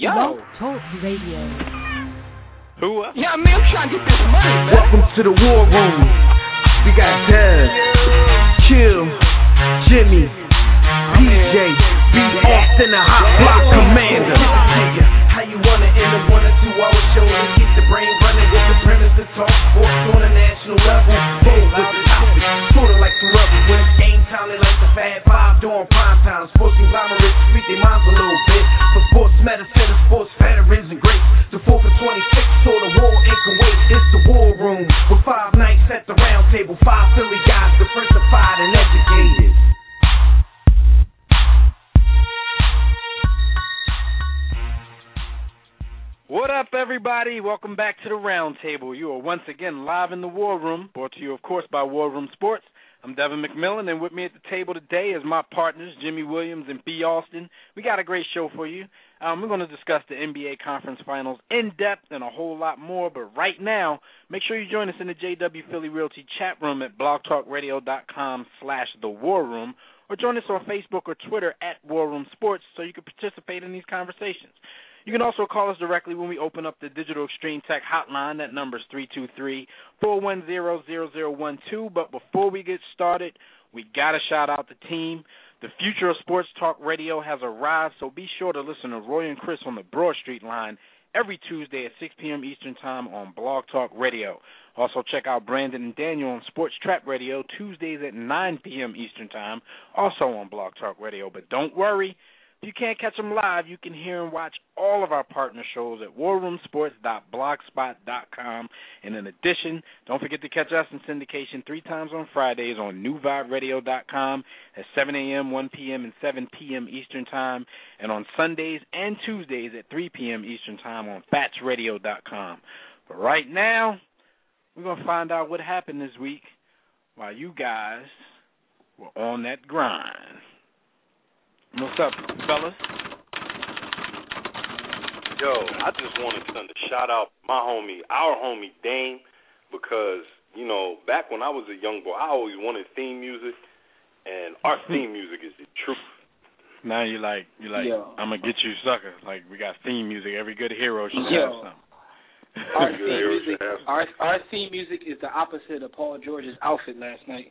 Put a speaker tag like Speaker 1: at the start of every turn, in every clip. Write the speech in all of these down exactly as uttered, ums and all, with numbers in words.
Speaker 1: Yo. Talk Radio.
Speaker 2: Who up?
Speaker 1: Yeah, I mean, I'm trying to get this money, man.
Speaker 3: Welcome to the war room. We got Dez, Chill, Jimmy, D J, B S, and the Hot Block Commander. How you wanna end a one or two hour show to keep the brain running with the premise to talk sports on a national level? Bold with the topic, sorta like some rebels. When it's game time, they like the Fab Five during prime time. Sports conglomerates speak their minds a little bit. For sports medicine and sports veterans and greats. The fourth and twenty-six, so the war in Kuwait. It's the war room with five nights at the round table. Five Philly guys, diversified and educated.
Speaker 2: What up, everybody? Welcome back to the Round Table. You are once again live in the War Room, brought to you, of course, by War Room Sports. I'm Devin McMillan, and with me at the table today is my partners, Jimmy Williams and B. Austin. We got a great show for you. Um, we're going to discuss the N B A Conference Finals in depth and a whole lot more, but right now, make sure you join us in the J W Philly Realty chat room at blogtalkradio.com slash the War Room, or join us on Facebook or Twitter at War Room Sports so you can participate in these conversations. You can also call us directly when we open up the Digital Extreme Tech hotline. That number is three two three, four one zero, zero zero one two. But before we get started, we got to shout out the team. The future of sports talk radio has arrived, so be sure to listen to Roy and Chris on the Broad Street line every Tuesday at six p.m. Eastern Time on Blog Talk Radio. Also check out Brandon and Daniel on Sports Trap Radio Tuesdays at nine p.m. Eastern Time, also on Blog Talk Radio. But don't worry. If you can't catch them live, you can hear and watch all of our partner shows at war room sports dot blogspot dot com. And in addition, don't forget to catch us in syndication three times on Fridays on new vibe radio dot com at seven a.m., one p.m., and seven p.m. Eastern Time, and on Sundays and Tuesdays at three p.m. Eastern Time on fats radio dot com. But right now, we're going to find out what happened this week while you guys were on that grind. What's up, fellas?
Speaker 4: Yo, I just wanted to shout out my homie, our homie Dame, because, you know, back when I was a young boy, I always wanted theme music, and our theme music is the truth.
Speaker 2: Now you like, you like,
Speaker 5: Yo.
Speaker 2: I'm going to get you, sucker. Like, we got theme music. Every good hero should
Speaker 5: Yo.
Speaker 2: have something.
Speaker 5: Our theme music, our, our theme music is the opposite of Paul George's outfit last night.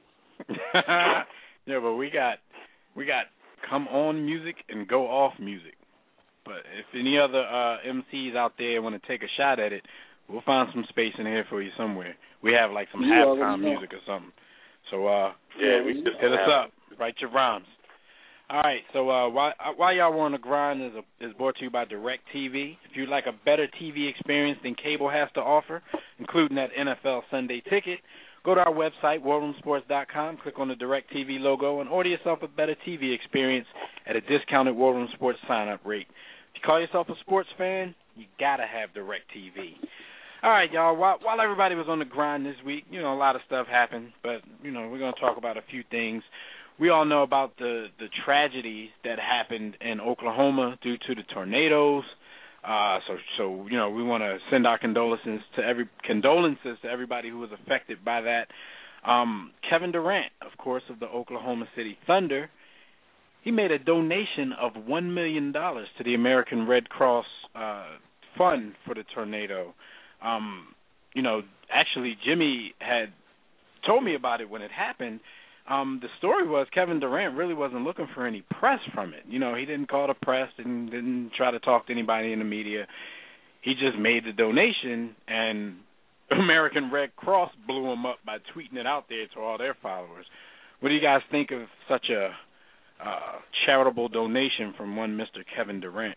Speaker 2: Yeah, but we got, we got come on music and go off music. But if any other uh, M Cs out there want to take a shot at it, we'll find some space in here for you somewhere. We have like some
Speaker 5: You
Speaker 2: halftime
Speaker 5: know.
Speaker 2: music or something. So uh,
Speaker 4: Yeah, we just
Speaker 2: hit us
Speaker 4: have-
Speaker 2: up. Write your rhymes. All right. So uh, while while y'all were on the grind is a, is brought to you by DirecTV. If you'd like a better T V experience than cable has to offer, including that N F L Sunday ticket, go to our website, war room sports dot com, click on the DirecTV logo, and order yourself a better T V experience at a discounted War Room Sports sign-up rate. If you call yourself a sports fan, you got to have DirecTV. All right, y'all, while, while everybody was on the grind this week, you know, a lot of stuff happened, but, you know, we're going to talk about a few things. We all know about the, the tragedies that happened in Oklahoma due to the tornadoes. Uh, so, so you know, we want to send our condolences to every condolences to everybody who was affected by that. Um, Kevin Durant, of course, of the Oklahoma City Thunder, he made a donation of one million dollars to the American Red Cross uh, fund for the tornado. Um, you know, actually, Jimmy had told me about it when it happened. Um, the story was Kevin Durant really wasn't looking for any press from it. You know, he didn't call the press and didn't try to talk to anybody in the media. He just made the donation, and American Red Cross blew him up by tweeting it out there to all their followers. What do you guys think of such a uh, charitable donation from one Mister Kevin Durant?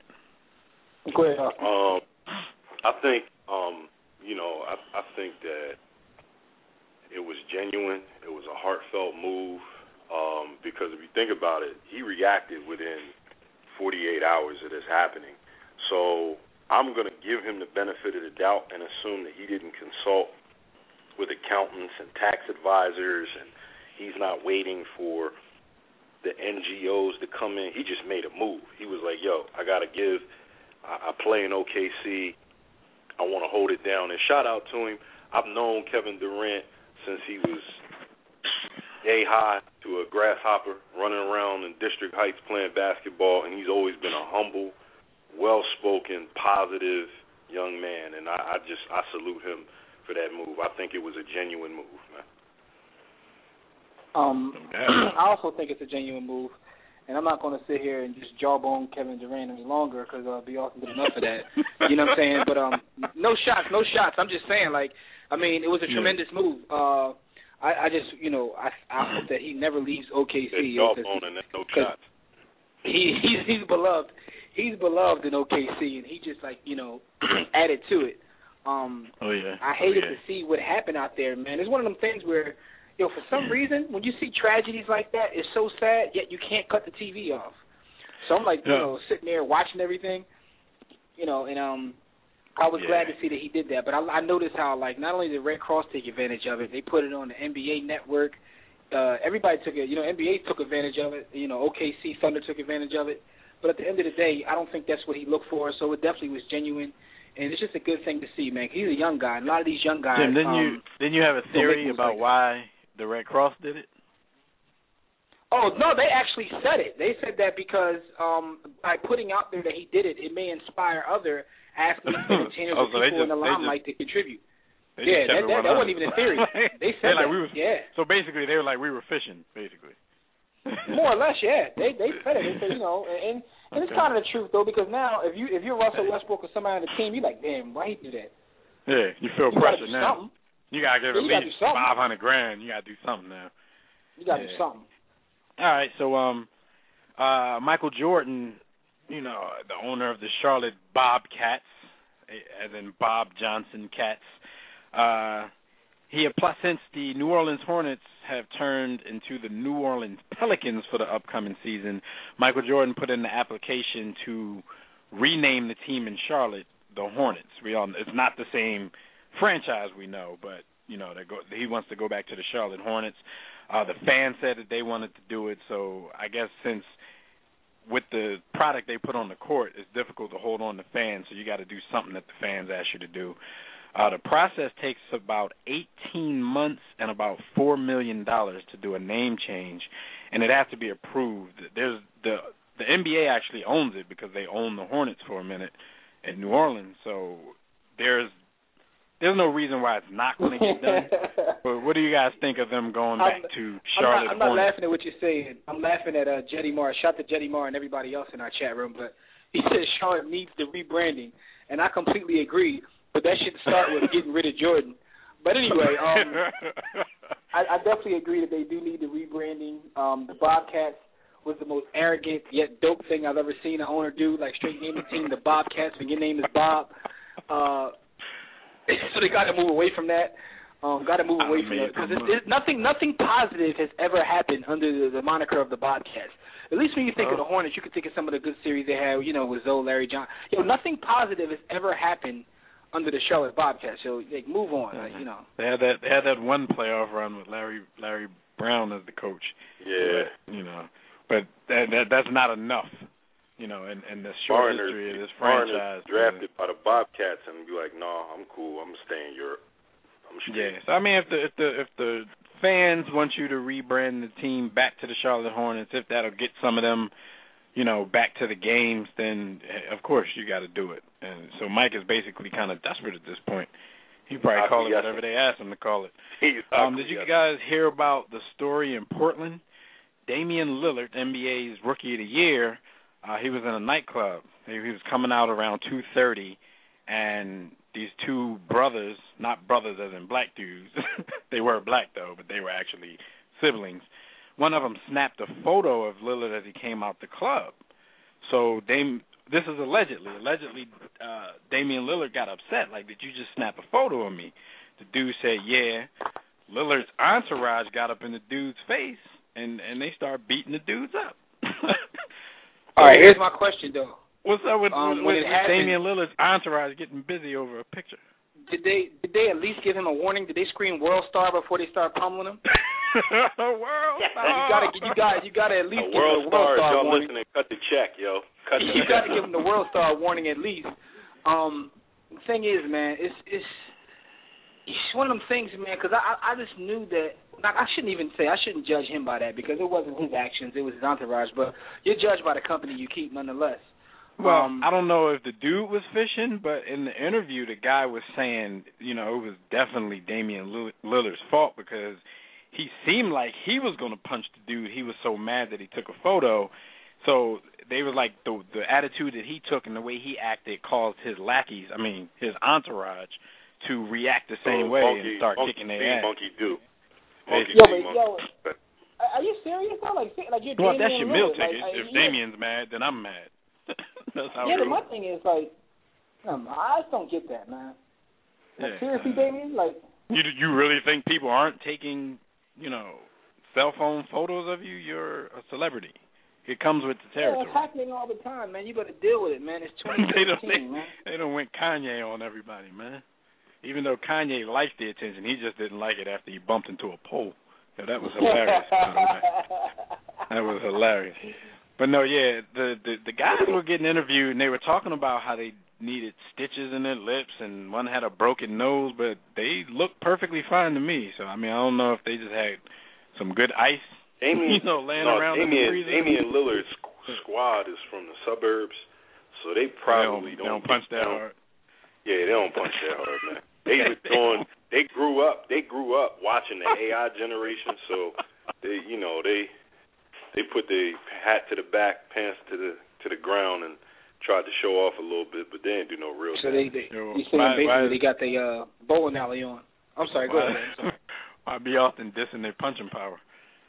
Speaker 5: Go ahead.
Speaker 4: Um, I think, um, you know, I, I think that it was genuine. It was a heartfelt move um, because if you think about it, he reacted within forty-eight hours of this happening. So I'm going to give him the benefit of the doubt and assume that he didn't consult with accountants and tax advisors, and he's not waiting for the N G Os to come in. He just made a move. He was like, yo, I got to give. I, I play in O K C. I want to hold it down. And shout out to him. I've known Kevin Durant since he was yay-high to a grasshopper running around in District Heights playing basketball, and he's always been a humble, well-spoken, positive young man, and I, I just I salute him for that move. I think it was a genuine move, man.
Speaker 5: Um, I also think it's a genuine move, and I'm not going to sit here and just jawbone Kevin Durant any longer because I'll be awesome good enough for that. You know what I'm saying? But um, no shots, no shots. I'm just saying, like, I mean, it was a tremendous yeah. move. Uh, I, I just, you know, I, I hope that he never leaves O K C.
Speaker 4: Jawbone and no shots.
Speaker 5: He he's he's beloved. He's beloved in O K C, and he just like you know added to it. Um,
Speaker 2: oh yeah.
Speaker 5: I hated
Speaker 2: oh, yeah.
Speaker 5: to see what happened out there, man. It's one of them things where, you know, for some reason when you see tragedies like that, it's so sad. Yet you can't cut the T V off. So I'm like, yeah. you know, sitting there watching everything, you know, and um, I was
Speaker 2: yeah.
Speaker 5: glad to see that he did that. But I, I noticed how like not only did Red Cross take advantage of it, they put it on the N B A network. Uh, everybody took it. You know, N B A took advantage of it. You know, O K C Thunder took advantage of it. But at the end of the day, I don't think that's what he looked for. So it definitely was genuine, and it's just a good thing to see, man. 'Cause he's a young guy. And a lot of these young guys.
Speaker 2: Jim, didn't
Speaker 5: um,
Speaker 2: you didn't you have a theory about
Speaker 5: like
Speaker 2: why the Red Cross did it?
Speaker 5: Oh no, they actually said it. They said that because um, by putting out there that he did it, it may inspire other athletes and entertainers
Speaker 2: oh, so
Speaker 5: people
Speaker 2: just,
Speaker 5: in the limelight
Speaker 2: just,
Speaker 5: to contribute.
Speaker 2: Yeah,
Speaker 5: that, that, that wasn't even a theory. They said
Speaker 2: like
Speaker 5: that.
Speaker 2: We were,
Speaker 5: yeah.
Speaker 2: So basically, they were like we were fishing, basically.
Speaker 5: More or less, yeah. They they said it. They said, you know, and and okay. it's kind of the truth though, because now if you if you're Russell Westbrook or somebody on the team, you're like, damn, why he do that?
Speaker 2: Yeah, you feel
Speaker 5: you
Speaker 2: pressure
Speaker 5: Something.
Speaker 2: now. You gotta give
Speaker 5: yeah,
Speaker 2: at least five hundred grand. You gotta do something now.
Speaker 5: You gotta
Speaker 2: yeah.
Speaker 5: do something.
Speaker 2: All right, so um, uh, Michael Jordan, you know, the owner of the Charlotte Bobcats, as in Bob Johnson Cats. Uh, he applied since the New Orleans Hornets have turned into the New Orleans Pelicans for the upcoming season. Michael Jordan put in the application to rename the team in Charlotte the Hornets. We all it's not the same franchise we know, but you know they go, he wants to go back to the Charlotte Hornets. Uh, the fans said that they wanted to do it, so I guess since with the product they put on the court, it's difficult to hold on to fans, so you got to do something that the fans ask you to do. Uh, the process takes about eighteen months and about four million dollars to do a name change, and it has to be approved. There's the the N B A actually owns it because they own the Hornets for a minute in New Orleans, so there's there's no reason why it's not going to get done. But what do you guys think of them going back
Speaker 5: I'm,
Speaker 2: to Charlotte
Speaker 5: I'm not, I'm
Speaker 2: Hornets?
Speaker 5: not laughing at what you're saying. I'm laughing at uh, Jetty Marr. Shout to Jetty Marr and everybody else in our chat room, but he says Charlotte needs the rebranding, and I completely agree. But that should start with getting rid of Jordan. But anyway, um, I, I definitely agree that they do need the rebranding. Um, the Bobcats was the most arrogant yet dope thing I've ever seen an owner do. Like straight name the team the Bobcats, and your name is Bob. Uh, so they got to move away from that. Um, got to move away from that because nothing, nothing positive has ever happened under the, the moniker of the Bobcats. At least when you think oh. of the Hornets, you can think of some of the good series they had. You know, with Zoe, Larry John. You know, nothing positive has ever happened under the Charlotte Bobcats, so like move on, mm-hmm. like, you know.
Speaker 2: They had that they had that one playoff run with Larry Larry Brown as the coach.
Speaker 4: Yeah.
Speaker 2: But, you know, but that, that that's not enough. You know, and and the short
Speaker 4: Foreigners,
Speaker 2: history of this franchise.
Speaker 4: Drafted by the Bobcats and be like, no, nah, I'm cool. I'm gonna stay in Europe. I'm straight.
Speaker 2: Yeah. So I mean, if the if the if the fans want you to rebrand the team back to the Charlotte Hornets, if that'll get some of them, you know, back to the games, then of course you got to do it. And so Mike is basically kind of desperate at this point. He probably
Speaker 4: I'll
Speaker 2: call it whatever they ask him to call it. Um, did you guys hear about the story in Portland? Damian Lillard, N B A's Rookie of the Year, uh, he was in a nightclub. He, he was coming out around two thirty, and these two brothers, not brothers as in black dudes, they were black though, but they were actually siblings. One of them snapped a photo of Lillard as he came out the club. So Dame, this is allegedly. Allegedly, uh, Damian Lillard got upset. Like, did you just snap a photo of me? The dude said, yeah. Lillard's entourage got up in the dude's face, and, and they started beating the dudes up.
Speaker 5: All right, here's my question, though.
Speaker 2: What's up with,
Speaker 5: um,
Speaker 2: with, with
Speaker 5: happened,
Speaker 2: Damian Lillard's entourage getting busy over a picture?
Speaker 5: Did they did they at least give him a warning? Did they scream "World Star" before they start pummeling him?
Speaker 2: World Star.
Speaker 5: You gotta, you got, you gotta at least
Speaker 4: a
Speaker 5: give
Speaker 4: World
Speaker 5: him a World
Speaker 4: Star,
Speaker 5: Star
Speaker 4: y'all
Speaker 5: warning.
Speaker 4: listening, cut the check, yo. Cut the
Speaker 5: you
Speaker 4: check.
Speaker 5: gotta give him the World Star warning at least. Um, the thing is, man, it's it's it's one of them things, man. Because I, I I just knew that. Like, I shouldn't even say I shouldn't judge him by that because it wasn't his actions, it was his entourage. But you're judged by the company you keep, nonetheless.
Speaker 2: Well,
Speaker 5: um,
Speaker 2: I don't know if the dude was fishing, but in the interview, the guy was saying, you know, it was definitely Damian Lillard's fault because he seemed like he was going to punch the dude. He was so mad that he took a photo. So they were like the the attitude that he took and the way he acted caused his lackeys, I mean his entourage, to react the same
Speaker 4: so
Speaker 2: way
Speaker 4: monkey,
Speaker 2: and start
Speaker 4: monkey
Speaker 2: kicking their
Speaker 4: see,
Speaker 2: ass.
Speaker 4: Monkey do. Monkey
Speaker 5: yo,
Speaker 4: see,
Speaker 5: but,
Speaker 4: monkey.
Speaker 5: yo, are you serious though? Like, like you're
Speaker 2: Well,
Speaker 5: Damian
Speaker 2: that's your meal
Speaker 5: Lillard.
Speaker 2: ticket.
Speaker 5: Like,
Speaker 2: if
Speaker 5: yeah.
Speaker 2: Damian's mad, then I'm mad. That's how
Speaker 5: Yeah,
Speaker 2: it
Speaker 5: but my
Speaker 2: goes.
Speaker 5: thing is like, um, I just don't get that, man. Like,
Speaker 2: Yeah.
Speaker 5: seriously, Damian, like.
Speaker 2: You you really think people aren't taking, you know, cell phone photos of you? You're a celebrity. It comes with the territory.
Speaker 5: Yeah, it's happening all the time, man. You better deal with it, man. It's twenty
Speaker 2: they don't
Speaker 5: fifteen,
Speaker 2: they,
Speaker 5: man.
Speaker 2: they don't went Kanye on everybody, man. Even though Kanye liked the attention, he just didn't like it after he bumped into a pole. So that was hilarious. By the way. That was hilarious. But no, yeah, the, the the guys were getting interviewed and they were talking about how they needed stitches in their lips and one had a broken nose, but they looked perfectly fine to me. So I mean, I don't know if they just had some good ice,
Speaker 4: Damian,
Speaker 2: you know, laying
Speaker 4: no,
Speaker 2: around
Speaker 4: Damian,
Speaker 2: in the freezer.
Speaker 4: Damian Lillard's squad is from the suburbs, so they probably
Speaker 2: they don't,
Speaker 4: don't,
Speaker 2: they don't punch that
Speaker 4: don't,
Speaker 2: hard.
Speaker 4: Yeah, they don't punch that hard, man. They were doing. They grew up. They grew up watching the A I generation, so they, you know, they they put their hat to the back, pants to the to the ground, and tried to show off a little bit, but they didn't do no real.
Speaker 5: So they, they
Speaker 2: Yo,
Speaker 5: you saying
Speaker 2: why-
Speaker 5: basically
Speaker 2: why-
Speaker 5: they got the uh, bowling alley on. I'm sorry, go ahead. I'm sorry.
Speaker 2: I'd be often dissing their punching power.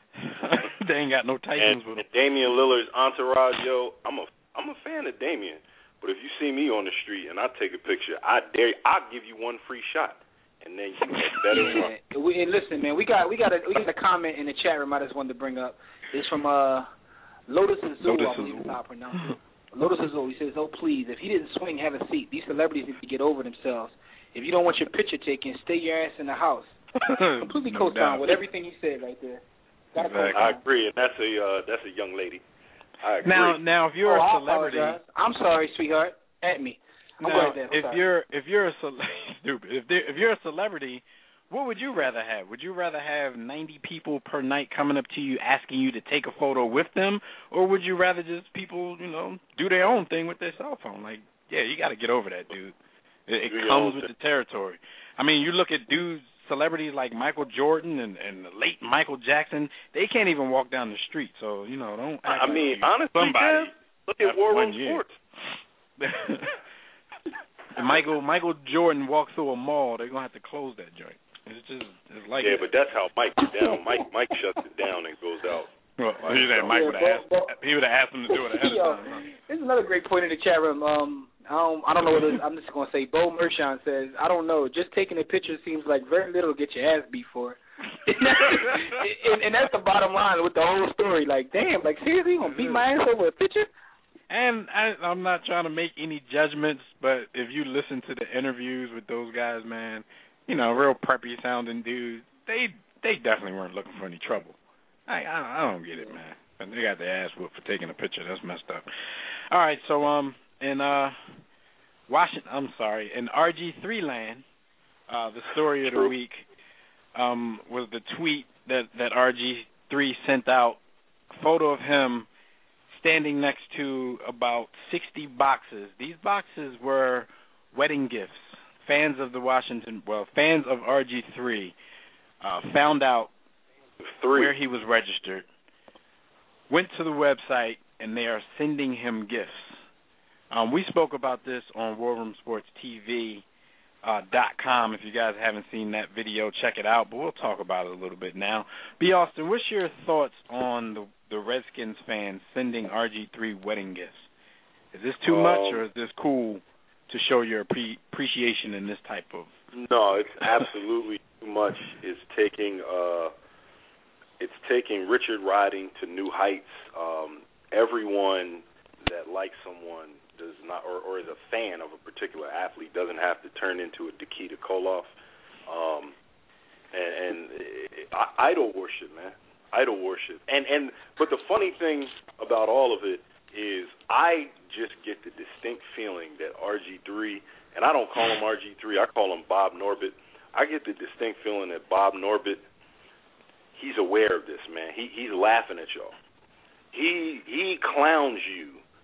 Speaker 2: They ain't got no Titans
Speaker 4: And,
Speaker 2: with them.
Speaker 4: and Damian Lillard's entourage, yo, I'm a I'm a fan of Damian, but if you see me on the street and I take a picture, I dare I'll give you one free shot, and then you better run.
Speaker 5: Yeah, we, and listen, man, we got we got a we got a comment in the chat room I just wanted to bring up. It's from uh, Lotus Azul,
Speaker 2: Lotus
Speaker 5: I believe
Speaker 2: Azul.
Speaker 5: is how I pronounce it. Lotus Azul. He says, "Oh please, if he didn't swing, have a seat. These celebrities need to get over themselves. If you don't want your picture taken, stay your ass in the house." Completely
Speaker 2: No
Speaker 5: co-sign
Speaker 2: doubt.
Speaker 5: with everything you said right there. Got
Speaker 2: Exactly.
Speaker 4: I agree, and that's a uh, that's a young lady. I agree.
Speaker 2: Now, now, if you're
Speaker 5: oh,
Speaker 2: a
Speaker 5: I
Speaker 2: celebrity,
Speaker 5: apologize. I'm sorry, sweetheart. At me. I'm
Speaker 2: now,
Speaker 5: glad that. I'm
Speaker 2: if
Speaker 5: sorry.
Speaker 2: you're if you're a cele- stupid, if there, if you're a celebrity, what would you rather have? Would you rather have ninety people per night coming up to you asking you to take a photo with them, or would you rather just people, you know, do their own thing with their cell phone? Like, yeah, you got to get over that, dude. It, it
Speaker 4: Do your
Speaker 2: comes
Speaker 4: own
Speaker 2: with
Speaker 4: thing.
Speaker 2: the territory. I mean, you look at dudes, celebrities like Michael Jordan and, and the late Michael Jackson, they can't even walk down the street. So, you know, don't act
Speaker 4: I
Speaker 2: like
Speaker 4: mean,
Speaker 2: you
Speaker 4: honestly,
Speaker 2: somebody.
Speaker 4: Dev, look at
Speaker 2: after
Speaker 4: War
Speaker 2: one
Speaker 4: Room
Speaker 2: year.
Speaker 4: Sports.
Speaker 2: Michael Michael Jordan walks through a mall, they're gonna have to close that joint. It's just it's like
Speaker 4: Yeah,
Speaker 2: that.
Speaker 4: but that's how Mike get down. Mike Mike shuts it down and goes out.
Speaker 2: Well, he said Mike would have
Speaker 5: Yeah,
Speaker 2: asked.
Speaker 5: but- but-
Speaker 2: He would have asked him to do it ahead of
Speaker 5: Yo,
Speaker 2: time. Huh?
Speaker 5: this is another great point in the chat room. Um, I don't, I don't know what it is. I'm just gonna say. Bo Mershon says, I don't know. Just taking a picture seems like very little to get your ass beat for. and, and that's the bottom line with the whole story. Like, damn, like seriously, you gonna beat my ass over a picture?
Speaker 2: And I, I'm not trying to make any judgments, but if you listen to the interviews with those guys, man, you know, real preppy sounding dudes, they they definitely weren't looking for any trouble. I I, I don't get it, man. And they got their ass whooped for taking a picture. That's messed up. All right, so um, in uh, Washington, I'm sorry, in R G three land, uh, the story of the week um was the tweet that that R G three sent out, a photo of him standing next to about sixty boxes. These boxes were wedding gifts. Fans of the Washington, well, fans of R G three uh, found out
Speaker 4: Three.
Speaker 2: where he was registered, went to the website, and they are sending him gifts. Um, we spoke about this on War Room Sports T V uh, dot com. If you guys haven't seen that video, check it out. But we'll talk about it a little bit now. B. Austin, what's your thoughts on the, the Redskins fans sending R G three wedding gifts? Is this too
Speaker 4: um,
Speaker 2: much, or is this cool to show your pre- appreciation in this type of?
Speaker 4: No, it's absolutely too much. It's taking uh, it's taking Richard Riding to new heights. Um, everyone that likes someone does not, or, or is a fan of a particular athlete, doesn't have to turn into a Nikita Koloff. Um, and and it, I, idol worship, man, idol worship. And and but the funny thing about all of it is, I just get the distinct feeling that R G three, and I don't call him R G three, I call him Bob Norbit. I get the distinct feeling that Bob Norbit, he's aware of this, man. He he's laughing at y'all. He he clowns you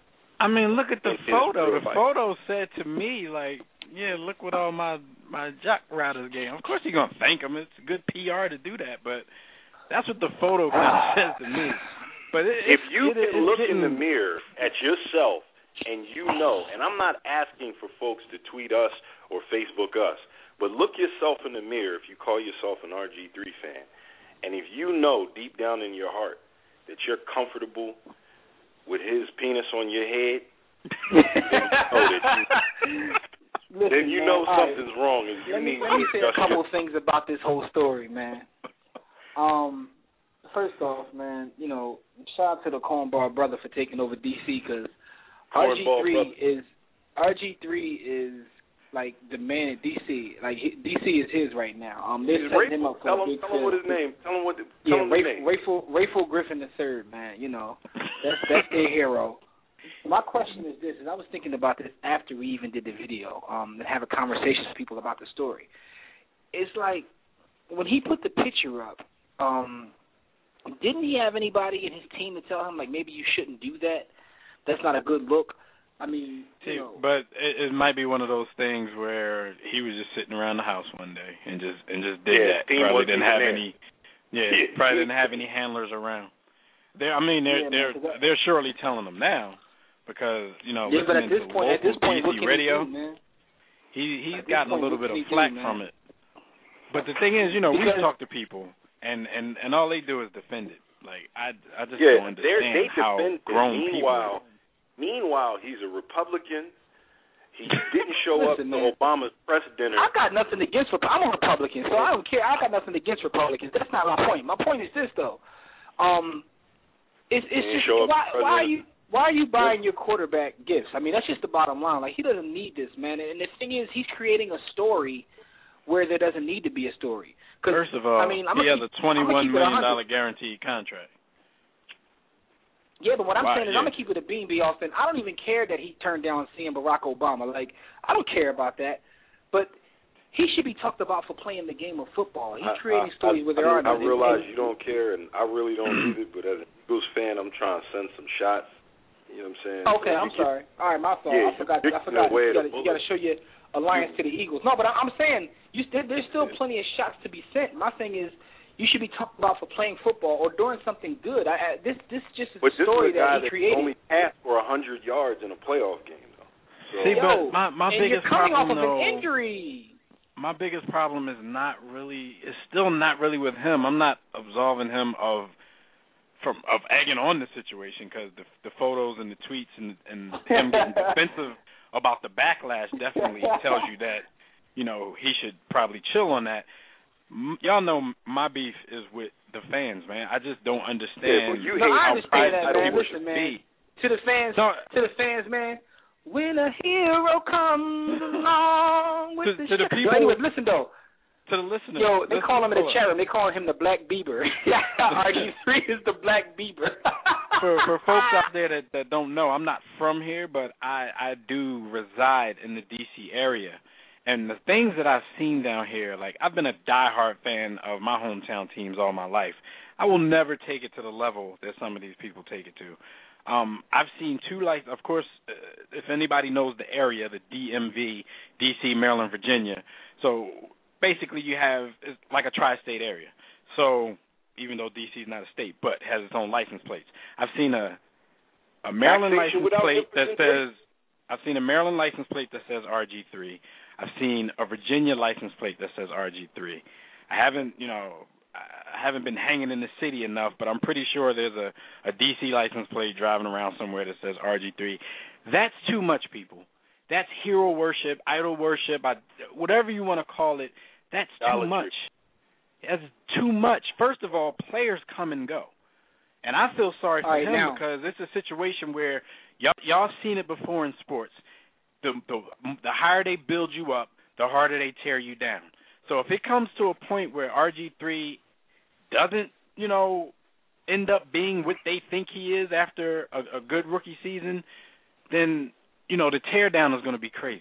Speaker 2: I mean, look at the
Speaker 4: in
Speaker 2: photo.
Speaker 4: his
Speaker 2: The
Speaker 4: life.
Speaker 2: photo said to me, like, yeah, look what all my my jock riders gave. Of course, you're gonna thank them. It's good P R to do that, but that's what the photo kind of says to me. But it,
Speaker 4: if you
Speaker 2: it,
Speaker 4: can
Speaker 2: it,
Speaker 4: look
Speaker 2: hitting...
Speaker 4: in the mirror at yourself and you know, and I'm not asking for folks to tweet us or Facebook us, but look yourself in the mirror if you call yourself an R G three fan, and if you know deep down in your heart that you're comfortable with his penis on your head, then you know, that you,
Speaker 5: Listen,
Speaker 4: then you
Speaker 5: man,
Speaker 4: know
Speaker 5: all
Speaker 4: something's
Speaker 5: right.
Speaker 4: wrong. And you
Speaker 5: Let me
Speaker 4: need
Speaker 5: let me
Speaker 4: to
Speaker 5: say a
Speaker 4: adjust
Speaker 5: couple
Speaker 4: your-
Speaker 5: of things about this whole story, man. Um, first off, man, you know, shout out to the Cornball brother for taking over D C because R G three is R G three is like the man at D C. Like he, D C is his right now. Um, they're
Speaker 4: He's
Speaker 5: setting him up for
Speaker 4: tell
Speaker 5: a
Speaker 4: him,
Speaker 5: big
Speaker 4: tell him what his
Speaker 5: film.
Speaker 4: name. Tell him what. The,
Speaker 5: Yeah,
Speaker 4: tell him the
Speaker 5: Rayful,
Speaker 4: name.
Speaker 5: Rayful, Rayful Griffin the third, man. You know, that's that's their hero. My question is this: is I was thinking about this after we even did the video, um, and have a conversation with people about the story. It's like when he put the picture up, um, didn't he have anybody in his team to tell him like maybe you shouldn't do that? That's not a good look. I mean,
Speaker 2: See,
Speaker 5: you know,
Speaker 2: but it, it might be one of those things where he was just sitting around the house one day and just and just did
Speaker 4: Yeah,
Speaker 2: that.
Speaker 4: team
Speaker 2: Probably
Speaker 4: wasn't
Speaker 2: didn't
Speaker 4: even
Speaker 2: have
Speaker 4: there.
Speaker 2: any. Yeah,
Speaker 4: Yeah.
Speaker 2: probably didn't have any handlers around. They're, I mean, they're
Speaker 5: Yeah, man,
Speaker 2: they're
Speaker 5: 'cause that-
Speaker 2: they're surely telling him now because you know
Speaker 5: yeah, but at
Speaker 2: listening
Speaker 5: this
Speaker 2: to
Speaker 5: point, at
Speaker 2: local
Speaker 5: this point,
Speaker 2: D
Speaker 5: what
Speaker 2: C
Speaker 5: can
Speaker 2: radio,
Speaker 5: he do, man?
Speaker 2: he he's
Speaker 5: At this
Speaker 2: gotten a
Speaker 5: point,
Speaker 2: little
Speaker 5: what
Speaker 2: bit of
Speaker 5: can he do,
Speaker 2: flack
Speaker 5: man?
Speaker 2: from it. But the thing is, you know, we
Speaker 5: Because-
Speaker 2: talk to people and, and, and all they do is defend it. Like I I just
Speaker 4: Yeah,
Speaker 2: don't
Speaker 4: they're-
Speaker 2: understand
Speaker 4: they
Speaker 2: how
Speaker 4: defend it.
Speaker 2: grown
Speaker 4: Meanwhile,
Speaker 2: people.
Speaker 4: Meanwhile, he's a Republican. He didn't show
Speaker 5: Listen,
Speaker 4: up to
Speaker 5: man.
Speaker 4: Obama's press dinner.
Speaker 5: I got nothing against Rep- I'm a Republican, so I don't care. I got nothing against Republicans. That's not my point. My point is this, though. Um, it's it's
Speaker 4: He
Speaker 5: just
Speaker 4: show up
Speaker 5: why
Speaker 4: to
Speaker 5: why are
Speaker 4: President-
Speaker 5: you why are you buying your quarterback gifts? I mean, that's just the bottom line. Like he doesn't need this, man. And the thing is, he's creating a story where there doesn't need to be a story. 'Cause,
Speaker 2: First of all,
Speaker 5: I mean, I'm
Speaker 2: he
Speaker 5: gonna
Speaker 2: has
Speaker 5: keep-
Speaker 2: a twenty-one
Speaker 5: I'm gonna keep it
Speaker 2: million
Speaker 5: one hundred.
Speaker 2: dollar guaranteed contract.
Speaker 5: Yeah, but what I'm
Speaker 2: Wow,
Speaker 5: saying is
Speaker 2: yeah.
Speaker 5: I'm gonna keep it a bean, be Austin. I don't even care that he turned down seeing Barack Obama. Like I don't care about that, but he should be talked about for playing the game of football. He's creating
Speaker 4: I,
Speaker 5: stories
Speaker 4: I,
Speaker 5: where there
Speaker 4: I,
Speaker 5: are none.
Speaker 4: I realize
Speaker 5: And-
Speaker 4: you don't care, and I really don't either. But as an Eagles fan, I'm trying to send some shots. You know what I'm saying?
Speaker 5: Okay,
Speaker 4: So
Speaker 5: I'm
Speaker 4: you
Speaker 5: sorry. All right, my fault.
Speaker 4: Yeah,
Speaker 5: I forgot.
Speaker 4: you're
Speaker 5: I forgot.
Speaker 4: away
Speaker 5: You
Speaker 4: the
Speaker 5: gotta, you
Speaker 4: bullet.
Speaker 5: gotta show your alliance to the Eagles. No, but I- I'm saying you st- there's still plenty of shots to be sent. My thing is you should be talked about for playing football or doing something good. I, I, this this just is
Speaker 4: But
Speaker 5: a
Speaker 4: this
Speaker 5: story
Speaker 4: is a guy
Speaker 5: that he
Speaker 4: that
Speaker 5: created.
Speaker 4: only passed for a hundred yards in a playoff game, though. So,
Speaker 2: See,
Speaker 5: Yo,
Speaker 2: but my my
Speaker 5: and
Speaker 2: biggest
Speaker 5: you're coming
Speaker 2: problem
Speaker 5: off of
Speaker 2: though,
Speaker 5: an injury.
Speaker 2: my biggest problem is not really, it's still not really with him. I'm not absolving him of from of egging on the situation because the the photos and the tweets and and him getting defensive about the backlash definitely tells you that you know he should probably chill on that. M- y'all know my beef is with the fans, man. I just don't understand
Speaker 4: Yeah, but you
Speaker 5: No, I
Speaker 2: how
Speaker 5: understand that,
Speaker 2: prideful
Speaker 5: man.
Speaker 2: people
Speaker 5: Listen,
Speaker 2: should
Speaker 5: man.
Speaker 2: be.
Speaker 5: To the fans,
Speaker 2: No,
Speaker 5: to the fans, man. When a hero comes along with
Speaker 2: To-
Speaker 5: the
Speaker 2: to the
Speaker 5: sh-
Speaker 2: people-
Speaker 5: Yo, anyways, listen though.
Speaker 2: to the listeners.
Speaker 5: Yo, they
Speaker 2: listen,
Speaker 5: call him in the
Speaker 2: hold on.
Speaker 5: chat room. They call him the Black Bieber. R G three is the Black Bieber.
Speaker 2: for for folks out there that, that don't know, I'm not from here, but I, I do reside in the D C area. And the things that I've seen down here, like I've been a diehard fan of my hometown teams all my life. I will never take it to the level that some of these people take it to. Um, I've seen two, like, of course, uh, if anybody knows the area, the D M V, D C, Maryland, Virginia. So basically you have, it's like a tri-state area. So even though D C is not a state, but has its own license plates. I've seen a a Maryland
Speaker 4: Taxation
Speaker 2: license
Speaker 4: without
Speaker 2: plate that
Speaker 4: representation.
Speaker 2: says, I've seen a Maryland license plate that says R G three. I've seen a Virginia license plate that says R G three. I haven't, you know, I haven't been hanging in the city enough, but I'm pretty sure there's a, a D C license plate driving around somewhere that says R G three. That's too much, people. That's hero worship, idol worship, I, whatever you want to call it. That's too
Speaker 4: Idolatry.
Speaker 2: much. That's too much. First of all, players come and go. And I feel sorry for
Speaker 5: All right,
Speaker 2: him
Speaker 5: now-
Speaker 2: because it's a situation where y'all, y'all seen it before in sports. The, the the higher they build you up, the harder they tear you down. So if it comes to a point where R G three doesn't, you know, end up being what they think he is after a, a good rookie season, then, you know, the tear down is going to be crazy.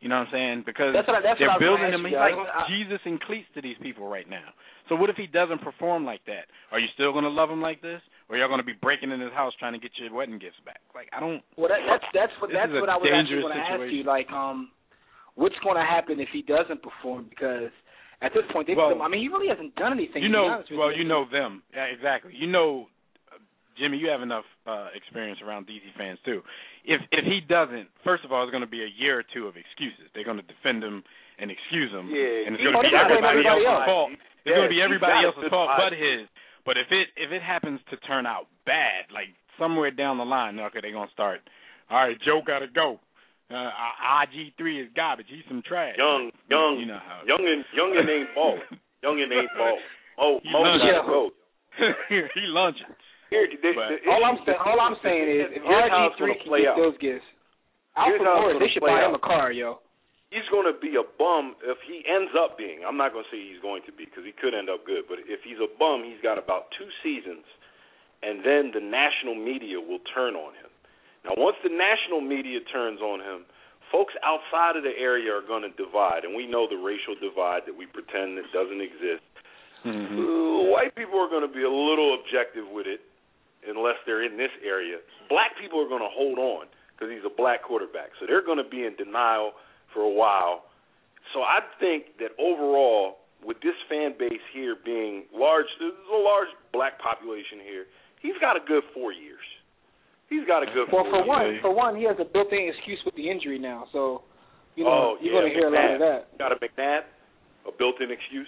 Speaker 2: You know what I'm saying? Because
Speaker 5: that's what I, that's
Speaker 2: they're
Speaker 5: what I was
Speaker 2: building him.
Speaker 5: you,
Speaker 2: He's
Speaker 5: guys.
Speaker 2: like
Speaker 5: I,
Speaker 2: Jesus in cleats to these people right now. So what if he doesn't perform like that? Are you still going to love him like this? Or y'all going to be breaking in his house trying to get your wedding gifts back? Like, I don't.
Speaker 5: Well, that, that's that's what that's what I was actually going to ask you. Like, um, what's going to happen if he doesn't perform? Because at this point, they,
Speaker 2: well,
Speaker 5: I mean, he really hasn't done anything.
Speaker 2: You
Speaker 5: to
Speaker 2: know,
Speaker 5: be honest with
Speaker 2: well,
Speaker 5: you.
Speaker 2: you know them. Yeah, exactly. You know, uh, Jimmy, you have enough uh, experience around D C fans too. If if he doesn't, first of all, it's going to be a year or two of excuses. They're going to defend him and excuse him,
Speaker 4: yeah,
Speaker 2: and it's going to
Speaker 5: oh,
Speaker 2: be everybody,
Speaker 5: everybody
Speaker 2: else's
Speaker 5: else.
Speaker 2: fault. It's
Speaker 4: yeah,
Speaker 2: going to be everybody else's fault
Speaker 4: eye.
Speaker 2: but his. But if it if it happens to turn out bad, like somewhere down the line, okay, they're going to start. All right, Joe got to go. Uh, I G three is garbage. He's some trash.
Speaker 4: Young, young,
Speaker 2: you know how
Speaker 4: youngin, youngin ain't ball. Youngin ain't ball. Oh,
Speaker 2: he
Speaker 4: Mo gotta go.
Speaker 2: he lunching.
Speaker 4: Here, the,
Speaker 2: But,
Speaker 4: the,
Speaker 5: all I'm saying, all I'm saying is, if
Speaker 4: here's how
Speaker 5: R
Speaker 4: it's
Speaker 5: G three
Speaker 4: gonna
Speaker 5: can
Speaker 4: play
Speaker 5: get
Speaker 4: out.
Speaker 5: those gifts,
Speaker 4: Here's
Speaker 5: Alfred
Speaker 4: how it's
Speaker 5: Morris, they
Speaker 4: gonna
Speaker 5: should
Speaker 4: play
Speaker 5: buy
Speaker 4: out.
Speaker 5: him a car, yo.
Speaker 4: He's going to be a bum if he ends up being. I'm not going to say he's going to be because he could end up good. But if he's a bum, he's got about two seasons, and then the national media will turn on him. Now, once the national media turns on him, folks outside of the area are going to divide, and we know the racial divide that we pretend that doesn't exist.
Speaker 2: Mm-hmm.
Speaker 4: Uh, white people are going to be a little objective with it unless they're in this area. Black people are going to hold on because he's a black quarterback. So they're going to be in denial for a while. So I think that overall, with this fan base here being large, there's a large black population here, he's got a good four years. He's got a good
Speaker 5: Well,
Speaker 4: four
Speaker 5: for one,
Speaker 4: years.
Speaker 5: for one, he has a built-in excuse with the injury now. So, you know,
Speaker 4: oh,
Speaker 5: you're
Speaker 4: yeah,
Speaker 5: going to hear a lot of that.
Speaker 4: Got a McNabb, a built-in excuse.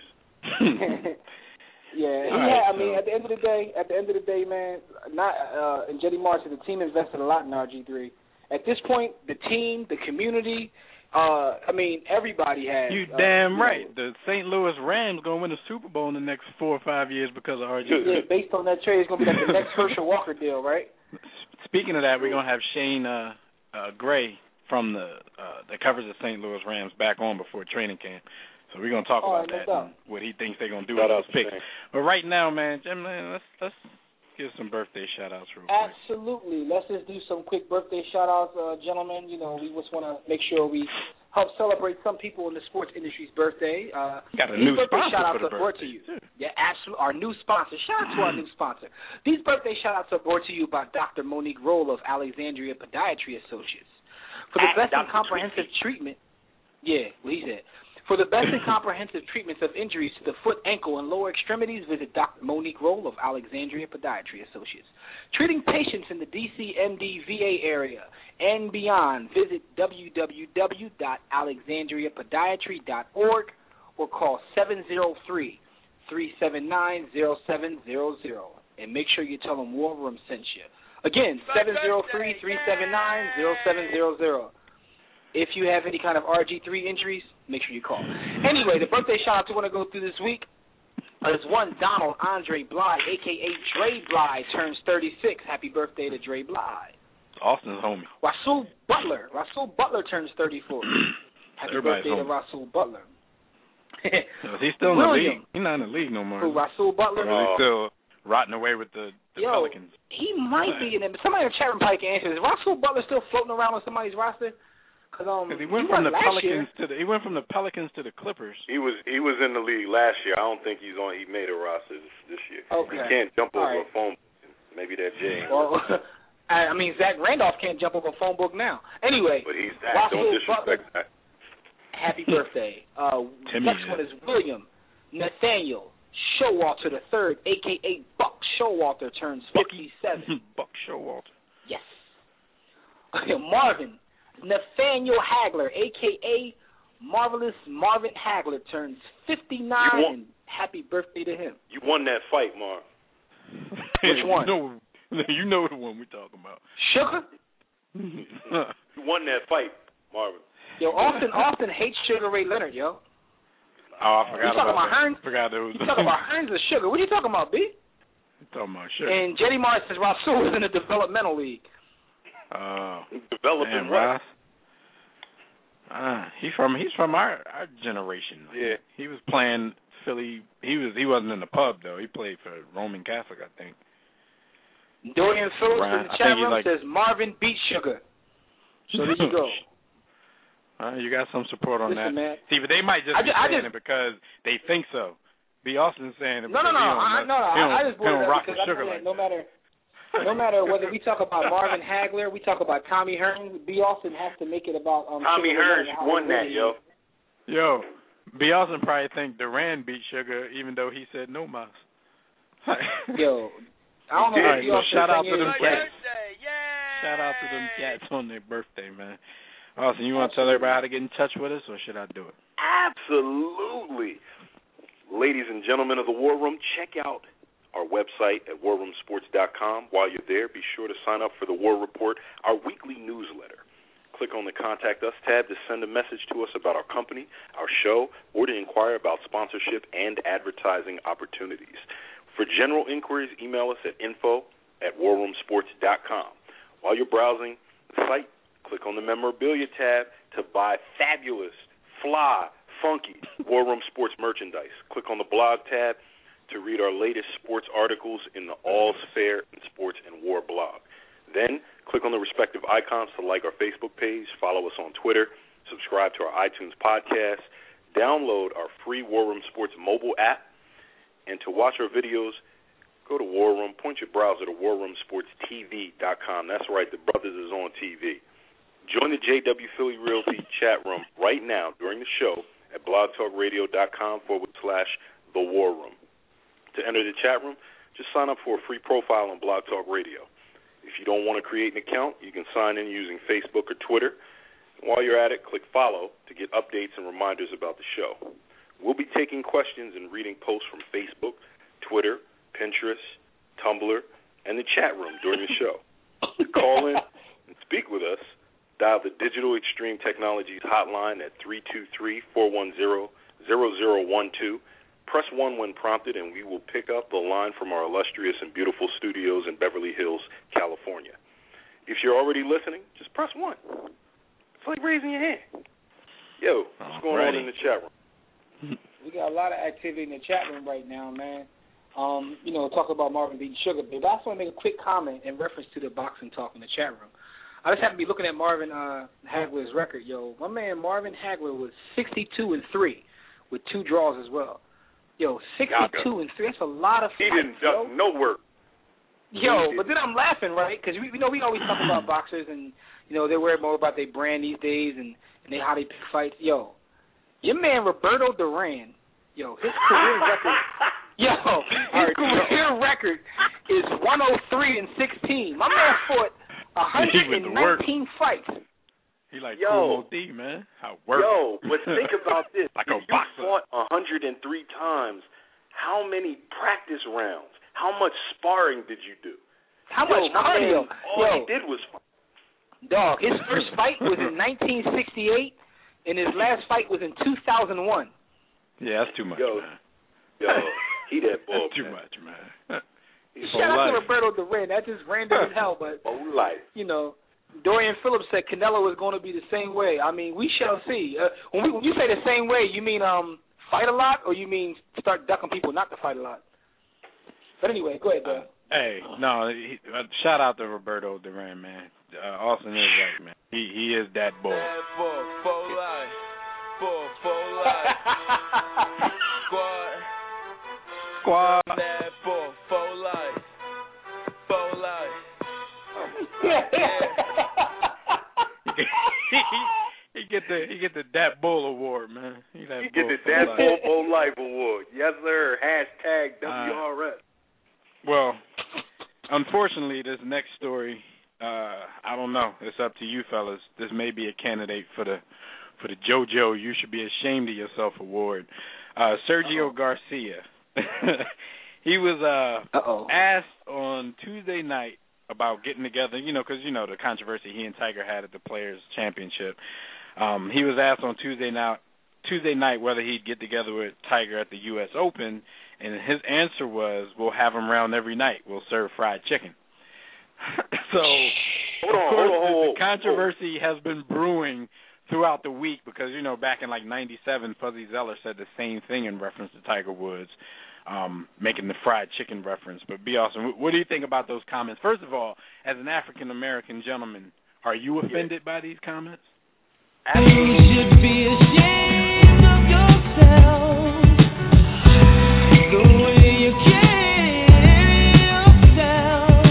Speaker 5: Yeah, he
Speaker 2: All right,
Speaker 5: had, I
Speaker 2: so.
Speaker 5: mean, at the end of the day, at the end of the day, man, not uh, and Jetty Martin, the team invested a lot in R G three. At this point, the team, the community, uh, I mean, everybody has.
Speaker 2: You
Speaker 5: uh,
Speaker 2: damn
Speaker 5: you
Speaker 2: right.
Speaker 5: know,
Speaker 2: The Saint Louis Rams going to win the Super Bowl in the next four or five years because of R G three.
Speaker 5: yeah, based on that trade, it's going to be like the next Herschel Walker deal, right?
Speaker 2: Speaking of that, we're going to have Shane uh, uh, Gray from the uh, that covers the Saint Louis Rams back on before training camp. So we're going to talk
Speaker 5: oh,
Speaker 2: about
Speaker 5: no
Speaker 2: that
Speaker 5: doubt.
Speaker 2: and what he thinks they're going to do
Speaker 4: Shout
Speaker 2: with
Speaker 4: out
Speaker 2: those
Speaker 4: to
Speaker 2: picks.
Speaker 4: Shane.
Speaker 2: But right now, man, Jim, man, let's let's give some birthday shout-outs real quick.
Speaker 5: Absolutely. Let's just do some quick birthday shout-outs, uh, gentlemen. You know, we just want to make sure we help celebrate some people in the sports industry's birthday. Uh,
Speaker 2: Got a
Speaker 5: these
Speaker 2: new
Speaker 5: birthday
Speaker 2: sponsor
Speaker 5: shout-outs
Speaker 2: for the
Speaker 5: are brought to
Speaker 2: birthday,
Speaker 5: you.
Speaker 2: too.
Speaker 5: Yeah, absolutely. Our new sponsor. Shout out to our new sponsor. These birthday shout-outs are brought to you by Doctor Monique Roll of Alexandria Podiatry Associates. For the
Speaker 4: At
Speaker 5: best and
Speaker 4: Doctor
Speaker 5: comprehensive treatment, yeah, what he said. For the best and comprehensive treatments of injuries to the foot, ankle, and lower extremities, visit Doctor Monique Roll of Alexandria Podiatry Associates. Treating patients in the D C M D V A area and beyond, visit w w w dot alexandria podiatry dot org or call seven zero three, three seven nine, zero seven zero zero. And make sure you tell them War Room sent you. Again, seven zero three, three seven nine, zero seven zero zero. If you have any kind of R G three injuries, make sure you call. Anyway, the birthday shout-outs we want to go through this week is one Donald Andre Bly, a k a. Dre Bly, turns thirty-six. Happy birthday to Dre Bly.
Speaker 2: Austin's homie.
Speaker 5: Rasul Butler. Rasul Butler turns thirty-four. Happy
Speaker 2: Everybody's
Speaker 5: birthday
Speaker 2: homie.
Speaker 5: to Rasul Butler.
Speaker 2: So is he still in the
Speaker 5: William.
Speaker 2: league? He's not in the league no more.
Speaker 5: Who, Rasul Butler?
Speaker 2: Or is he still rotting away with the, the
Speaker 5: Yo,
Speaker 2: Pelicans?
Speaker 5: he might be in it. Somebody in the chat room probably can answer this. Is Rasul Butler still floating around on somebody's roster? Because um,
Speaker 2: he went
Speaker 5: he
Speaker 2: from the
Speaker 5: last
Speaker 2: Pelicans
Speaker 5: year.
Speaker 2: to the he went from the Pelicans to the Clippers.
Speaker 4: He was he was in the league last year. I don't think he's on. He made a roster this, this year.
Speaker 5: Okay.
Speaker 4: He can't jump
Speaker 5: All
Speaker 4: over
Speaker 5: right.
Speaker 4: a phone. Maybe that Jay.
Speaker 5: Well, I I mean, Zach Randolph can't jump over a phone book now. Anyway,
Speaker 4: But he's that.
Speaker 5: Rasul
Speaker 4: Don't disrespect
Speaker 5: Butler,
Speaker 4: that.
Speaker 5: happy birthday. Uh,
Speaker 2: Timmy,
Speaker 5: next
Speaker 2: yeah.
Speaker 5: one is William Nathaniel Showalter the third, a k a. Buck Showalter, turns fifty-seven.
Speaker 2: Buck Showalter.
Speaker 5: Yes. Marvin Nathaniel Hagler, a k a. Marvelous Marvin Hagler, turns fifty-nine.
Speaker 4: You want-
Speaker 5: And happy birthday to him.
Speaker 4: You won that fight, Marv.
Speaker 5: Which one?
Speaker 2: You know, you know the one we're talking about.
Speaker 5: Sugar?
Speaker 4: You won that fight, Marvin.
Speaker 5: Yo, Austin Austin hates Sugar Ray Leonard, yo.
Speaker 2: Oh, I forgot
Speaker 5: You talking
Speaker 2: about
Speaker 5: about
Speaker 2: that.
Speaker 5: Hearns?
Speaker 2: Forgot there was.
Speaker 5: You talking about Hearns or Sugar? What are you talking about, B?
Speaker 2: You talking about shit.
Speaker 5: And Jetty Martin says Rasul is in the developmental league.
Speaker 2: Oh,
Speaker 4: Developing
Speaker 2: damn,
Speaker 4: what?
Speaker 2: Ross. Ah, he's from he's from our our generation.
Speaker 4: Yeah.
Speaker 2: He was playing Philly. He was he wasn't in the pub though. He played for Roman Catholic, I think.
Speaker 5: Dorian Phillips
Speaker 2: Ryan,
Speaker 5: in the
Speaker 2: I
Speaker 5: chat
Speaker 2: think he's
Speaker 5: room
Speaker 2: like-
Speaker 5: says Marvin beat Sugar. So there you go.
Speaker 2: All Uh, you got some support on
Speaker 5: Listen,
Speaker 2: that.
Speaker 5: man.
Speaker 2: See, but they might just
Speaker 5: I
Speaker 2: be
Speaker 5: just,
Speaker 2: saying
Speaker 5: I just,
Speaker 2: it because they think so. B. Austin's saying it
Speaker 5: no,
Speaker 2: because
Speaker 5: no, no,
Speaker 2: he don't,
Speaker 5: I, no, no.
Speaker 2: he don't,
Speaker 5: I, I just
Speaker 2: he
Speaker 5: brought
Speaker 2: don't
Speaker 5: it up
Speaker 2: rock
Speaker 5: because
Speaker 2: with
Speaker 5: I
Speaker 2: sugar
Speaker 5: know
Speaker 2: like
Speaker 5: that no
Speaker 2: that.
Speaker 5: matter, no matter whether we talk about Marvin Hagler, we talk about Tommy Hearns, B. Austin has to make it about um.
Speaker 4: Tommy
Speaker 5: Sugar
Speaker 4: Hearns
Speaker 5: and how
Speaker 4: won that,
Speaker 5: really
Speaker 4: yo.
Speaker 2: Yo, B. Austin probably think Durant beat Sugar even though he said no mas.
Speaker 5: Yo, I don't know
Speaker 2: All
Speaker 5: what
Speaker 2: right,
Speaker 5: B.
Speaker 2: so
Speaker 5: Austin
Speaker 2: shout out
Speaker 5: thing
Speaker 2: to
Speaker 5: is,
Speaker 2: them
Speaker 5: but-
Speaker 2: cats. Shout out to them cats on their birthday, man. Austin, you want to tell everybody how to get in touch with us, or should I do it?
Speaker 4: Absolutely. Ladies and gentlemen of the War Room, check out our website at war room sports dot com. While you're there, be sure to sign up for the War Report, our weekly newsletter. Click on the Contact Us tab to send a message to us about our company, our show, or to inquire about sponsorship and advertising opportunities. For general inquiries, email us at info at war room sports dot com. While you're browsing the site, click on the Memorabilia tab to buy fabulous, fly, funky War Room Sports merchandise. Click on the Blog tab to read our latest sports articles in the All's Fair in Sports and War blog. Then, click on the respective icons to like our Facebook page, follow us on Twitter, subscribe to our iTunes podcast, download our free War Room Sports mobile app, and to watch our videos, go to War Room, point your browser to war room sports t v dot com. That's right, the brothers is on T V. Join the J W Philly Realty chat room right now during the show at blogtalkradio.com forward slash the War Room. To enter the chat room, just sign up for a free profile on Blog Talk Radio. If you don't want to create an account, you can sign in using Facebook or Twitter. And while you're at it, click follow to get updates and reminders about the show. We'll be taking questions and reading posts from Facebook, Twitter, Pinterest, Tumblr, and the chat room during the show. To call in and speak with us, dial the Digital Extreme Technologies hotline at three two three, four one zero, zero zero one two. Press one when prompted, and we will pick up the line from our illustrious and beautiful studios in Beverly Hills, California. If you're already listening, just press one. It's like raising your hand. Yo, what's going on in the chat room?
Speaker 5: We got a lot of activity in the chat room right now, man. Um, you know, talk about Marvin beating Sugar, but I just want to make a quick comment in reference to the boxing talk in the chat room. I just happen to be looking at Marvin uh, Hagler's record, yo. My man Marvin Hagler was sixty-two and three with two draws as well. Yo, sixty-two and three. That's a lot of fights,
Speaker 4: He didn't
Speaker 5: yo.
Speaker 4: do no work.
Speaker 5: Yo, but then I'm laughing, right? Because we, you know, we always talk about boxers and you know they worry more about their brand these days and, and they how they pick fights. Yo, your man Roberto Duran, yo, his career record, yo, his career record is one oh three and sixteen. My man fought one hundred nineteen fights.
Speaker 2: He like
Speaker 4: Yo,
Speaker 2: Kumo D, man. How work.
Speaker 4: Yo, but think about this.
Speaker 2: Like
Speaker 4: if
Speaker 2: a
Speaker 4: you
Speaker 2: boxer.
Speaker 4: fought one hundred three times, how many practice rounds? How much sparring did you do?
Speaker 5: How
Speaker 4: Yo,
Speaker 5: much
Speaker 4: my
Speaker 5: cardio?
Speaker 4: man, all
Speaker 5: Yo,
Speaker 4: he did was fight.
Speaker 5: dog, his first fight was in nineteen sixty-eight, and his last fight was in two thousand one.
Speaker 2: Yeah, that's too much,
Speaker 4: Yo,
Speaker 2: man.
Speaker 4: Yo, he that bull.
Speaker 2: That's too
Speaker 4: man.
Speaker 2: much, man.
Speaker 4: He's
Speaker 5: Shout out
Speaker 2: life.
Speaker 5: to Roberto Duran. That's just random as hell, but
Speaker 4: whole life.
Speaker 5: you know, Dorian Phillips said Canelo is going to be the same way. I mean, we shall see. Uh, when, we, when you say the same way, you mean um fight a lot, or you mean start ducking people not to fight a lot? But anyway, go ahead, Dad.
Speaker 2: Uh, hey, no, he, uh, shout out to Roberto Duran, man. Uh, Austin is right, man. He he is that boy.
Speaker 6: For, for life. For, for life. Squad.
Speaker 2: Squad.
Speaker 6: That for, for life. For life.
Speaker 2: he get the he get the Dat Bull award, man. He, that
Speaker 4: You get
Speaker 2: bull
Speaker 4: the
Speaker 2: for
Speaker 4: Dad
Speaker 2: life.
Speaker 4: Bull Bull Life Award. Yes, sir. Hashtag W R S.
Speaker 2: Well, unfortunately, this next story, uh, I don't know. It's up to you, fellas. This may be a candidate for the for the JoJo You Should Be Ashamed of Yourself award. Uh, Sergio Uh-oh. Garcia. He was uh,
Speaker 5: Uh-oh.
Speaker 2: asked on Tuesday night about getting together, you know, because, you know, the controversy he and Tiger had at the Players' Championship. Um, he was asked on Tuesday night, Tuesday night whether he'd get together with Tiger at the U S Open, and his answer was, we'll have him around every night. We'll serve fried chicken. So,
Speaker 4: hold on,
Speaker 2: of course,
Speaker 4: hold on, hold on,
Speaker 2: the controversy has been brewing throughout the week because, you know, back in like ninety-seven, Fuzzy Zeller said the same thing in reference to Tiger Woods, um, making the fried chicken reference. But be awesome. What do you think about those comments? First of all, as an African-American gentleman, are you offended yeah. by these comments?
Speaker 3: You should be ashamed of yourself, the way you carry yourself.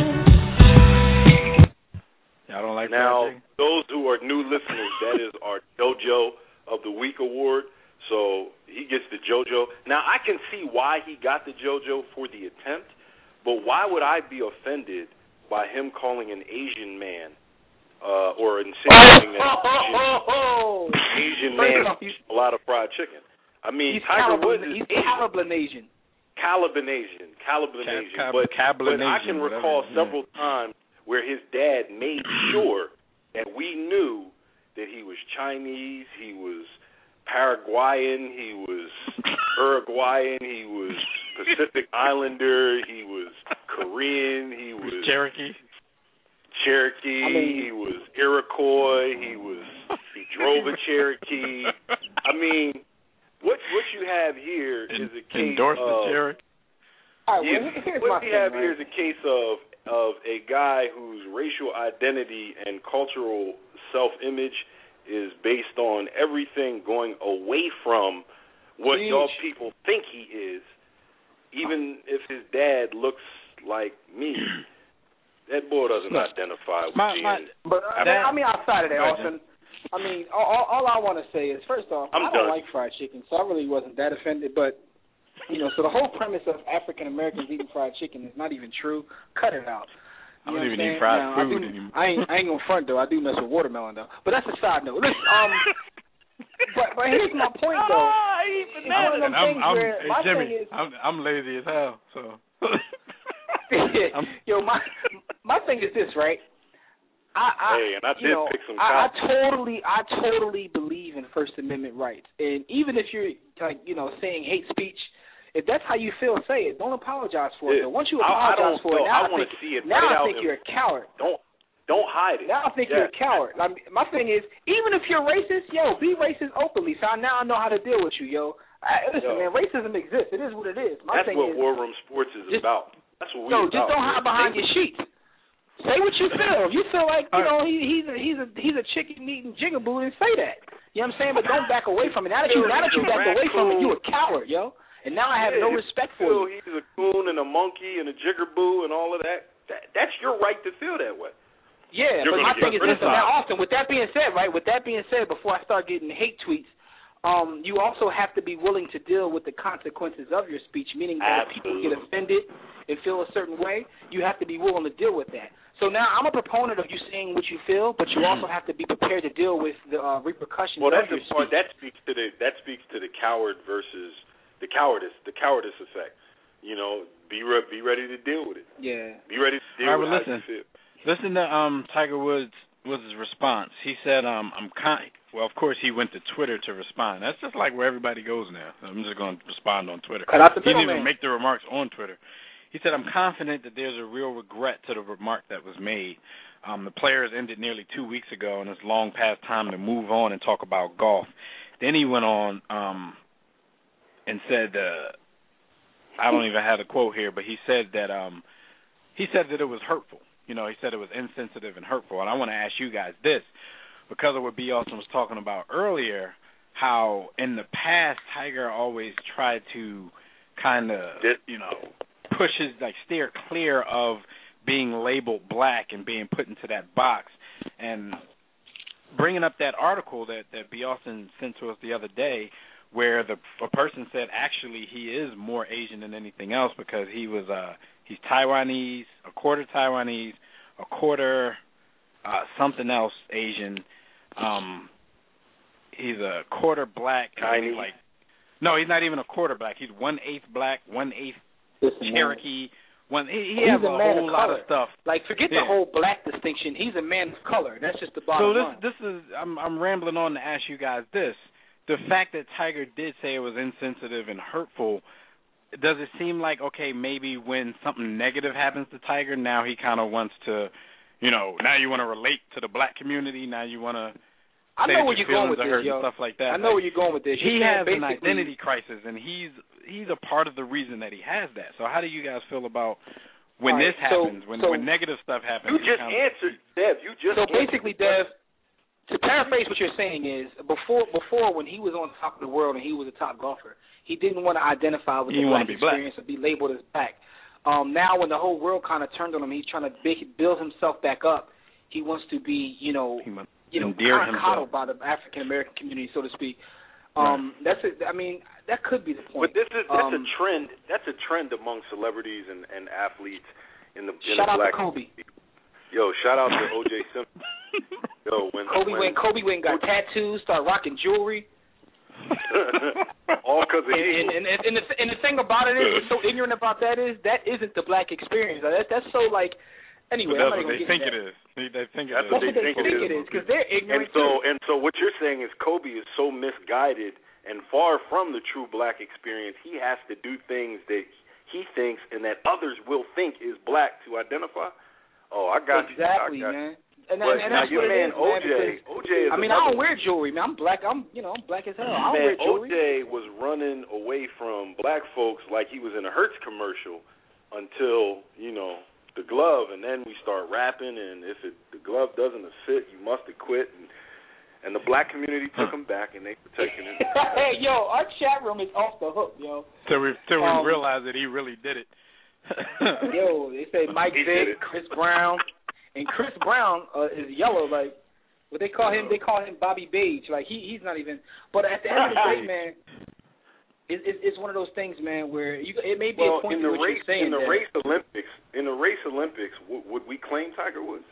Speaker 2: Y'all don't like
Speaker 4: now,
Speaker 2: that?
Speaker 4: Those who are new listeners, that is our JoJo of the Week award. So he gets the JoJo. Now, I can see why he got the JoJo for the attempt, but why would I be offended by him calling an Asian man uh, or insinuating that
Speaker 5: Oh,
Speaker 4: Asian, Asian
Speaker 5: First
Speaker 4: man
Speaker 5: off, he's-
Speaker 4: eats a lot of fried chicken? I mean,
Speaker 5: He's
Speaker 4: Tiger Woods
Speaker 5: Caliban,
Speaker 4: is
Speaker 5: he's Calibanasian.
Speaker 4: Calibanasian, Calibanasian.
Speaker 2: Cab-
Speaker 4: but,
Speaker 2: Cab-
Speaker 4: but I can
Speaker 2: Cablinasian,
Speaker 4: recall
Speaker 2: whatever,
Speaker 4: several times where his dad made sure that we knew that he was Chinese, he was Paraguayan, he was Uruguayan, he was Pacific Islander, he was Korean, he was
Speaker 2: Cherokee.
Speaker 4: Cherokee,
Speaker 5: I mean-
Speaker 4: he was Iroquois, he was he drove a Cherokee. I mean, what what you have here is a case
Speaker 2: Endorse
Speaker 4: of
Speaker 2: the Cherokee.
Speaker 5: All right,
Speaker 4: yeah,
Speaker 5: well, here's
Speaker 4: what
Speaker 5: my
Speaker 4: we
Speaker 5: thing,
Speaker 4: have
Speaker 5: right?
Speaker 4: here is a case of of a guy whose racial identity and cultural self-image is based on everything going away from what
Speaker 5: Preach.
Speaker 4: y'all people think he is, even if his dad looks like me. That boy doesn't
Speaker 2: Look,
Speaker 4: identify with
Speaker 2: my-
Speaker 4: me.
Speaker 2: my-
Speaker 4: and-
Speaker 5: But uh,
Speaker 2: That-
Speaker 5: I mean, outside of that,
Speaker 2: Go ahead,
Speaker 5: Austin, I mean, all, all I want to say is, first off,
Speaker 4: I'm
Speaker 5: I don't
Speaker 4: done.
Speaker 5: like fried chicken, so I really wasn't that offended. But you know, so the whole premise of African Americans eating fried chicken is not even true. Cut it out.
Speaker 2: I
Speaker 5: You
Speaker 2: don't
Speaker 5: know
Speaker 2: even
Speaker 5: what I'm
Speaker 2: eat
Speaker 5: saying?
Speaker 2: fried
Speaker 5: Now,
Speaker 2: food
Speaker 5: I, do,
Speaker 2: anymore.
Speaker 5: I ain't, I ain't gonna front though. I do mess with watermelon though. But that's a side note. Listen, um, but but here's my point though.
Speaker 2: Oh, I eat
Speaker 5: It's one of them
Speaker 2: And I'm,
Speaker 5: things
Speaker 2: I'm,
Speaker 5: where
Speaker 2: hey,
Speaker 5: my
Speaker 2: Jimmy,
Speaker 5: thing is,
Speaker 2: I'm, I'm lazy as hell, so. I'm-
Speaker 5: yo, my my thing is this, right? I, I
Speaker 4: Hey, and I
Speaker 5: you
Speaker 4: did
Speaker 5: know,
Speaker 4: pick some
Speaker 5: I, I
Speaker 4: cops.
Speaker 5: totally, I totally believe in First Amendment rights, and even if you're like, you know, saying hate speech, if that's how you feel, say it. Don't apologize for it.
Speaker 4: Yeah.
Speaker 5: But once you
Speaker 4: I- I
Speaker 5: apologize
Speaker 4: don't
Speaker 5: for it,
Speaker 4: know.
Speaker 5: now
Speaker 4: I
Speaker 5: I,
Speaker 4: wanna
Speaker 5: think,
Speaker 4: see it
Speaker 5: now
Speaker 4: right
Speaker 5: I
Speaker 4: out
Speaker 5: think
Speaker 4: and-
Speaker 5: you're a coward.
Speaker 4: Don't don't hide it.
Speaker 5: Now I think
Speaker 4: Yeah.
Speaker 5: you're a coward. Like, my thing is, even if you're racist, yo, be racist openly. So I, now I know how to deal with you, yo. I, listen,
Speaker 4: Yo.
Speaker 5: man, racism exists. It is what it is. My
Speaker 4: That's
Speaker 5: thing
Speaker 4: what
Speaker 5: is,
Speaker 4: War Room Sports is
Speaker 5: just-
Speaker 4: about. That's what we
Speaker 5: no,
Speaker 4: about.
Speaker 5: just don't hide behind your sheets. Say what you feel. If you feel like, you know, he, he's a he's a he's a chicken eating jigaboo, then say that. You know what I'm saying? But don't back away from it. Now that you now that you back away from it, you a coward, yo. And now I have
Speaker 4: Yeah,
Speaker 5: no
Speaker 4: if
Speaker 5: respect
Speaker 4: you
Speaker 5: for
Speaker 4: feel
Speaker 5: you.
Speaker 4: He's a coon and a monkey and a jiggerboo and all of that. that that's your right to feel that way.
Speaker 5: Yeah,
Speaker 4: You're
Speaker 5: but
Speaker 4: gonna
Speaker 5: my
Speaker 4: get
Speaker 5: thing is this.
Speaker 4: criticized.
Speaker 5: Now, Austin, with that being said, right? With that being said, before I start getting hate tweets, um, you also have to be willing to deal with the consequences of your speech. Meaning that if people get
Speaker 4: Absolutely.
Speaker 5: offended and feel a certain way, you have to be willing to deal with that. So now I'm a proponent of you saying what you feel, but you also have to be prepared to deal with the uh, repercussions
Speaker 4: Well,
Speaker 5: of
Speaker 4: that's
Speaker 5: your
Speaker 4: the part
Speaker 5: speech.
Speaker 4: that speaks to the that speaks to the coward versus the cowardice, the cowardice effect. You know, be re- be ready to deal with it.
Speaker 5: Yeah.
Speaker 4: Be ready to deal
Speaker 2: All right,
Speaker 4: with
Speaker 2: well,
Speaker 4: how
Speaker 2: listen.
Speaker 4: you feel.
Speaker 2: Listen to um Tiger Woods Woods' response. He said, um, I'm kind. Well, of course, he went to Twitter to respond. That's just like where everybody goes now. I'm just going to respond on Twitter.
Speaker 5: Cut out the
Speaker 2: He didn't
Speaker 5: middleman.
Speaker 2: even make the remarks on Twitter. He said, I'm confident that there's a real regret to the remark that was made. Um, the players ended nearly two weeks ago, and it's long past time to move on and talk about golf. Then he went on um, and said, uh, I don't even have the quote here, but he said that um, he said that it was hurtful. You know, he said it was insensitive and hurtful. And I want to ask you guys this, because of what B. Austin was talking about earlier, how in the past Tiger always tried to kind of, you know, push his, like, steer clear of being labeled black and being put into that box. And bringing up that article that, that B. Austin sent to us the other day, where the a person said actually he is more Asian than anything else because he was uh he's Taiwanese, a quarter Taiwanese, a quarter uh something else Asian. Um he's a quarter black and
Speaker 4: Chinese.
Speaker 2: he's like no, he's not even a quarter black. He's one eighth black, one eighth
Speaker 5: Listen, man.
Speaker 2: Cherokee. One he, he
Speaker 5: He's
Speaker 2: has a,
Speaker 5: a man
Speaker 2: whole
Speaker 5: of
Speaker 2: lot
Speaker 5: color.
Speaker 2: of stuff.
Speaker 5: Like, forget
Speaker 2: Yeah.
Speaker 5: the whole black distinction. He's a man of color. That's just the
Speaker 2: So
Speaker 5: bottom
Speaker 2: this
Speaker 5: line.
Speaker 2: this is I'm I'm rambling on to ask you guys this. The fact that Tiger did say it was insensitive and hurtful, does it seem like, okay, maybe when something negative happens to Tiger, now he kind of wants to, you know, now you want to relate to the black community, now you want to
Speaker 5: I
Speaker 2: say
Speaker 5: know
Speaker 2: that
Speaker 5: where
Speaker 2: your
Speaker 5: you're going
Speaker 2: feelings
Speaker 5: with
Speaker 2: are
Speaker 5: this,
Speaker 2: hurt
Speaker 5: yo.
Speaker 2: and stuff like that.
Speaker 5: I know
Speaker 2: Like,
Speaker 5: where you're going with this.
Speaker 2: he
Speaker 5: You're
Speaker 2: has
Speaker 5: saying
Speaker 2: an
Speaker 5: basically-
Speaker 2: identity crisis, and he's he's a part of the reason that he has that. So how do you guys feel about when
Speaker 5: All right,
Speaker 2: this
Speaker 5: so-
Speaker 2: happens, when
Speaker 5: so
Speaker 2: when negative stuff happens?
Speaker 4: You just
Speaker 2: kind of-
Speaker 4: answered, Dev. You just
Speaker 5: So
Speaker 4: answered
Speaker 5: basically,
Speaker 4: the question.
Speaker 5: Dev, to paraphrase what you're saying is before before when he was on top of the world and he was a top golfer, he didn't want to identify with
Speaker 2: He
Speaker 5: the
Speaker 2: didn't
Speaker 5: black
Speaker 2: wanna be
Speaker 5: experience or be labeled as black. Um, now when the whole world kind of turned on him, he's trying to big, build himself back up. He wants to be, you know,
Speaker 2: He must
Speaker 5: you know,
Speaker 2: endear
Speaker 5: kind of
Speaker 2: himself.
Speaker 5: coddled by the African American community, so to speak. Um,
Speaker 2: Right.
Speaker 5: That's it. I mean, that could be the point.
Speaker 4: But this is that's
Speaker 5: um,
Speaker 4: a trend. That's a trend among celebrities and, and athletes in the in
Speaker 5: Shout
Speaker 4: the
Speaker 5: out
Speaker 4: black
Speaker 5: to Kobe.
Speaker 4: community. Yo, shout out to O J Simpson. Yo, when
Speaker 5: Kobe
Speaker 4: when,
Speaker 5: went. Kobe went and got tattoos, started rocking jewelry.
Speaker 4: all because of
Speaker 5: And,
Speaker 4: Eagles.
Speaker 5: and, and, and, the, and the thing about it is, what's so ignorant about that is, that isn't the black experience. That, that's so like. Anyway,
Speaker 2: But
Speaker 5: I'm
Speaker 2: that's
Speaker 5: not
Speaker 2: what
Speaker 5: even
Speaker 2: they
Speaker 5: gonna
Speaker 2: think
Speaker 5: get
Speaker 2: it
Speaker 5: into
Speaker 2: is. They, they think it
Speaker 4: That's
Speaker 2: is.
Speaker 4: what
Speaker 5: That's what they
Speaker 4: think
Speaker 5: think
Speaker 4: it
Speaker 5: it
Speaker 4: is.
Speaker 5: is because they're
Speaker 4: And
Speaker 5: ignorant
Speaker 4: so
Speaker 5: too.
Speaker 4: and so what you're saying is Kobe is so misguided and far from the true black experience. He has to do things that he thinks and that others will think is black to identify. Oh, I got
Speaker 5: Exactly,
Speaker 4: you. I got
Speaker 5: man. And,
Speaker 4: But
Speaker 5: and, and
Speaker 4: now
Speaker 5: that's
Speaker 4: your
Speaker 5: what
Speaker 4: man
Speaker 5: it is, man.
Speaker 4: O J,
Speaker 5: because,
Speaker 4: O J is
Speaker 5: I mean,
Speaker 4: another
Speaker 5: I don't wear jewelry, man. I'm black. I'm, you know, I'm black as hell. I don't
Speaker 4: man,
Speaker 5: wear jewelry.
Speaker 4: O J was running away from black folks like he was in a Hertz commercial until, you know, the glove, and then we start rapping, and if it, the glove doesn't fit, you must have quit. And, and the black community took him back, and they protected him.
Speaker 5: Hey, yo, our chat room is off the hook, yo.
Speaker 2: Till we till we
Speaker 5: Um,
Speaker 2: realize that he really did it.
Speaker 5: Yo, they say Mike
Speaker 4: He did
Speaker 5: Vick,
Speaker 4: it.
Speaker 5: Chris Brown, and Chris Brown uh, is yellow. Like, what they call him? They call him Bobby Beige. Like, he he's not even. But at the end of the day, man, it, it, it's one of those things, man, where you it may be
Speaker 4: Well,
Speaker 5: a point
Speaker 4: in
Speaker 5: to
Speaker 4: the
Speaker 5: what
Speaker 4: race,
Speaker 5: you're saying
Speaker 4: in the
Speaker 5: that,
Speaker 4: race Olympics, in the race Olympics, w- would we claim Tiger Woods?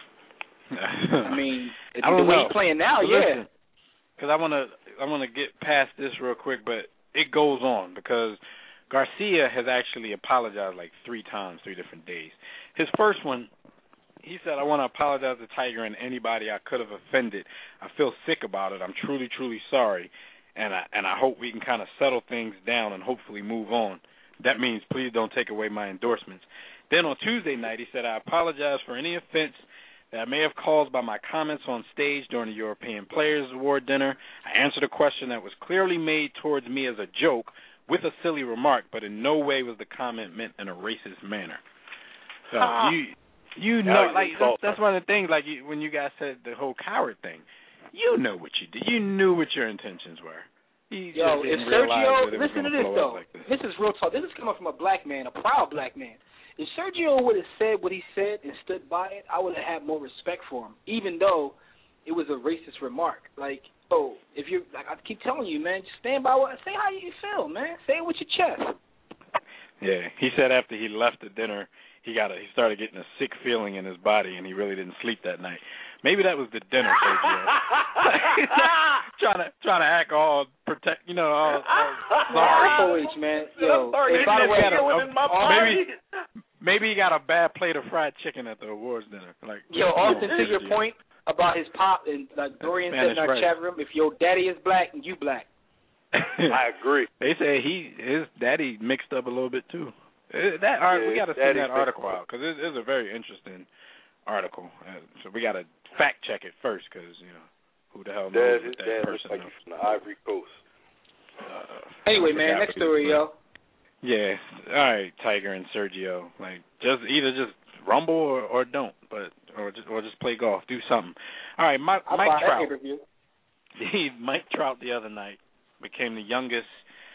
Speaker 5: I mean, if
Speaker 2: I don't
Speaker 5: the way
Speaker 2: know.
Speaker 5: he's playing now,
Speaker 2: But
Speaker 5: yeah.
Speaker 2: listen, because I want to I want to get past this real quick, but it goes on because Garcia has actually apologized like three times, three different days. His first one, he said, I want to apologize to Tiger and anybody I could have offended. I feel sick about it. I'm truly, truly sorry, and I and I hope we can kind of settle things down and hopefully move on. That means please don't take away my endorsements. Then on Tuesday night, he said, I apologize for any offense that I may have caused by my comments on stage during the European Players Award dinner. I answered a question that was clearly made towards me as a joke with a silly remark, but in no way was the comment meant in a racist manner. So you you know,
Speaker 4: Now
Speaker 2: like
Speaker 4: he's
Speaker 2: that's,
Speaker 4: insulting.
Speaker 2: that's one of the things. Like you, when you guys said the whole coward thing, you know what you did. You knew what your intentions were. You
Speaker 5: Yo,
Speaker 2: just
Speaker 5: if
Speaker 2: didn't realize
Speaker 5: Sergio,
Speaker 2: that it was
Speaker 5: listen to
Speaker 2: gonna
Speaker 5: this
Speaker 2: blow up
Speaker 5: though.
Speaker 2: like this.
Speaker 5: This is real talk. This is coming from a black man, a proud black man. If Sergio would have said what he said and stood by it, I would have had more respect for him, even though it was a racist remark. Like, oh, if you like, I keep telling you, man, just stand by what, say how you feel, man. Say it with your chest.
Speaker 2: Yeah, he said after he left the dinner, he got a, he started getting a sick feeling in his body, and he really didn't sleep that night. Maybe that was the dinner, Sergio. trying to trying to act all protect, you know, all, all sorry.
Speaker 5: Always, man. Yo,
Speaker 2: Maybe
Speaker 5: hey, by the
Speaker 2: he
Speaker 5: way,
Speaker 2: got a-
Speaker 5: yo,
Speaker 2: a- maybe maybe he got a bad plate of fried chicken at the awards dinner. Like,
Speaker 5: yo, Austin, to your
Speaker 2: Sergio.
Speaker 5: point about his pop, and like Dorian said in
Speaker 2: Spanish
Speaker 5: our
Speaker 2: rice.
Speaker 5: chat room, if your daddy is black and you black.
Speaker 4: I agree.
Speaker 2: They say he his daddy mixed up a little bit too. Uh, That art,
Speaker 4: Yeah,
Speaker 2: we got to
Speaker 4: his
Speaker 2: send
Speaker 4: daddy
Speaker 2: that
Speaker 4: mixed
Speaker 2: article
Speaker 4: up.
Speaker 2: out because it is a very interesting article. Uh, so we got to fact check it first because you know who the hell knows
Speaker 4: Dad,
Speaker 2: what
Speaker 4: his
Speaker 2: that
Speaker 4: dad looks
Speaker 2: person
Speaker 4: like
Speaker 2: knows.
Speaker 4: he's from the Ivory Coast.
Speaker 2: Uh,
Speaker 5: Anyway,
Speaker 2: I
Speaker 5: man,
Speaker 2: forgot
Speaker 5: next
Speaker 2: what he
Speaker 5: story,
Speaker 2: was,
Speaker 5: yo.
Speaker 2: but- Yeah, all right, Tiger and Sergio. Like, just either just rumble or, or don't, but or just or just play golf, do something. All right, Mike,
Speaker 5: I'll
Speaker 2: Mike
Speaker 5: buy that
Speaker 2: Trout.
Speaker 5: pay-per-view.
Speaker 2: He, Mike Trout the other night became the youngest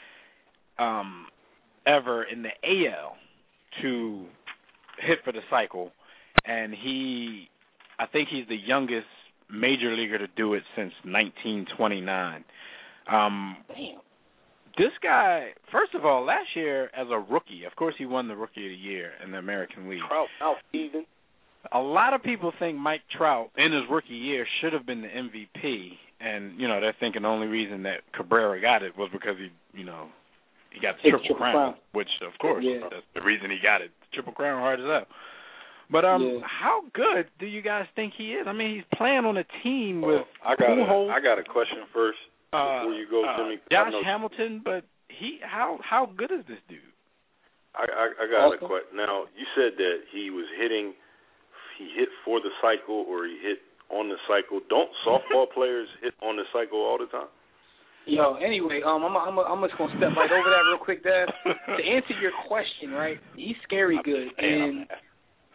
Speaker 2: um, ever in the A L to hit for the cycle, and he, I think he's the youngest major leaguer to do it since nineteen twenty-nine. Um,
Speaker 5: Damn.
Speaker 2: this guy, first of all, last year as a rookie, of course he won the Rookie of the Year in the American League.
Speaker 4: Trout out even.
Speaker 2: A lot of people think Mike Trout, in his rookie year, should have been the M V P, and, you know, they're thinking the only reason that Cabrera got it was because he, you know, he got the
Speaker 5: It's
Speaker 2: triple,
Speaker 5: triple
Speaker 2: crown,
Speaker 5: crown.
Speaker 2: which, of course,
Speaker 5: Yeah.
Speaker 2: that's the reason he got it. Triple crown, hard as hell. But um,
Speaker 5: Yeah.
Speaker 2: how good do you guys think he is? I mean, he's playing on a team with
Speaker 4: Oh, I got
Speaker 2: Pujols,
Speaker 4: a, I got a question first
Speaker 2: uh,
Speaker 4: before you go,
Speaker 2: uh,
Speaker 4: Jimmy. I
Speaker 2: Josh
Speaker 4: know-
Speaker 2: Hamilton, but he how how good is this dude?
Speaker 4: I, I, I got
Speaker 5: Awesome.
Speaker 4: a question. Now, you said that he was hitting, he hit for the cycle or he hit on the cycle. Don't softball players hit on the cycle all the time?
Speaker 5: Yo, anyway, um, I'm I'm I'm just gonna step right over that real quick, Dad. To answer your question, right? He's scary good, and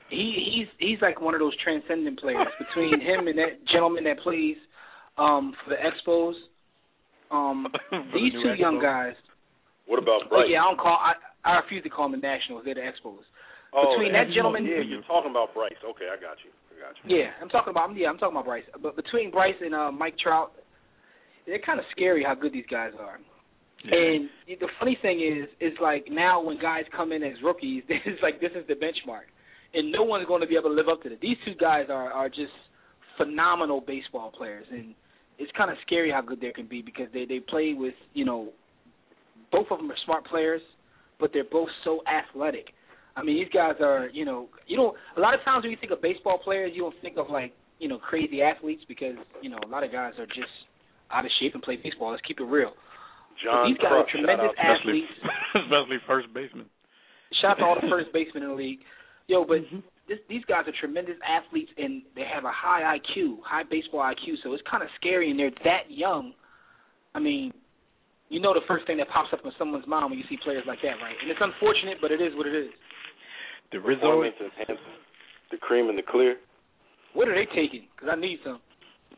Speaker 5: he he's he's like one of those transcendent players. Between him and that gentleman that plays um, for the Expos, um, these two
Speaker 2: Expos.
Speaker 5: young guys.
Speaker 4: What about
Speaker 5: Oh,
Speaker 4: Bryce?
Speaker 5: yeah, I don't call. I, I refuse to call them the Nationals. They're the Expos.
Speaker 4: Oh,
Speaker 5: between that gentleman,
Speaker 4: yeah, you're talking about Bryce. Okay, I got you. I got you.
Speaker 5: Yeah, I'm talking about. Yeah, I'm talking about Bryce. But between Bryce and uh, Mike Trout, they're kind of scary how good these guys are. Yeah. And the funny thing is, is like now when guys come in as rookies, this is like this is the benchmark, and no one's going to be able to live up to it. These two guys are are just phenomenal baseball players, and it's kind of scary how good they can be because they they play with, you know, both of them are smart players, but they're both so athletic. I mean, these guys are, you know, you don't. A lot of times when you think of baseball players, you don't think of like, you know, crazy athletes because, you know, a lot of guys are just out of shape and play baseball. Let's keep it real.
Speaker 4: John
Speaker 5: these guys
Speaker 4: Kruk,
Speaker 5: are tremendous
Speaker 2: especially,
Speaker 5: athletes.
Speaker 2: especially first baseman.
Speaker 5: Shout out to all the first basemen in the league. Yo, but this, these guys are tremendous athletes, and they have a high I Q, high baseball I Q, so it's kind of scary, and they're that young. I mean, you know the first thing that pops up in someone's mind when you see players like that, right? And it's unfortunate, but it is what it is.
Speaker 2: The Rizzo.
Speaker 4: The cream and the clear.
Speaker 5: What are they taking? Because I need some.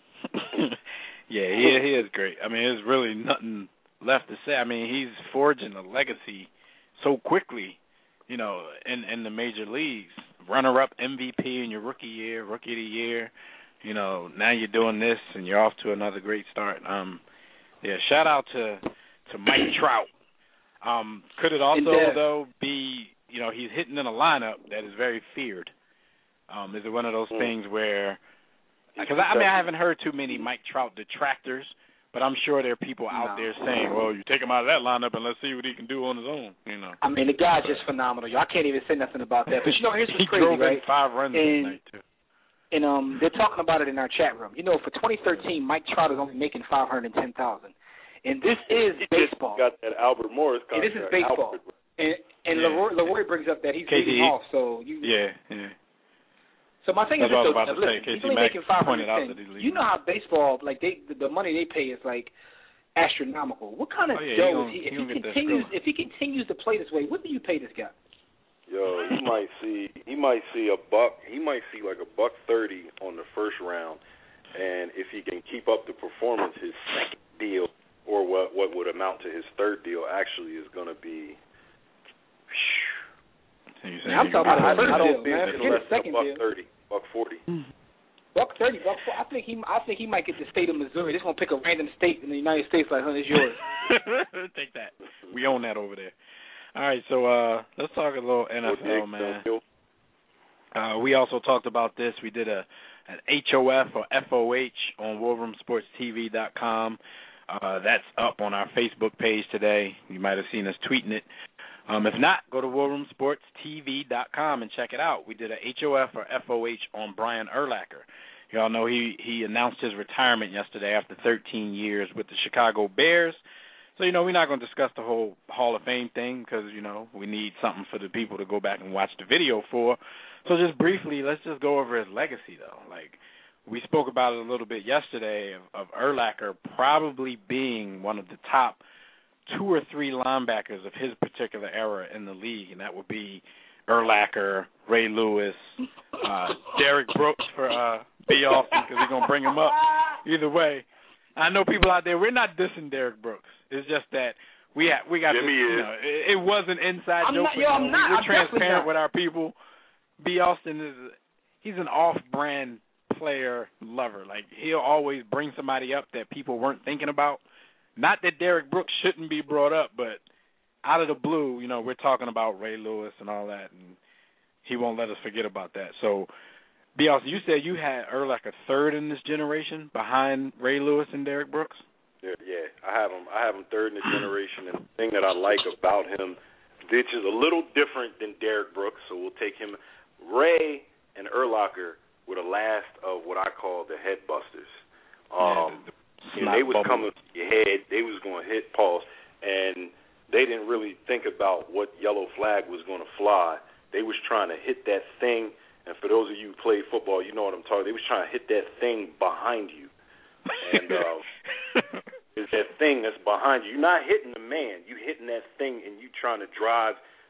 Speaker 2: Yeah, he, he is great. I mean, there's really nothing left to say. I mean, he's forging a legacy so quickly, you know, in, in the major leagues. Runner-up M V P in your rookie year, rookie of the year. You know, now you're doing this, and you're off to another great start. Um, yeah, shout out to to Mike Trout. Um, could it also, though, be, you know, he's hitting in a lineup that is very feared? Um, is it one of those things where, because I, I mean, I haven't heard too many Mike Trout detractors, but I'm sure there are people out
Speaker 5: no.
Speaker 2: there saying, well, you take him out of that lineup and let's see what he can do on his own, you know.
Speaker 5: I mean, the guy's just phenomenal. I can't even say nothing about that. But, you know, here's what's crazy,
Speaker 2: he drove
Speaker 5: right?
Speaker 2: in five runs
Speaker 5: and,
Speaker 2: tonight, too.
Speaker 5: And um, they're talking about it in our chat room. You know, for twenty thirteen, Mike Trout is only making five hundred ten thousand dollars. And this is baseball.
Speaker 4: Got that Albert Morris contract.
Speaker 5: And this is baseball. Albert. And, and
Speaker 2: yeah.
Speaker 5: Leroy, Leroy brings up that he's
Speaker 2: K T
Speaker 5: leading off. So you,
Speaker 2: yeah, yeah.
Speaker 5: So my thing
Speaker 2: That's
Speaker 5: is,
Speaker 2: what I was
Speaker 5: though,
Speaker 2: about to
Speaker 5: listen,
Speaker 2: say.
Speaker 5: he's
Speaker 2: Casey
Speaker 5: only
Speaker 2: Mack
Speaker 5: making five
Speaker 2: pointed out
Speaker 5: hundred ten.
Speaker 2: that he's leading.
Speaker 5: You know how baseball, like they, the, the money they pay is like astronomical. What kind of
Speaker 2: oh, yeah,
Speaker 5: dough
Speaker 2: he
Speaker 5: is he?
Speaker 2: gonna,
Speaker 5: If he
Speaker 2: he
Speaker 5: continues, if he continues to play this way, what do you pay this guy?
Speaker 4: Yo, he might see, he might see a buck, he might see like a buck thirty on the first round, and if he can keep up the performance, his second deal or what what would amount to his third deal actually is going to be.
Speaker 5: Man, I'm talking about the first
Speaker 4: I don't
Speaker 5: deal,
Speaker 4: think
Speaker 5: man.
Speaker 4: it's
Speaker 5: Forget
Speaker 4: less
Speaker 5: the
Speaker 4: than
Speaker 5: second
Speaker 4: a buck
Speaker 5: deal.
Speaker 4: thirty, buck forty.
Speaker 5: Buck thirty, buck four. I think he, I think he might get the state of Missouri. They're gonna pick a random state in the United States like, huh, it's yours.
Speaker 2: Take that. We own that over there. All right, so uh, let's talk a little N F L, man. Uh, we also talked about this. We did a an H O F or F O H on war room sports T V dot com. Uh, that's up on our Facebook page today. You might have seen us tweeting it. Um, if not, go to war room sports T V dot com and check it out. We did a H O F or F O H on Brian Urlacher. You all know he, he announced his retirement yesterday after thirteen years with the Chicago Bears. So, you know, we're not going to discuss the whole Hall of Fame thing because, you know, we need something for the people to go back and watch the video for. So just briefly, let's just go over his legacy, though. Like, we spoke about it a little bit yesterday of, of Urlacher probably being one of the top two or three linebackers of his particular era in the league, and that would be Urlacher, Ray Lewis, uh, Derek Brooks for uh, B. Austin because we're going to bring him up. Either way, I know people out there, we're not dissing Derek Brooks. It's just that we ha- we got
Speaker 4: Jimmy
Speaker 2: this, you
Speaker 4: is.
Speaker 2: know, it, it was an inside
Speaker 5: I'm
Speaker 2: joke.
Speaker 5: not,
Speaker 2: but,
Speaker 5: yo,
Speaker 2: you know,
Speaker 5: I'm not.
Speaker 2: We're
Speaker 5: I'm
Speaker 2: transparent
Speaker 5: not.
Speaker 2: with our people. B. Austin is he's an off-brand player lover. Like, he'll always bring somebody up that people weren't thinking about. Not that Derek Brooks shouldn't be brought up, but out of the blue, you know, we're talking about Ray Lewis and all that, and he won't let us forget about that. So, B. Austin, you said you had Urlacher third in this generation behind Ray Lewis and Derek Brooks?
Speaker 4: Yeah, yeah, I have him. I have him third in the generation, and the thing that I like about him, which is a little different than Derek Brooks, so we'll take him. Ray and Urlacher were the last of what I call the head busters. Um,
Speaker 2: yeah,
Speaker 4: and they was coming to your head. They was going to hit pause, and they didn't really think about what yellow flag was going to fly. They was trying to hit that thing, and for those of you who play football, you know what I'm talking. They was trying to hit that thing behind you. And uh, it's that thing that's behind you. You're not hitting the man. You're hitting that thing, and you trying to drive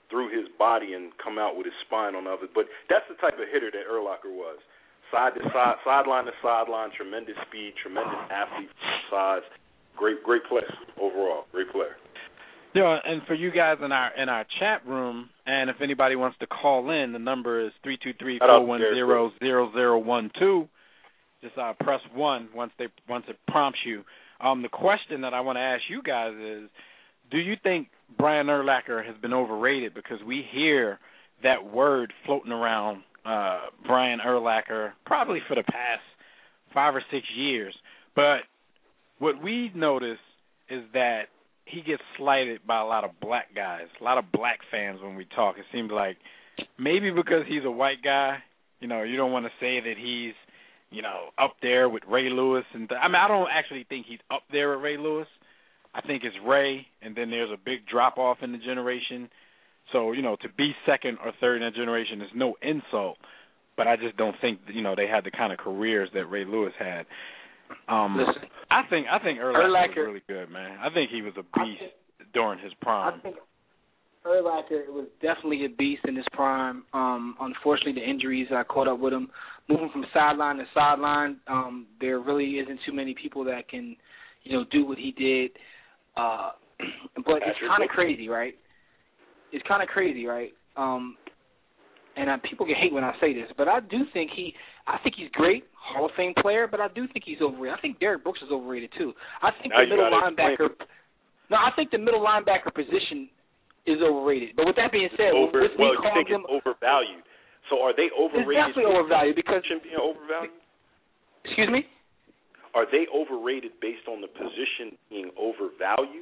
Speaker 4: through his body and come out with his spine on the other. But that's the type of hitter that Urlacher was. Side to side, sideline to sideline, tremendous speed, tremendous athlete size. Great, great player overall. Great player.
Speaker 2: Yeah, and for you guys in our in our chat room, and if anybody wants to call in, the number is three two three, four one zero, zero zero one two. Just uh, press one once they once it prompts you. Um, the question that I want to ask you guys is, do you think Brian Urlacher has been overrated? Because we hear that word floating around uh, Brian Urlacher probably for the past five or six years. But what we notice is that he gets slighted by a lot of black guys, a lot of black fans when we talk. It seems like maybe because he's a white guy, you know, you don't want to say that he's, you know, up there with Ray Lewis. And th- I mean, I don't actually think he's up there with Ray Lewis. I think it's Ray, and then there's a big drop-off in the generation. So, you know, to be second or third in that generation is no insult, but I just don't think, you know, they had the kind of careers that Ray Lewis had. Um,
Speaker 5: Listen,
Speaker 2: I think I think Urlacher,
Speaker 5: Urlacher
Speaker 2: was really good, man. I think he was a beast think, during his prime.
Speaker 5: I think Urlacher was definitely a beast in his prime. Um, unfortunately, the injuries uh, caught up with him. Moving from sideline to sideline, um, there really isn't too many people that can, you know, do what he did. Uh, but it's kind of crazy, right? It's kind of crazy, right? Um, and uh, people get hate when I say this, but I do think he, I think he's great, Hall of Fame player, but I do think he's overrated. I think Derrick Brooks is overrated too. I think
Speaker 4: now
Speaker 5: the middle linebacker, no, I think the middle linebacker position is overrated. But with that being said,
Speaker 4: Over,
Speaker 5: with
Speaker 4: well,
Speaker 5: me
Speaker 4: you think
Speaker 5: him,
Speaker 4: it's overvalued. So are they overrated?
Speaker 5: It's definitely overvalued because
Speaker 4: being overvalued.
Speaker 5: Excuse me.
Speaker 4: Are they overrated based on the position being overvalued?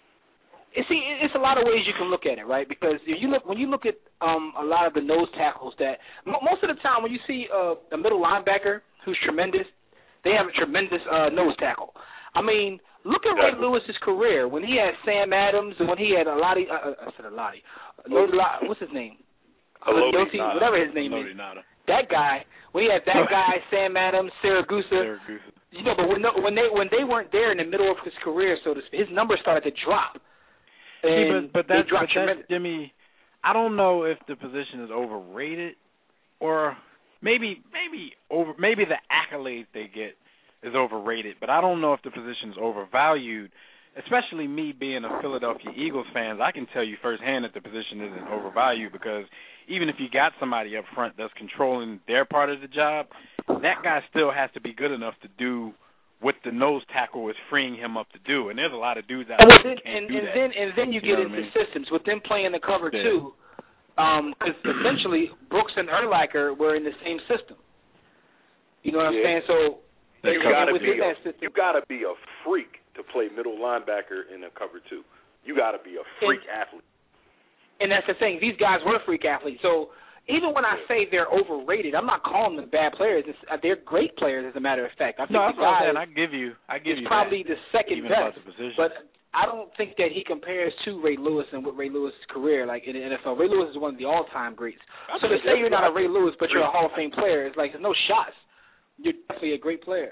Speaker 5: You see, it's a lot of ways you can look at it, right? Because if you look, when you look at um, a lot of the nose tackles, that most of the time when you see uh, a middle linebacker who's tremendous, they have a tremendous uh, nose tackle. I mean, look at Ray Lewis's career when he had Sam Adams and when he had Aloti. Uh, I said Aloti. What's his name? Aloti, whatever his name is. That guy. When he had that guy, Sam Adams, Saragusa. You know, but when, when they when they weren't there in the middle of his career, so to speak, his numbers started to drop.
Speaker 2: See, but, but that's, but that's Jimmy. I don't know if the position is overrated or maybe maybe over maybe the accolades they get is overrated, but I don't know if the position is overvalued. Especially me being a Philadelphia Eagles fan, I can tell you firsthand that the position isn't overvalued because even if you got somebody up front that's controlling their part of the job, that guy still has to be good enough to do what the nose tackle is freeing him up to do, and there's a lot of dudes out there who can't
Speaker 5: and,
Speaker 2: do
Speaker 5: and
Speaker 2: that.
Speaker 5: Then, and then you, you get into I mean? systems with them playing the cover yeah. too, because um, essentially Brooks and Urlacher were in the same system. You know what yeah. I'm saying? So
Speaker 4: you gotta be a, you gotta be a freak to play middle linebacker in a cover two. You gotta be a freak
Speaker 5: and,
Speaker 4: athlete.
Speaker 5: And that's the thing; these guys were freak athletes. So even when I say they're overrated, I'm not calling them bad players. It's, uh, they're great players, as a matter of fact. I think
Speaker 2: no,
Speaker 5: the guy
Speaker 2: I give you, I give you
Speaker 5: probably
Speaker 2: that,
Speaker 5: the second
Speaker 2: even
Speaker 5: best.
Speaker 2: About the position.
Speaker 5: But I don't think that he compares to Ray Lewis and what Ray Lewis' career like in the N F L. Ray Lewis is one of the all-time greats.
Speaker 4: I
Speaker 5: so to say you're not a Ray Lewis, but you're a Hall of Fame player, it's like there's no shots. You're definitely a great player.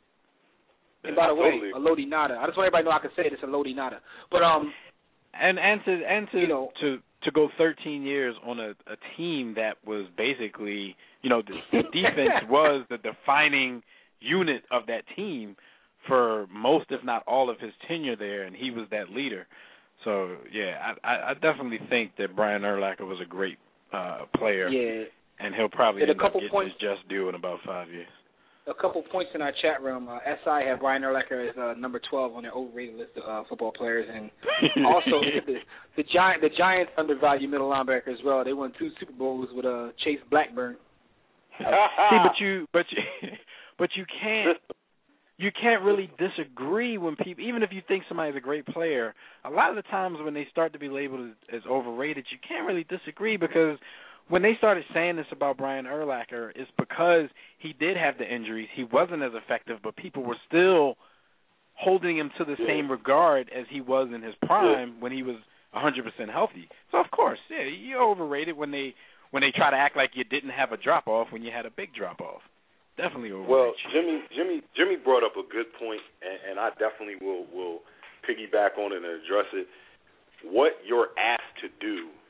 Speaker 5: And by the way, a Lodi Nada. I just want everybody to know I can say this, a Lodi Nada. But um,
Speaker 2: and and to and to
Speaker 5: you know,
Speaker 2: to to go thirteen years on a, a team that was basically, you know, the, the defense was the defining unit of that team for most, if not all, of his tenure there, and he was that leader. So yeah, I, I definitely think that Brian Urlacher was a great uh, player.
Speaker 5: Yeah,
Speaker 2: and he'll probably
Speaker 5: end
Speaker 2: up
Speaker 5: couple
Speaker 2: getting
Speaker 5: points.
Speaker 2: his just due in about five years.
Speaker 5: A couple points in our chat room. Uh, S I had Brian Urlacher as uh, number twelve on their overrated list of uh, football players, and also the, the Giant the Giants undervalue middle linebacker as well. They won two Super Bowls with uh, Chase Blackburn.
Speaker 2: See, but you but you but you can't you can't really disagree when people, even if you think somebody's a great player. A lot of the times when they start to be labeled as, as overrated, you can't really disagree because when they started saying this about Brian Urlacher, it's because he did have the injuries. He wasn't as effective, but people were still holding him to the yeah. same regard as he was in his prime yeah. when he was one hundred percent healthy. So, of course, yeah, you're overrated when they when they try to act like you didn't have a drop-off when you had a big drop-off. Definitely overrated.
Speaker 4: Well, Jimmy Jimmy, Jimmy brought up a good point, and, and I definitely will, will piggyback on it and address it. What you're asked to do in a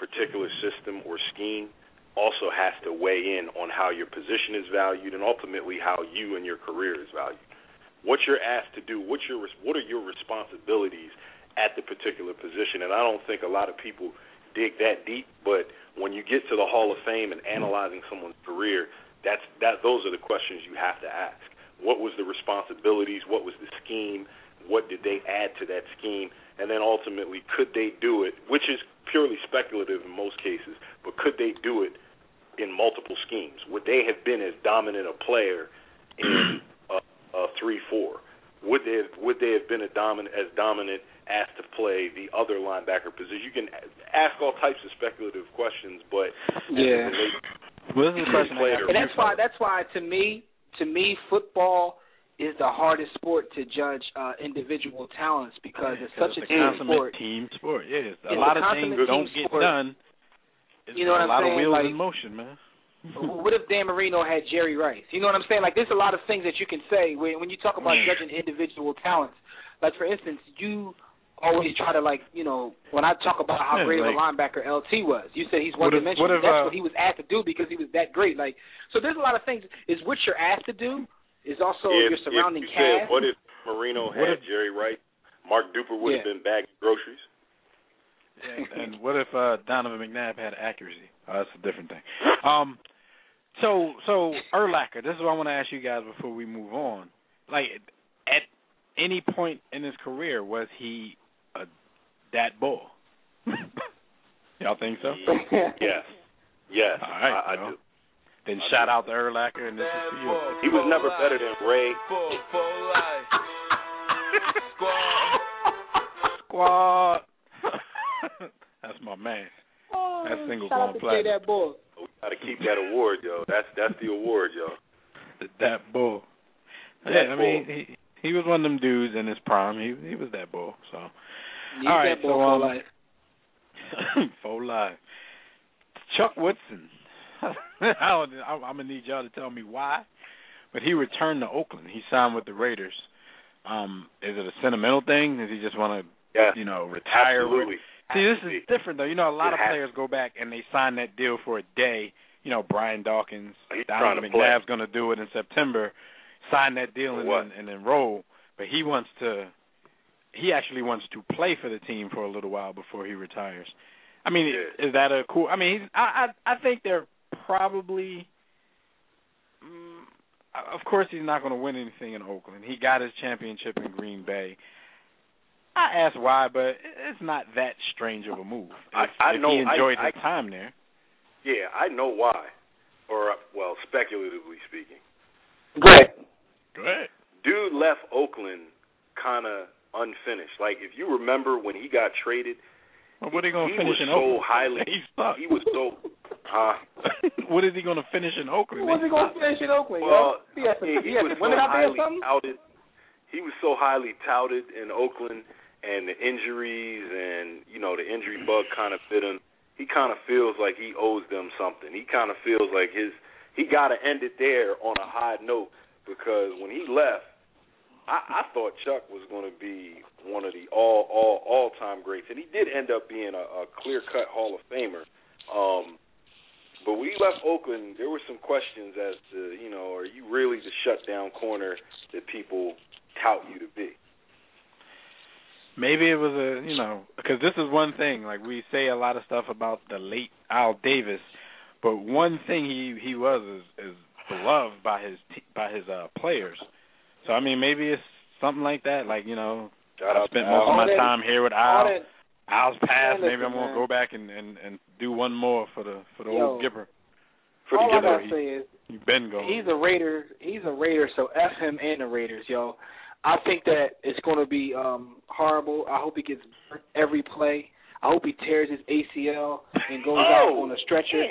Speaker 4: particular system or scheme also has to weigh in on how your position is valued and ultimately how you and your career is valued. What you're asked to do, what your what are your responsibilities at the particular position? And I don't think a lot of people dig that deep, but when you get to the Hall of Fame and analyzing someone's career, that's that those are the questions you have to ask. What was the responsibilities? What was the scheme? What did they add to that scheme? And then ultimately, could they do it, which is purely speculative in most cases, but could they do it in multiple schemes? Would they have been as dominant a player in Uh, three four? Would they have, would they have been a dominant as dominant as to play the other linebacker position? You can ask all types of speculative questions, but
Speaker 5: yeah,
Speaker 2: well, this is a question I
Speaker 5: and that's why that's why to me to me football is the hardest sport to judge uh, individual talents because
Speaker 2: yeah,
Speaker 5: it's such
Speaker 2: it's
Speaker 5: a team sport.
Speaker 2: Team sport, yeah. A
Speaker 5: it's
Speaker 2: lot
Speaker 5: a
Speaker 2: of things don't get
Speaker 5: sport.
Speaker 2: done. It's
Speaker 5: you know what
Speaker 2: a
Speaker 5: I'm
Speaker 2: lot
Speaker 5: saying?
Speaker 2: of wheels
Speaker 5: like,
Speaker 2: in motion, man.
Speaker 5: What if Dan Marino had Jerry Rice? You know what I'm saying? Like, there's a lot of things that you can say when, when you talk about judging individual talents. Like, for instance, you always try to, like, you know, when I talk about how
Speaker 2: yeah,
Speaker 5: great
Speaker 2: like,
Speaker 5: of a linebacker L T was, you said he's
Speaker 2: what
Speaker 5: one-dimensional.
Speaker 2: If, what if,
Speaker 5: That's
Speaker 2: uh,
Speaker 5: what he was asked to do because he was that great. Like, so there's a lot of things. Is what you're asked to do is also
Speaker 4: if,
Speaker 5: your surrounding
Speaker 4: if you
Speaker 5: cast.
Speaker 4: Said, what if Marino had
Speaker 2: if,
Speaker 4: Jerry Rice? Mark Duper would
Speaker 5: yeah.
Speaker 4: have been bagging groceries.
Speaker 2: Yeah, and what if uh, Donovan McNabb had accuracy? Oh, that's a different thing. Um, so so Urlacher, this is what I want to ask you guys before we move on. Like, at any point in his career, was he a dat bull? Y'all think so?
Speaker 4: Yes. Yes.
Speaker 2: All right,
Speaker 4: I, I
Speaker 2: well,
Speaker 4: do.
Speaker 2: Then
Speaker 4: I
Speaker 2: shout
Speaker 4: do.
Speaker 2: out to Urlacher, and this is for you.
Speaker 4: He was never better than Ray.
Speaker 6: For, for life. Squad.
Speaker 2: Squad. That's my man.
Speaker 5: Oh,
Speaker 2: That's single
Speaker 5: shout out
Speaker 2: going
Speaker 5: to
Speaker 2: platinum.
Speaker 5: that bull.
Speaker 4: We gotta keep that award, yo. That's that's the award, yo.
Speaker 2: The dat bull.
Speaker 4: That
Speaker 2: yeah, I
Speaker 4: bull.
Speaker 2: mean, he he was one of them dudes in his prime. He he was that bull. So,
Speaker 5: He's
Speaker 2: all right,
Speaker 5: that bull
Speaker 2: so
Speaker 5: for
Speaker 2: um,
Speaker 5: life.
Speaker 2: full live. Chuck Woodson. I don't, I'm gonna need y'all to tell me why, but he returned to Oakland. He signed with the Raiders. Um, is it a sentimental thing? Does he just want to,
Speaker 4: yes.
Speaker 2: you know, retire?
Speaker 4: Absolutely.
Speaker 2: See, this is different though. You know, a lot
Speaker 4: It
Speaker 2: of
Speaker 4: has
Speaker 2: players go back and they sign that deal for a day. You know, Brian Dawkins,
Speaker 4: He's
Speaker 2: Donovan
Speaker 4: trying to
Speaker 2: McNabb's going to do it in September. Sign that deal and,
Speaker 4: what?
Speaker 2: and, and enroll. But he wants to. He actually wants to play for the team for a little while before he retires. I mean,
Speaker 4: Yeah.
Speaker 2: is that a cool? I mean, he's, I, I I think they're probably. Um, of course, he's not going to win anything in Oakland. He got his championship in Green Bay. I asked why, but it's not that strange of a move. If,
Speaker 4: I, I
Speaker 2: if
Speaker 4: know.
Speaker 2: he enjoyed
Speaker 4: I,
Speaker 2: his
Speaker 4: I,
Speaker 2: time there.
Speaker 4: Yeah, I know why. Or, well, speculatively speaking.
Speaker 5: Great.
Speaker 2: Go ahead.
Speaker 4: Dude left Oakland kind of unfinished. Like, if you remember when he got traded,
Speaker 2: Well, what are he going to
Speaker 4: he
Speaker 2: finish
Speaker 4: was
Speaker 2: in
Speaker 4: so
Speaker 2: Oakland?
Speaker 4: highly.
Speaker 2: He sucked.
Speaker 4: He was so. Huh?
Speaker 2: What is he going to finish in Oakland?
Speaker 5: What's he going to finish in Oakland,
Speaker 4: Well,
Speaker 5: yo? He has to,
Speaker 4: he,
Speaker 5: he
Speaker 4: he
Speaker 5: has
Speaker 4: was
Speaker 5: to win
Speaker 4: so
Speaker 5: it out there or
Speaker 4: highly
Speaker 5: something?
Speaker 4: touted. He was so highly touted in Oakland, and the injuries and, you know, the injury bug kind of bit him. He kind of feels like he owes them something. He kind of feels like his he got to end it there on a high note because when he left, I, I thought Chuck was going to be one of the all all all time greats, and he did end up being a, a clear cut Hall of Famer. Um, but when he left Oakland, there were some questions as to, you know, are you really the shutdown corner that people tout you to be?
Speaker 2: Maybe it was a, you know, because this is one thing. Like, we say a lot of stuff about the late Al Davis, but one thing he, he was is, is beloved by his by his uh, players. So, I mean, maybe it's something like that. Like, you know,
Speaker 4: Shout
Speaker 2: I
Speaker 4: out
Speaker 2: spent
Speaker 4: to
Speaker 2: most
Speaker 4: Al.
Speaker 2: of my
Speaker 5: All that-
Speaker 2: time here with
Speaker 5: all
Speaker 2: Al.
Speaker 5: that-
Speaker 2: Al's passed.
Speaker 5: Man,
Speaker 2: Maybe I'm
Speaker 5: listen,
Speaker 2: going to
Speaker 5: man.
Speaker 2: go back and, and, and do one more for the for the
Speaker 5: Yo,
Speaker 2: old Gipper.
Speaker 4: For the
Speaker 5: all I
Speaker 4: Gipper,
Speaker 5: gotta say is
Speaker 2: He's been going.
Speaker 5: he's a Raider. He's a Raider, so F him and the Raiders, yo. I think that it's going to be um, horrible. I hope he gets hurt every play. I hope he tears his A C L and goes
Speaker 4: Oh,
Speaker 5: out on a stretcher.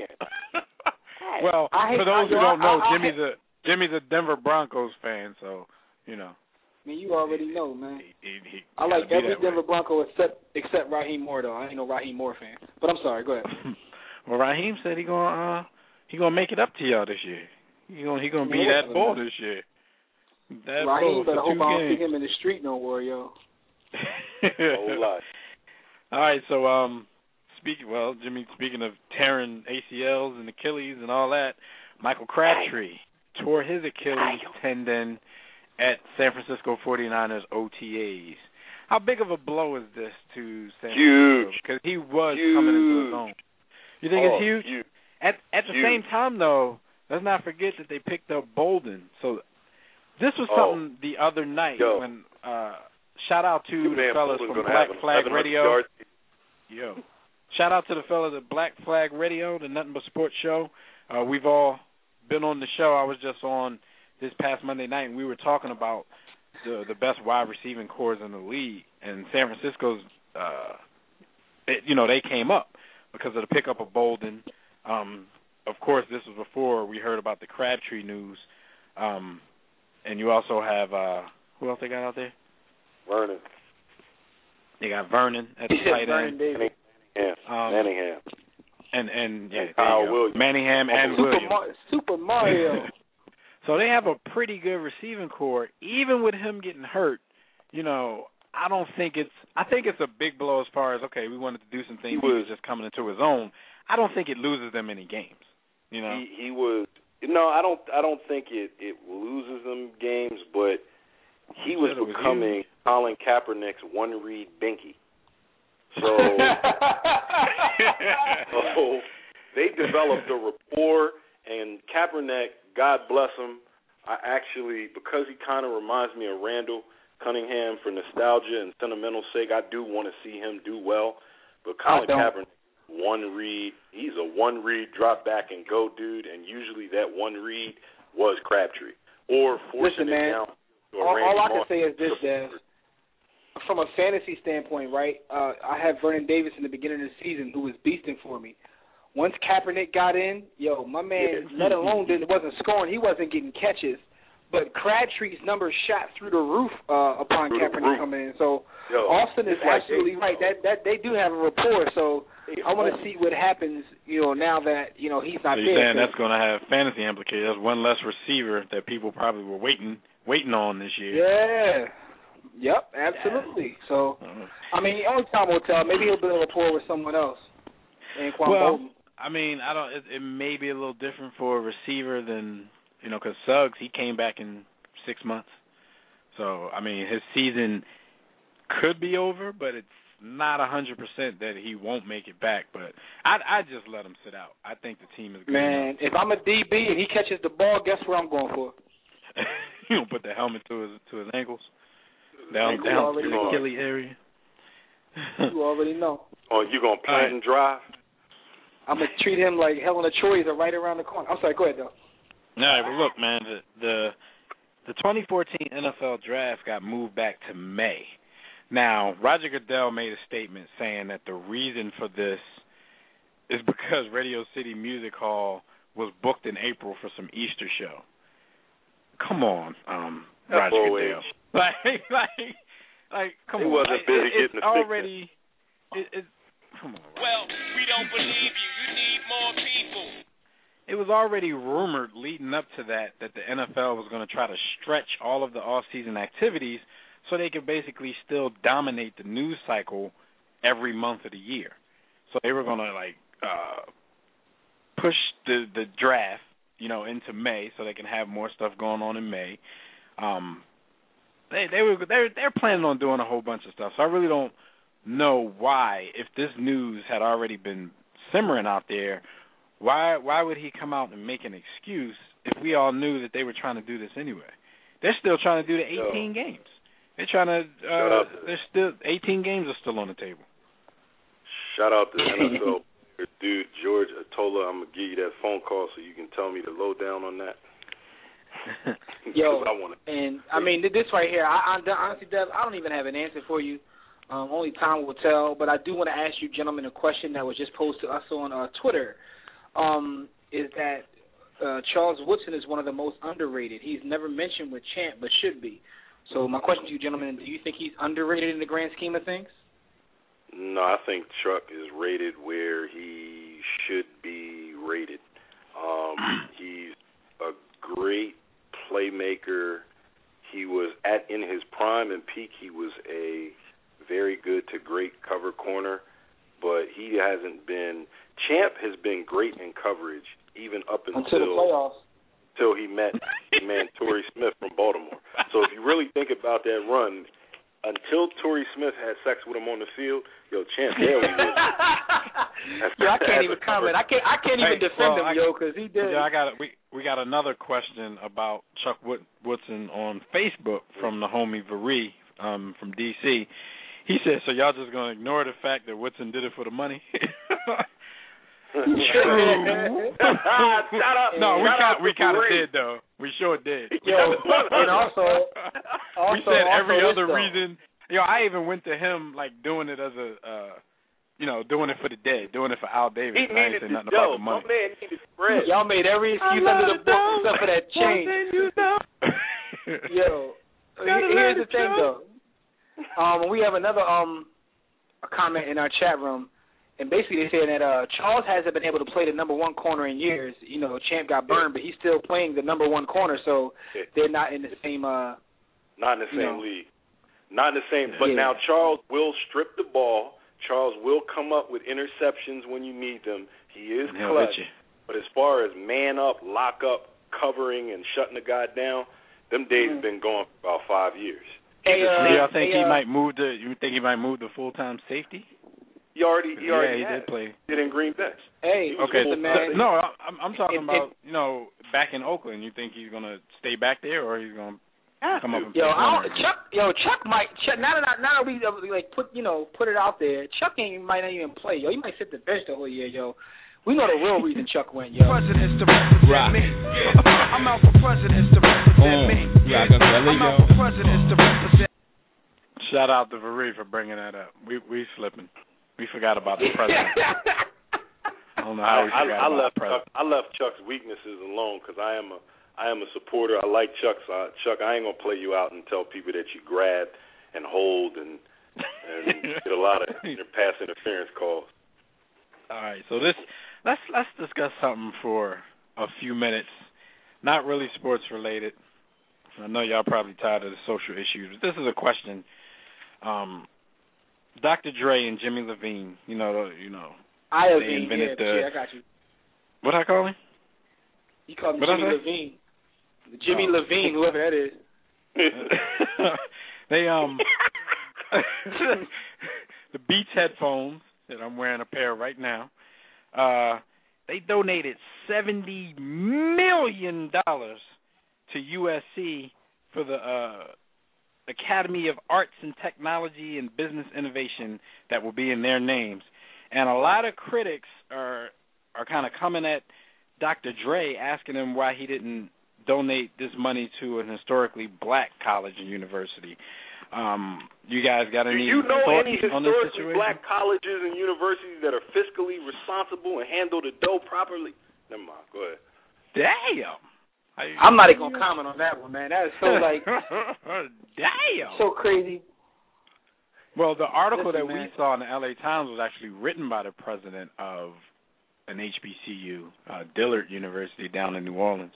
Speaker 2: Well,
Speaker 5: I hate-
Speaker 2: for those
Speaker 5: I-
Speaker 2: who don't
Speaker 5: I-
Speaker 2: know,
Speaker 5: I- I
Speaker 2: Jimmy's a Jimmy's a Denver Broncos fan, so you know.
Speaker 5: I mean, you already know, man.
Speaker 2: He, he, he
Speaker 5: I like
Speaker 2: gotta be
Speaker 5: every
Speaker 2: that way.
Speaker 5: Denver Bronco except except Raheem Moore, though. I ain't no Raheem Moore fan. But I'm sorry. Go ahead.
Speaker 2: Well, Raheem said he gonna uh, he gonna make it up to y'all this year. He gonna he gonna be
Speaker 5: Man,
Speaker 2: that
Speaker 5: whatever,
Speaker 2: bull
Speaker 5: man.
Speaker 2: this year. That
Speaker 5: Raheem
Speaker 2: bull
Speaker 5: better
Speaker 2: for
Speaker 5: hope
Speaker 2: two
Speaker 5: I don't see
Speaker 2: games.
Speaker 5: him in the street no more, yo.
Speaker 4: whole lot.
Speaker 2: All right, so um, speaking, well, Jimmy, speaking of tearing A C Ls and Achilles and all that, Michael Crabtree tore his Achilles tendon at San Francisco forty-niners O T As. How big of a blow is this to San Francisco? Because he was
Speaker 4: huge.
Speaker 2: coming into his own. You think
Speaker 4: oh,
Speaker 2: it's huge?
Speaker 4: huge?
Speaker 2: At at the
Speaker 4: huge.
Speaker 2: same time, though, let's not forget that they picked up Bolden. So this was
Speaker 4: oh.
Speaker 2: something the other night
Speaker 4: Yo.
Speaker 2: when uh, shout out to
Speaker 4: Your
Speaker 2: the fellas
Speaker 4: Bolden's
Speaker 2: from
Speaker 4: gonna
Speaker 2: Black
Speaker 4: have
Speaker 2: Flag Radio.
Speaker 4: Yards.
Speaker 2: Yo, shout out to the fellas at Black Flag Radio, the Nothing But Sports show. Uh, we've all been on the show. I was just on this past Monday night, and we were talking about the the best wide receiving corps in the league, and San Francisco's, uh, it, you know, they came up because of the pickup of Bolden. Um, of course, this was before we heard about the Crabtree news, um, and you also have uh, who else they got out there?
Speaker 4: Vernon.
Speaker 2: They got Vernon at the tight end.
Speaker 4: Manningham.
Speaker 2: Um,
Speaker 4: Manningham.
Speaker 2: And and yeah,
Speaker 4: and Kyle Williams.
Speaker 2: Manningham and
Speaker 5: Super
Speaker 2: Williams.
Speaker 5: Mar- Super Mario.
Speaker 2: So they have a pretty good receiving core. Even with him getting hurt, you know, I don't think it's. I think it's a big blow as far as okay, we wanted to do some things. He was just coming into his own. I don't think it loses them any games. You know,
Speaker 4: he, he was. No, I don't. I don't think it it loses them games, but he was becoming Colin Kaepernick's one read binky. So, so they developed a rapport, and Kaepernick, God bless him, I actually, because he kind of reminds me of Randall Cunningham for nostalgia and sentimental sake, I do want to see him do well. But Colin Kaepernick, one read, he's a one read drop back and go dude, and usually that one read was Crabtree or forcing
Speaker 5: Listen, man,
Speaker 4: it down.
Speaker 5: All, all I can say is this, Dev. From a fantasy standpoint, right, uh, I had Vernon Davis in the beginning of the season who was beasting for me. Once Kaepernick got in, yo, my man, let alone didn't wasn't scoring, he wasn't getting catches. But Crabtree's numbers shot through the roof uh, upon
Speaker 4: through
Speaker 5: Kaepernick coming in. So
Speaker 4: yo,
Speaker 5: Austin is
Speaker 4: like
Speaker 5: absolutely
Speaker 4: they,
Speaker 5: right. That that they do have a rapport. So I want to see what happens, you know, now that you know he's not
Speaker 2: so you're
Speaker 5: there.
Speaker 2: saying that's going to have fantasy implications. That's one less receiver that people probably were waiting waiting on this year.
Speaker 5: Yeah. Yep, absolutely. So, I mean, only time will tell. Maybe he'll build a rapport with someone else. Anquan
Speaker 2: well,
Speaker 5: Bolden.
Speaker 2: I mean, I don't. It, it may be a little different for a receiver than you know, because Suggs he came back in six months. So, I mean, his season could be over, but it's not a hundred percent that he won't make it back. But I I just let him sit out. I think the team is good
Speaker 5: Man,
Speaker 2: enough.
Speaker 5: if I'm a D B and he catches the ball, guess where I'm going for?
Speaker 2: You don't put the helmet to his to his ankles. Down, down to the Achilles area.
Speaker 5: You already know.
Speaker 4: Oh, you gonna plant right. and drive?
Speaker 5: I'm gonna treat him like Helena Troy's are right around the corner. I'm sorry. Go ahead, though.
Speaker 2: All right, but look, man, the, the the twenty fourteen N F L draft got moved back to May. Now, Roger Goodell made a statement saying that the reason for this is because Radio City Music Hall was booked in April for some Easter show. Come on, um, Roger Goodell. Like, like, like, come
Speaker 4: he
Speaker 2: on.
Speaker 4: wasn't busy
Speaker 2: it,
Speaker 4: getting
Speaker 2: it's
Speaker 4: the
Speaker 2: already, it, it, come on. Right?
Speaker 6: Well, we don't believe you. You need more people.
Speaker 2: It was already rumored leading up to that that the N F L was going to try to stretch all of the off-season activities so they could basically still dominate the news cycle every month of the year. So they were going to, like, uh, push the, the draft, you know, into May so they can have more stuff going on in May. Um, They they were they're they're planning on doing a whole bunch of stuff. So I really don't know why, if this news had already been simmering out there, why why would he come out and make an excuse if we all knew that they were trying to do this anyway? They're still trying to do the eighteen Yo. games. They're trying to. Uh, they're still eighteen games are still on the table.
Speaker 4: Shout out to the N F L dude George Atola. I'm gonna give you that phone call so you can tell me the lowdown on that.
Speaker 5: Yo,
Speaker 4: I wanna...
Speaker 5: and I mean this right here. I, I honestly, Dev, I don't even have an answer for you. Um, only time will tell. But I do want to ask you, gentlemen, a question that was just posed to us on uh, Twitter. Um, is that uh, Charles Woodson is one of the most underrated. He's never mentioned with Champ, but should be. So my question to you, gentlemen, do you think he's underrated in the grand scheme of things?
Speaker 4: No, I think Chuck is rated where he should be rated. Um, he's a great playmaker. He was at in his prime and peak. He was a very good to great cover corner. but he hasn't been. Champ has been great in coverage even up until,
Speaker 5: until the playoffs.
Speaker 4: Until he met man Torrey Smith from Baltimore. So if you really think about that run, until Torrey Smith had sex with him on the field, yo, Champ barely did.
Speaker 5: Yo, I can't even comment. I can't. I can't even
Speaker 2: hey,
Speaker 5: defend
Speaker 2: well,
Speaker 5: him,
Speaker 2: I,
Speaker 5: yo, because he did.
Speaker 2: Yeah, I got we we got another question about Chuck Wood, Woodson on Facebook from the homie Varee um, from D C. He said, "So y'all just gonna ignore the fact that Woodson did it for the money?"
Speaker 5: True.
Speaker 4: Shout out,
Speaker 2: no, we
Speaker 4: kind
Speaker 2: we kind of did though. We sure did.
Speaker 5: Yo, and also, also
Speaker 2: we said every
Speaker 5: also
Speaker 2: other
Speaker 5: this,
Speaker 2: reason. Yo, I even went to him like doing it as a, uh, you know, doing it for the dead, doing it for Al Davis.
Speaker 4: He
Speaker 2: I ain't
Speaker 4: needed
Speaker 2: say
Speaker 4: the
Speaker 2: nothing
Speaker 4: dough.
Speaker 2: about the money.
Speaker 4: My man needed bread.
Speaker 5: Y'all made every excuse under the book except for that change. Yo, here's the thing though. Um, we have another um a comment in our chat room. And basically they're saying that uh, Charles hasn't been able to play the number one corner in years. You know, Champ got burned, but he's still playing the number one corner, so they're not in the same uh
Speaker 4: Not in the same
Speaker 5: know.
Speaker 4: league. Not in the same. But
Speaker 5: yeah.
Speaker 4: now Charles will strip the ball. Charles will come up with interceptions when you need them. He is clutch. But as far as man up, lock up, covering, and shutting the guy down, them days
Speaker 5: mm-hmm.
Speaker 4: have been going for about five years.
Speaker 5: Hey, uh,
Speaker 2: Do y'all think
Speaker 5: hey,
Speaker 2: he
Speaker 5: uh,
Speaker 2: might move to? You think he might move to full time safety?
Speaker 4: He already, he already
Speaker 2: yeah, he
Speaker 4: had.
Speaker 2: did play.
Speaker 4: Did in Green Bay.
Speaker 5: Hey,
Speaker 2: okay.
Speaker 5: listen, man.
Speaker 2: No, I'm, I'm talking
Speaker 5: it,
Speaker 2: about
Speaker 5: it,
Speaker 2: you know back in Oakland. You think he's gonna stay back there, or he's gonna come up and
Speaker 5: yo,
Speaker 2: play
Speaker 5: I
Speaker 2: corner?
Speaker 5: Chuck, yo, Chuck might. Chuck, now that I, now that we uh, like put you know put it out there, Chuck ain't might not even play. Yo, he might sit the bench the whole year. Yo, we know the real reason Chuck went. Yo,
Speaker 1: Presidents to represent
Speaker 7: Rock.
Speaker 1: me. I'm out for presidents to represent
Speaker 7: Mm.
Speaker 1: me.
Speaker 7: Rockefeller,
Speaker 1: I'm out
Speaker 7: yo.
Speaker 1: for presidents to represent.
Speaker 2: Shout out to Varee for bringing that up. We we slipping. We forgot about the president. I don't know how we
Speaker 4: I,
Speaker 2: forgot
Speaker 4: I, I
Speaker 2: about
Speaker 4: left
Speaker 2: the president.
Speaker 4: Chuck, I left Chuck's weaknesses alone because I am a I am a supporter. I like Chuck. So I, Chuck, I ain't gonna play you out and tell people that you grab and hold and and get a lot of pass interference calls.
Speaker 2: All right, so this let's let's discuss something for a few minutes. Not really sports related. I know y'all probably tired of the social issues, but this is a question. Um, Doctor Dre and Jimmy Levine, you know, you know,
Speaker 5: I
Speaker 2: they
Speaker 5: Levine,
Speaker 2: invented
Speaker 5: yeah,
Speaker 2: the.
Speaker 5: yeah, I got you.
Speaker 2: What I call him?
Speaker 5: You call him
Speaker 2: What
Speaker 5: Jimmy
Speaker 2: I say?
Speaker 5: Levine. Jimmy
Speaker 2: Oh.
Speaker 5: Levine, whoever that is.
Speaker 2: They um the Beats headphones that I'm wearing a pair right now. Uh, they donated seventy million dollars to U S C for the uh, Academy of Arts and Technology and Business Innovation that will be in their names. And a lot of critics are are kind of coming at Doctor Dre, asking him why he didn't donate this money to an historically black college and university. Um, you guys got
Speaker 4: Do
Speaker 2: any
Speaker 4: you know
Speaker 2: thoughts
Speaker 4: any
Speaker 2: on this
Speaker 4: historically
Speaker 2: situation?
Speaker 4: black colleges and universities that are fiscally responsible and handle the dough properly? Never mind. Go ahead.
Speaker 2: Damn. I,
Speaker 5: I'm not even gonna comment on that one, man. That is so like
Speaker 2: damn.
Speaker 5: so crazy.
Speaker 2: Well, the article
Speaker 5: Listen,
Speaker 2: that
Speaker 5: man.
Speaker 2: we saw in the L A Times was actually written by the president of an H B C U, uh, Dillard University down in New Orleans.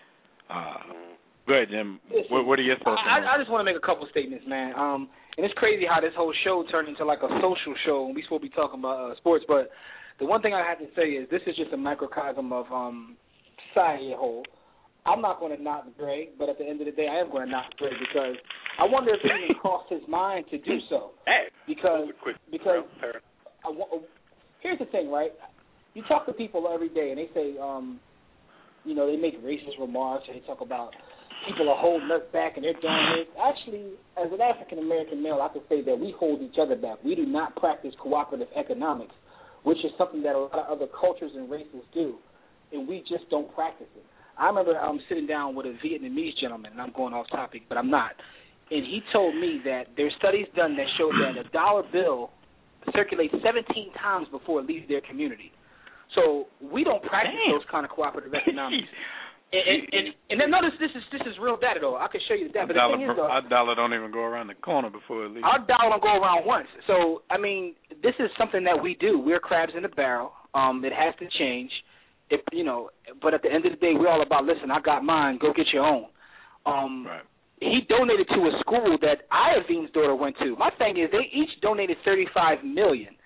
Speaker 2: Uh, go ahead, Jim.
Speaker 5: Listen,
Speaker 2: What, what are your thoughts on
Speaker 5: I, I just want to make a couple statements, man. Um, and it's crazy how this whole show turned into like a social show, and we supposed to be talking about uh, sports. But the one thing I have to say is this is just a microcosm of um, society as a whole. I'm not going to knock Dre, but at the end of the day, I am going to knock Dre because I wonder if it even crossed his mind to do so. Because because I, here's the thing, right? You talk to people every day, and they say, um, you know, they make racist remarks, or they talk about people are holding us back and they're doing this. Actually, as an African-American male, I can say that we hold each other back. We do not practice cooperative economics, which is something that a lot of other cultures and races do, and we just don't practice it. I remember um, sitting down with a Vietnamese gentleman, and I'm going off topic, but I'm not, and he told me that there's studies done that show that a dollar bill circulates seventeen times before it leaves their community. So we don't practice
Speaker 2: Damn.
Speaker 5: those kind of cooperative economics. and, and, and, and then notice this is this is real data though. I can show you the data. But
Speaker 2: dollar,
Speaker 5: the thing is though,
Speaker 2: our dollar don't even go around the corner before it leaves.
Speaker 5: our dollar don't go around once. So I mean, this is something that we do. We're crabs in the barrel. Um, it has to change. If you know, but at the end of the day, we're all about listen. I got mine. Go get your own. Um,
Speaker 2: Right.
Speaker 5: He donated to a school that Iavine's daughter went to. My thing is, they each donated thirty-five million.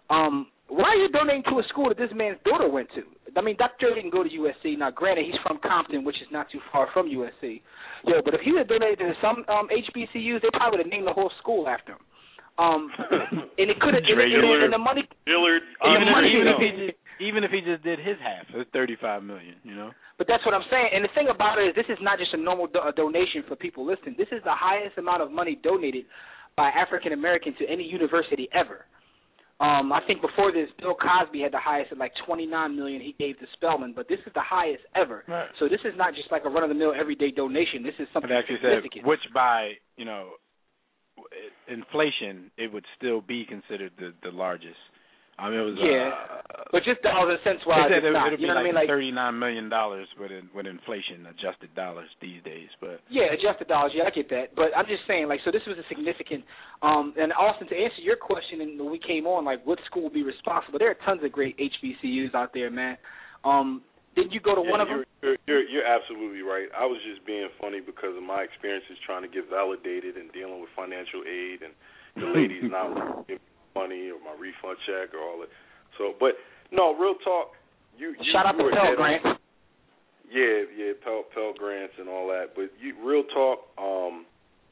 Speaker 5: Um, why are you donating to a school that this man's daughter went to? I mean, Doctor Dre didn't go to U S C. Now, granted, he's from Compton, which is not too far from U S C. Yo, but if he would have donated to some um, H B C Us, they probably would have named the whole school after him. Um, and it could have, and, and, and the money,
Speaker 4: Dillard,
Speaker 5: and the money,
Speaker 2: even, if he just, even if he just did his half, it's thirty-five million dollars, you know?
Speaker 5: But that's what I'm saying. And the thing about it is this is not just a normal do- a donation for people listening. This is the highest amount of money donated by African Americans to any university ever. Um, I think before this, Bill Cosby had the highest at like twenty-nine million dollars he gave to Spelman, but this is the highest ever.
Speaker 2: Right.
Speaker 5: So this is not just like a run-of-the-mill everyday donation. This is something
Speaker 2: It actually
Speaker 5: significant.
Speaker 2: said, which by, you know, inflation, it would still be considered the, the largest. I mean, it was
Speaker 5: yeah,
Speaker 2: uh,
Speaker 5: but just dollars and cents wise,
Speaker 2: it,
Speaker 5: it's not.
Speaker 2: It'll
Speaker 5: You know
Speaker 2: be
Speaker 5: what I mean?
Speaker 2: like
Speaker 5: Like
Speaker 2: thirty-nine million dollars with in, with inflation, adjusted dollars these days. But
Speaker 5: yeah, adjusted dollars. Yeah, I get that. But I'm just saying, like, so this was a significant. Um, and Austin, to answer your question, and when we came on, like, what school would be responsible? There are tons of great H B C Us out there, man. Um, did you go to
Speaker 4: yeah,
Speaker 5: one of
Speaker 4: you're,
Speaker 5: them?
Speaker 4: You're, you're, you're absolutely right. I was just being funny because of my experiences trying to get validated and dealing with financial aid and the ladies not giving me money or my refund check or all that. So, but no, real talk. You, you
Speaker 5: shout out
Speaker 4: you
Speaker 5: to Pell Grants.
Speaker 4: Yeah, yeah, Pell, Pell Grants and all that. But you, real talk. Um,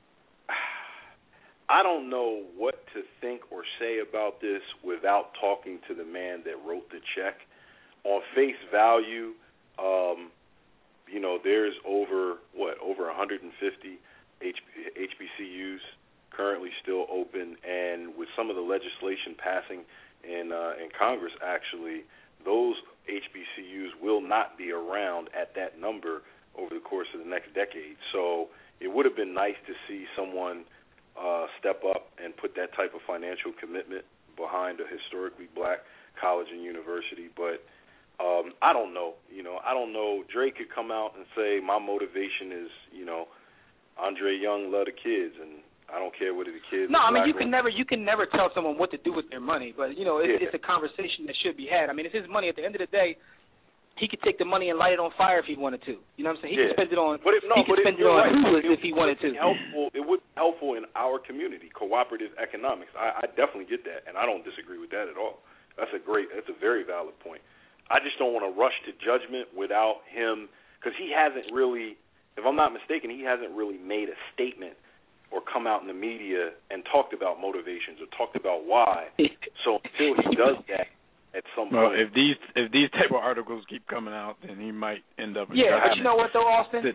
Speaker 4: I don't know what to think or say about this without talking to the man that wrote the check. On face value, um, you know, there's over what over one hundred fifty H B C Us currently still open, and with some of the legislation passing in uh, in Congress, actually, those H B C Us will not be around at that number over the course of the next decade. So it would have been nice to see someone uh, step up and put that type of financial commitment behind a historically black college and university, but um, I don't know. You know, I don't know. Drake could come out and say my motivation is, you know, Andre Young love the kids, and I don't care whether the kids.
Speaker 5: No, I mean you
Speaker 4: or
Speaker 5: can never you can never tell someone what to do with their money, but you know it's,
Speaker 4: yeah.
Speaker 5: it's a conversation that should be had. I mean it's his money. At the end of the day, he could take the money and light it on fire if he wanted to. You know what I'm saying? He
Speaker 4: yeah.
Speaker 5: could spend it on.
Speaker 4: But if, no,
Speaker 5: he could
Speaker 4: but
Speaker 5: spend
Speaker 4: if,
Speaker 5: it on
Speaker 4: right.
Speaker 5: Hulu
Speaker 4: it,
Speaker 5: if he wanted to.
Speaker 4: Helpful, it would be helpful in our community, cooperative economics. I, I definitely get that, and I don't disagree with that at all. That's a great. That's a very valid point. I just don't want to rush to judgment without him, because he hasn't really, if I'm not mistaken, he hasn't really made a statement or come out in the media and talked about motivations or talked about why. So until he does that at some
Speaker 2: well,
Speaker 4: point.
Speaker 2: if these if these type of articles keep coming out, then he might end up.
Speaker 5: Yeah, but you know what though, Austin?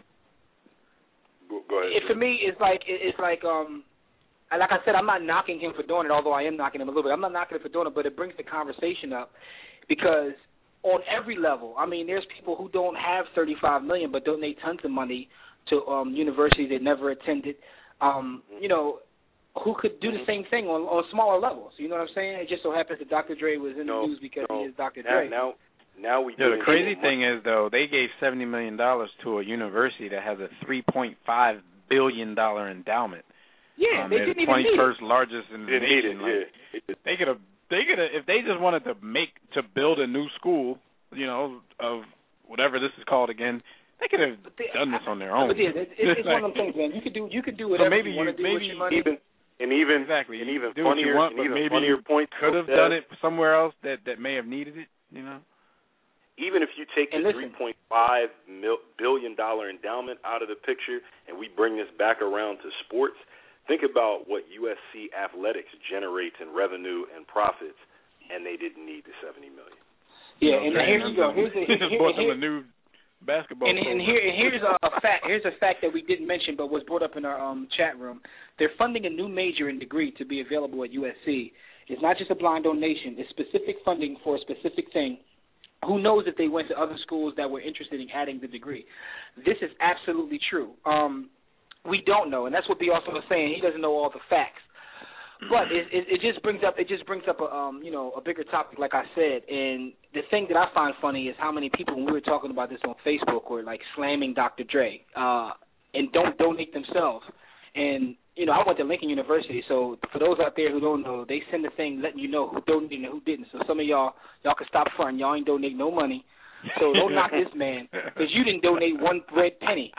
Speaker 4: Go, go ahead.
Speaker 5: It, for me, it's like it's like um, like I said, I'm not knocking him for doing it, although I am knocking him a little bit. I'm not knocking him for doing it, but it brings the conversation up because on every level, I mean, there's people who don't have thirty-five million dollars but donate tons of money to um, universities they never attended. Um, you know, who could do the same thing on, on smaller levels. You know what I'm saying? It just so happens that Doctor Dre was in
Speaker 4: no,
Speaker 5: the news because
Speaker 4: no.
Speaker 5: he is Doctor
Speaker 4: Now,
Speaker 5: Dre.
Speaker 4: now, now we.
Speaker 2: Yeah, the crazy thing is though, they gave seventy million dollars to a university that has a three point five billion dollar endowment.
Speaker 5: Yeah,
Speaker 2: um,
Speaker 5: they didn't even need it.
Speaker 2: twenty-first largest in the
Speaker 4: Didn't need
Speaker 2: nation.
Speaker 4: it,
Speaker 2: Like,
Speaker 4: yeah.
Speaker 2: they could have, they could have, if they just wanted to make to build a new school, you know, of whatever this is called again. They could have
Speaker 5: they,
Speaker 2: done this on their own.
Speaker 5: But yeah, it's, it's one of them things, man. You could do you could do whatever
Speaker 2: maybe
Speaker 5: you want to
Speaker 2: you-
Speaker 5: do with
Speaker 2: maybe
Speaker 5: your money.
Speaker 4: Even and even
Speaker 2: exactly.
Speaker 4: and even
Speaker 2: do what you
Speaker 4: funnier,
Speaker 2: want,
Speaker 4: and
Speaker 2: but
Speaker 4: even
Speaker 2: maybe
Speaker 4: funnier
Speaker 2: you
Speaker 4: point
Speaker 2: could have done it somewhere else that that may have needed it. You know.
Speaker 4: Even if you take
Speaker 5: And
Speaker 4: the
Speaker 5: listen.
Speaker 4: three point five billion dollar endowment out of the picture, and we bring this back around to sports, think about what U S C athletics generates in revenue and profits, and they didn't need the seventy million dollars.
Speaker 5: Yeah,
Speaker 2: You
Speaker 5: and
Speaker 2: know,
Speaker 5: here you go. Here's a,
Speaker 2: they just
Speaker 5: here,
Speaker 2: bought them
Speaker 5: here,
Speaker 2: a new basketball.
Speaker 5: and, and here and here's a fact. Here's a fact that we didn't mention, but was brought up in our um, chat room. They're funding a new major and degree to be available at U S C. It's not just a blind donation. It's specific funding for a specific thing. Who knows if they went to other schools that were interested in adding the degree? This is absolutely true. Um, we don't know, and that's what B. also was saying. He doesn't know all the facts. But it, it, it just brings up it just brings up a um you know a bigger topic, like I said. And the thing that I find funny is how many people, when we were talking about this on Facebook, were like slamming Doctor Dre uh, and don't donate themselves. And you know, I went to Lincoln University, so for those out there who don't know, they send a thing letting you know who donated and who didn't. So some of y'all y'all can stop fronting. Y'all ain't donate no money. So don't knock this man because you didn't donate one red penny.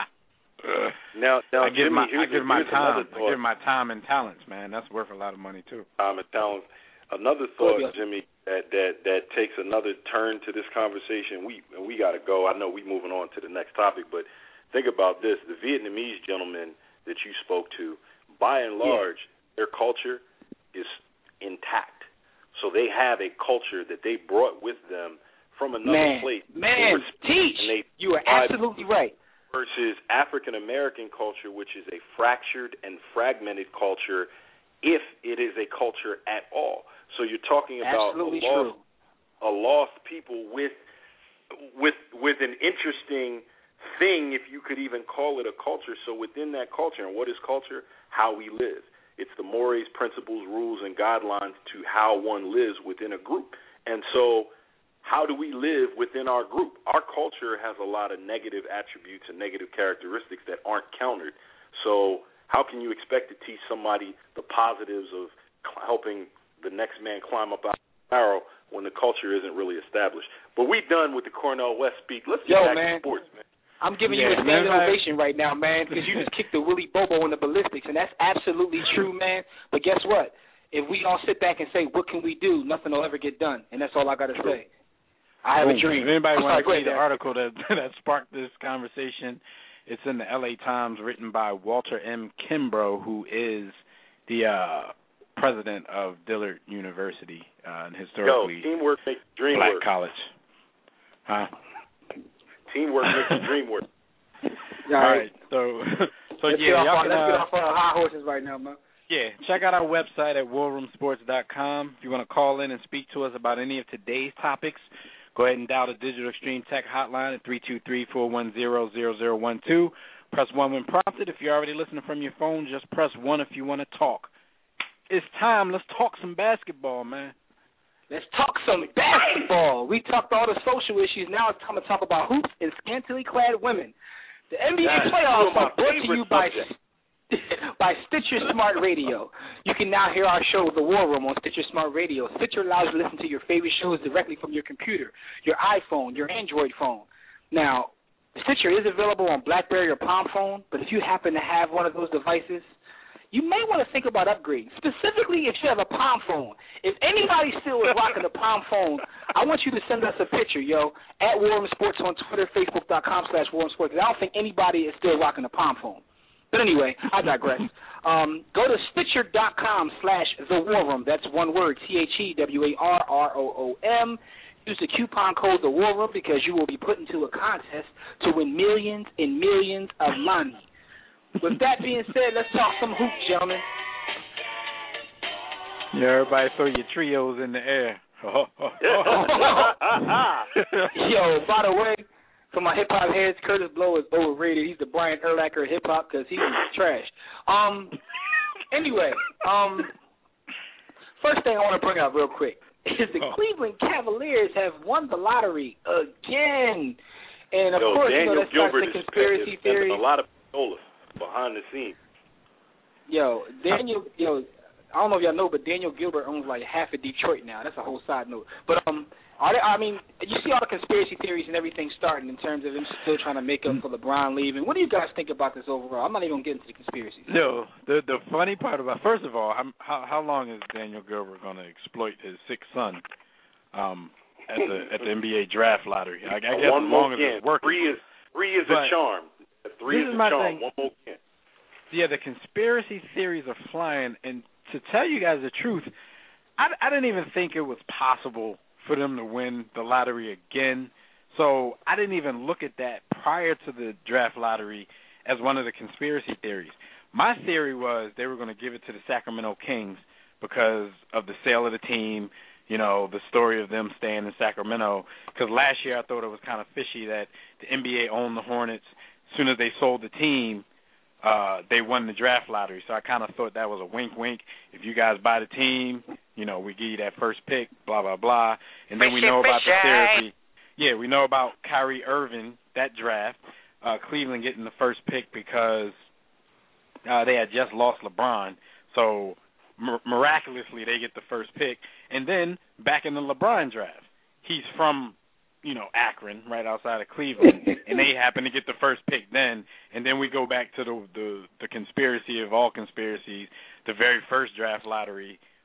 Speaker 4: Now, now
Speaker 2: I give
Speaker 4: Jimmy,
Speaker 2: my I
Speaker 4: here's,
Speaker 2: give my
Speaker 4: here's
Speaker 2: time.
Speaker 4: another
Speaker 2: I
Speaker 4: thought.
Speaker 2: give my time and talents, man. That's worth a lot of money too.
Speaker 4: Time and talent. Another thought, Jimmy, that, that that takes another turn to this conversation. We and we got to go. I know we're moving on to the next topic, but think about this: the Vietnamese gentleman that you spoke to, by and large, yeah. their culture is intact. So they have a culture that they brought with them from another
Speaker 5: man,
Speaker 4: place.
Speaker 5: Man, teach.
Speaker 4: They,
Speaker 5: you are absolutely right.
Speaker 4: Versus African American culture, which is a fractured and fragmented culture, if it is a culture at all. So you're talking about a lost, a lost people with with with an interesting thing, if you could even call it a culture. So within that culture, and what is culture? How we live. It's the mores, principles, rules, and guidelines to how one lives within a group. And so how do we live within our group? Our culture has a lot of negative attributes and negative characteristics that aren't countered. So how can you expect to teach somebody the positives of helping the next man climb up out of the barrel when the culture isn't really established? But we done with the Cornel West speak. Let's get
Speaker 5: Yo,
Speaker 4: back
Speaker 5: man.
Speaker 4: to sports, man.
Speaker 5: I'm giving
Speaker 2: yeah,
Speaker 5: you a standing
Speaker 2: man,
Speaker 5: ovation right now, man, because you just kicked the Willie Bobo in the ballistics, and that's absolutely true, man. But guess what? If we all sit back and say, what can we do, nothing will ever get done, and that's all I got to say. I have
Speaker 2: Boom.
Speaker 5: a dream.
Speaker 2: If anybody wants to
Speaker 5: sorry,
Speaker 2: see the article that that sparked this conversation, it's in the L A Times, written by Walter M. Kimbrough, who is the uh, president of Dillard University, uh, and historically
Speaker 4: Yo, teamwork makes the dream
Speaker 2: black
Speaker 4: work.
Speaker 2: college. Huh?
Speaker 4: Teamwork makes the dream work.
Speaker 5: All
Speaker 2: All
Speaker 5: right.
Speaker 2: right, so so
Speaker 5: let's
Speaker 2: yeah,
Speaker 5: get
Speaker 2: y'all
Speaker 5: off,
Speaker 2: can,
Speaker 5: let's
Speaker 2: uh,
Speaker 5: get off our high horses right now, man.
Speaker 2: Yeah, check out our website at war room sports dot com. If you want to call in and speak to us about any of today's topics, go ahead and dial the Digital Extreme Tech hotline at three two three, four one zero, zero zero one two. Press one when prompted. If you're already listening from your phone, just press one if you want to talk. It's time. Let's talk some basketball, man.
Speaker 5: Let's talk some basketball. We talked all the social issues. Now it's time to talk about hoops and scantily clad women. The N B A
Speaker 4: That's
Speaker 5: playoffs
Speaker 4: my
Speaker 5: are brought to you by by Stitcher Smart Radio. You can now hear our show, The War Room, on Stitcher Smart Radio. Stitcher allows you to listen to your favorite shows directly from your computer, your iPhone, your Android phone. Now, Stitcher is available on BlackBerry or Palm phone, but if you happen to have one of those devices, you may want to think about upgrading, specifically if you have a Palm phone. If anybody still is rocking a Palm phone, I want you to send us a picture, yo, at War Room Sports on Twitter, Facebook.com slash War Room Sports, because I don't think anybody is still rocking a Palm phone. But anyway, I digress. Um, go to Stitcher.com slash The War Room. That's one word, T H E W A R R O O M. Use the coupon code The War Room because you will be put into a contest to win millions and millions of money. With that being said, let's talk some hoops, gentlemen.
Speaker 2: Yeah, everybody throw your trios in the air.
Speaker 5: Yo, by the way, for my hip-hop heads, Curtis Blow is overrated. He's the Brian Urlacher of hip-hop because he's trash. Um, anyway, um, first thing I want to bring up real quick is the
Speaker 2: oh.
Speaker 5: Cleveland Cavaliers have won the lottery again. And, of
Speaker 4: Yo,
Speaker 5: course,
Speaker 4: Daniel
Speaker 5: you know, that's
Speaker 4: Gilbert
Speaker 5: the conspiracy
Speaker 4: is,
Speaker 5: theory.
Speaker 4: A lot of Olaf behind the scenes.
Speaker 5: Yo, Daniel, yo, I don't know if y'all know, but Daniel Gilbert owns like half of Detroit now. That's a whole side note. But um, are they, I mean, you see all the conspiracy theories and everything starting in terms of him still trying to make up for LeBron leaving. What do you guys think about this overall? I'm not even getting to the conspiracies.
Speaker 2: No, the the funny part about first of all, I'm, how how long is Daniel Gilbert going to exploit his sixth son um, at the at the N B A draft lottery? I, I guess
Speaker 4: One
Speaker 2: as long as
Speaker 4: more
Speaker 2: it's working.
Speaker 4: Three is three is
Speaker 2: But
Speaker 4: a charm. Three
Speaker 2: this
Speaker 4: is
Speaker 2: is
Speaker 4: a
Speaker 2: my
Speaker 4: charm.
Speaker 2: thing.
Speaker 4: One more can.
Speaker 2: Yeah, the conspiracy theories are flying, and to tell you guys the truth, I, I didn't even think it was possible for them to win the lottery again. So I didn't even look at that prior to the draft lottery as one of the conspiracy theories. My theory was they were going to give it to the Sacramento Kings because of the sale of the team, you know, the story of them staying in Sacramento. Because last year I thought it was kind of fishy that the N B A owned the Hornets. As soon as they sold the team, uh, they won the draft lottery. So I kind of thought that was a wink, wink. If you guys buy the team, you know, we give you that first pick, blah, blah, blah. And then we know about the therapy. Yeah, we know about Kyrie Irving, that draft, uh, Cleveland getting the first pick because uh, they had just lost LeBron. So mir- miraculously they get the first pick. And then back in the LeBron draft, he's from, you know, Akron, right outside of Cleveland, and they happen to get the first pick then. And then we go back to the, the, the conspiracy of all conspiracies, the very first draft lottery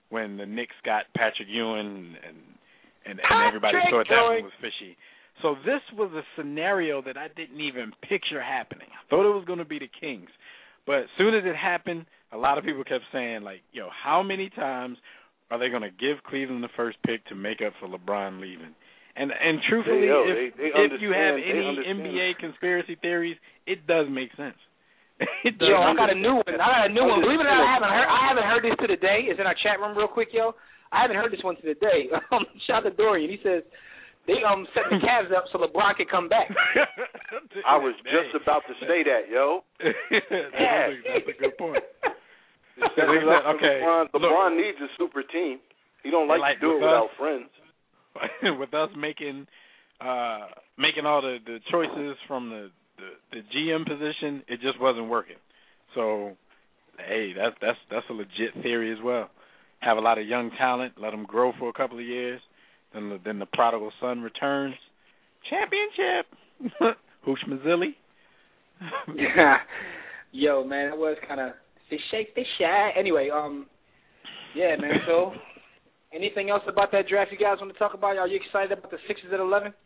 Speaker 2: when the Knicks got Patrick Ewing and and, and everybody thought that one was fishy. So this was a scenario that I didn't even picture happening. I thought it was going to be the Kings. But as soon as it happened, a lot of people kept saying, like, yo, how many times are they going to give Cleveland the first pick to make up for LeBron leaving? And and truthfully,
Speaker 4: they, yo,
Speaker 2: if,
Speaker 4: they, they
Speaker 2: if you have any
Speaker 4: understand.
Speaker 2: N B A conspiracy theories, it does make sense. It does
Speaker 5: yo, I got a new one. I got a new one. Believe it or not, I haven't heard. I haven't heard this to the day. It's in our chat room, real quick, yo. I haven't heard this one to the day. Um, shout out to Dorian. He says they um set the Cavs up so LeBron can come back.
Speaker 4: I was just about to say that, yo.
Speaker 2: yeah. That's a good point.
Speaker 4: Said, okay, LeBron, LeBron needs a super team. He don't like, like to do it without us, friends.
Speaker 2: With us making uh, making all the, the choices from the, the, the G M position, it just wasn't working. So, hey, that's that's that's a legit theory as well. Have a lot of young talent, let them grow for a couple of years, then the, then the prodigal son returns. Championship. Hoosh Mazzilli.
Speaker 5: Yeah. Yo, man, it was kind of they shake, they shy. Anyway, um, yeah, man. So, anything else about that draft you guys want to talk about? Are you excited about the Sixers at eleven?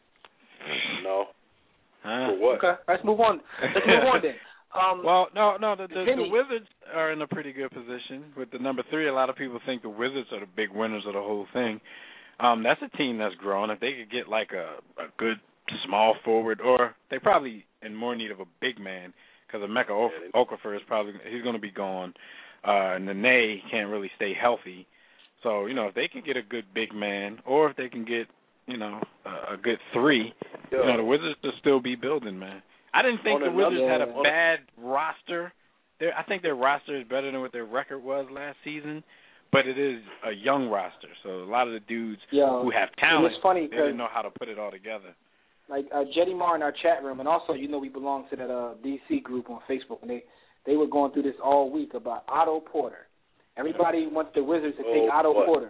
Speaker 4: No.
Speaker 2: Huh?
Speaker 4: For what?
Speaker 5: Okay, let's move on. Let's move on then. Um,
Speaker 2: well, no, no, the, the,
Speaker 5: Vinny,
Speaker 2: the Wizards are in a pretty good position with the number three. A lot of people think the Wizards are the big winners of the whole thing. Um, that's a team that's growing. If they could get like a, a good small forward, or they probably in more need of a big man because Emeka Okafor is probably he's going to be gone, uh, and Nene can't really stay healthy. So you know if they can get a good big man, or if they can get you know a, a good three,
Speaker 4: Yo.
Speaker 2: you know the Wizards will still be building, man. I didn't think the Wizards had a bad roster. Their, I think their roster is better than what their record was last season, but it is a young roster. So a lot of the dudes
Speaker 5: Yo,
Speaker 2: who have talent,
Speaker 5: it's funny
Speaker 2: they didn't know how to put it all together.
Speaker 5: Like uh, Jetty Mar in our chat room, and also you know we belong to that uh, D C group on Facebook, and they, they were going through this all week about Otto Porter. Everybody wants the Wizards to take
Speaker 4: oh,
Speaker 5: Otto
Speaker 4: what?
Speaker 5: Porter.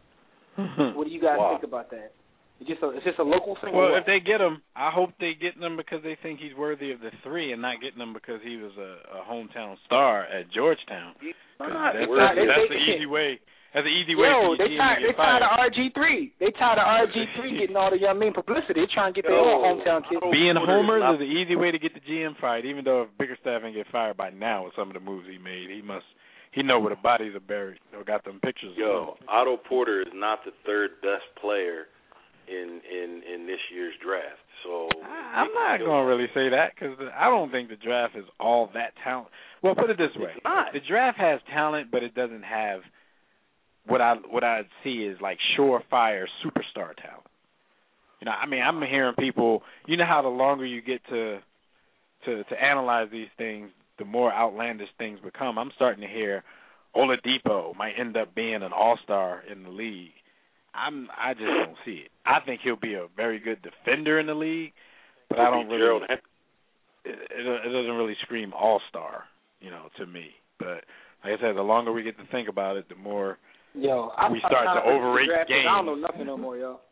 Speaker 5: What do you guys
Speaker 4: wow.
Speaker 5: think about that? It's just a, it's just a local thing.
Speaker 2: Well, if they get him, I hope they get him because they think he's worthy of the three, and not getting him because he was a, a hometown star at Georgetown.
Speaker 4: Not
Speaker 2: that's
Speaker 4: not,
Speaker 2: that's,
Speaker 5: they,
Speaker 2: that's
Speaker 5: they,
Speaker 2: the easy way. That's the easy
Speaker 5: Yo,
Speaker 2: way for your
Speaker 5: they
Speaker 2: team
Speaker 5: tired,
Speaker 2: to
Speaker 5: they
Speaker 2: get
Speaker 5: tired
Speaker 2: fired.
Speaker 5: of R G three. They tired of R G three getting all the young mean publicity. They trying to get their
Speaker 4: Yo,
Speaker 5: own hometown kids.
Speaker 2: Being homers
Speaker 4: not,
Speaker 2: is the easy way to get the G M fired. Even though if Bickerstaff ain't get fired by now with some of the moves he made, he must he know where the bodies are buried. Or got them pictures.
Speaker 4: Yo, Otto Porter is not the third best player in in, in this year's draft. So
Speaker 2: I, I'm not gonna really say that because I don't think the draft is all that talent. Well, put it this way:
Speaker 4: it's not.
Speaker 2: The draft has talent, but it doesn't have what I what I see is like surefire superstar talent. You know, I mean, I'm hearing people. You know how the longer you get to to to analyze these things, the more outlandish things become. I'm starting to hear Oladipo might end up being an all-star in the league. I'm I just don't see it. I think he'll be a very good defender in the league, but I don't really. It, it, it doesn't really scream all-star, you know, to me. But like I said, the longer we get to think about it, the more
Speaker 5: yo, I,
Speaker 2: we start to overrate games.
Speaker 5: I don't know nothing no more, yo.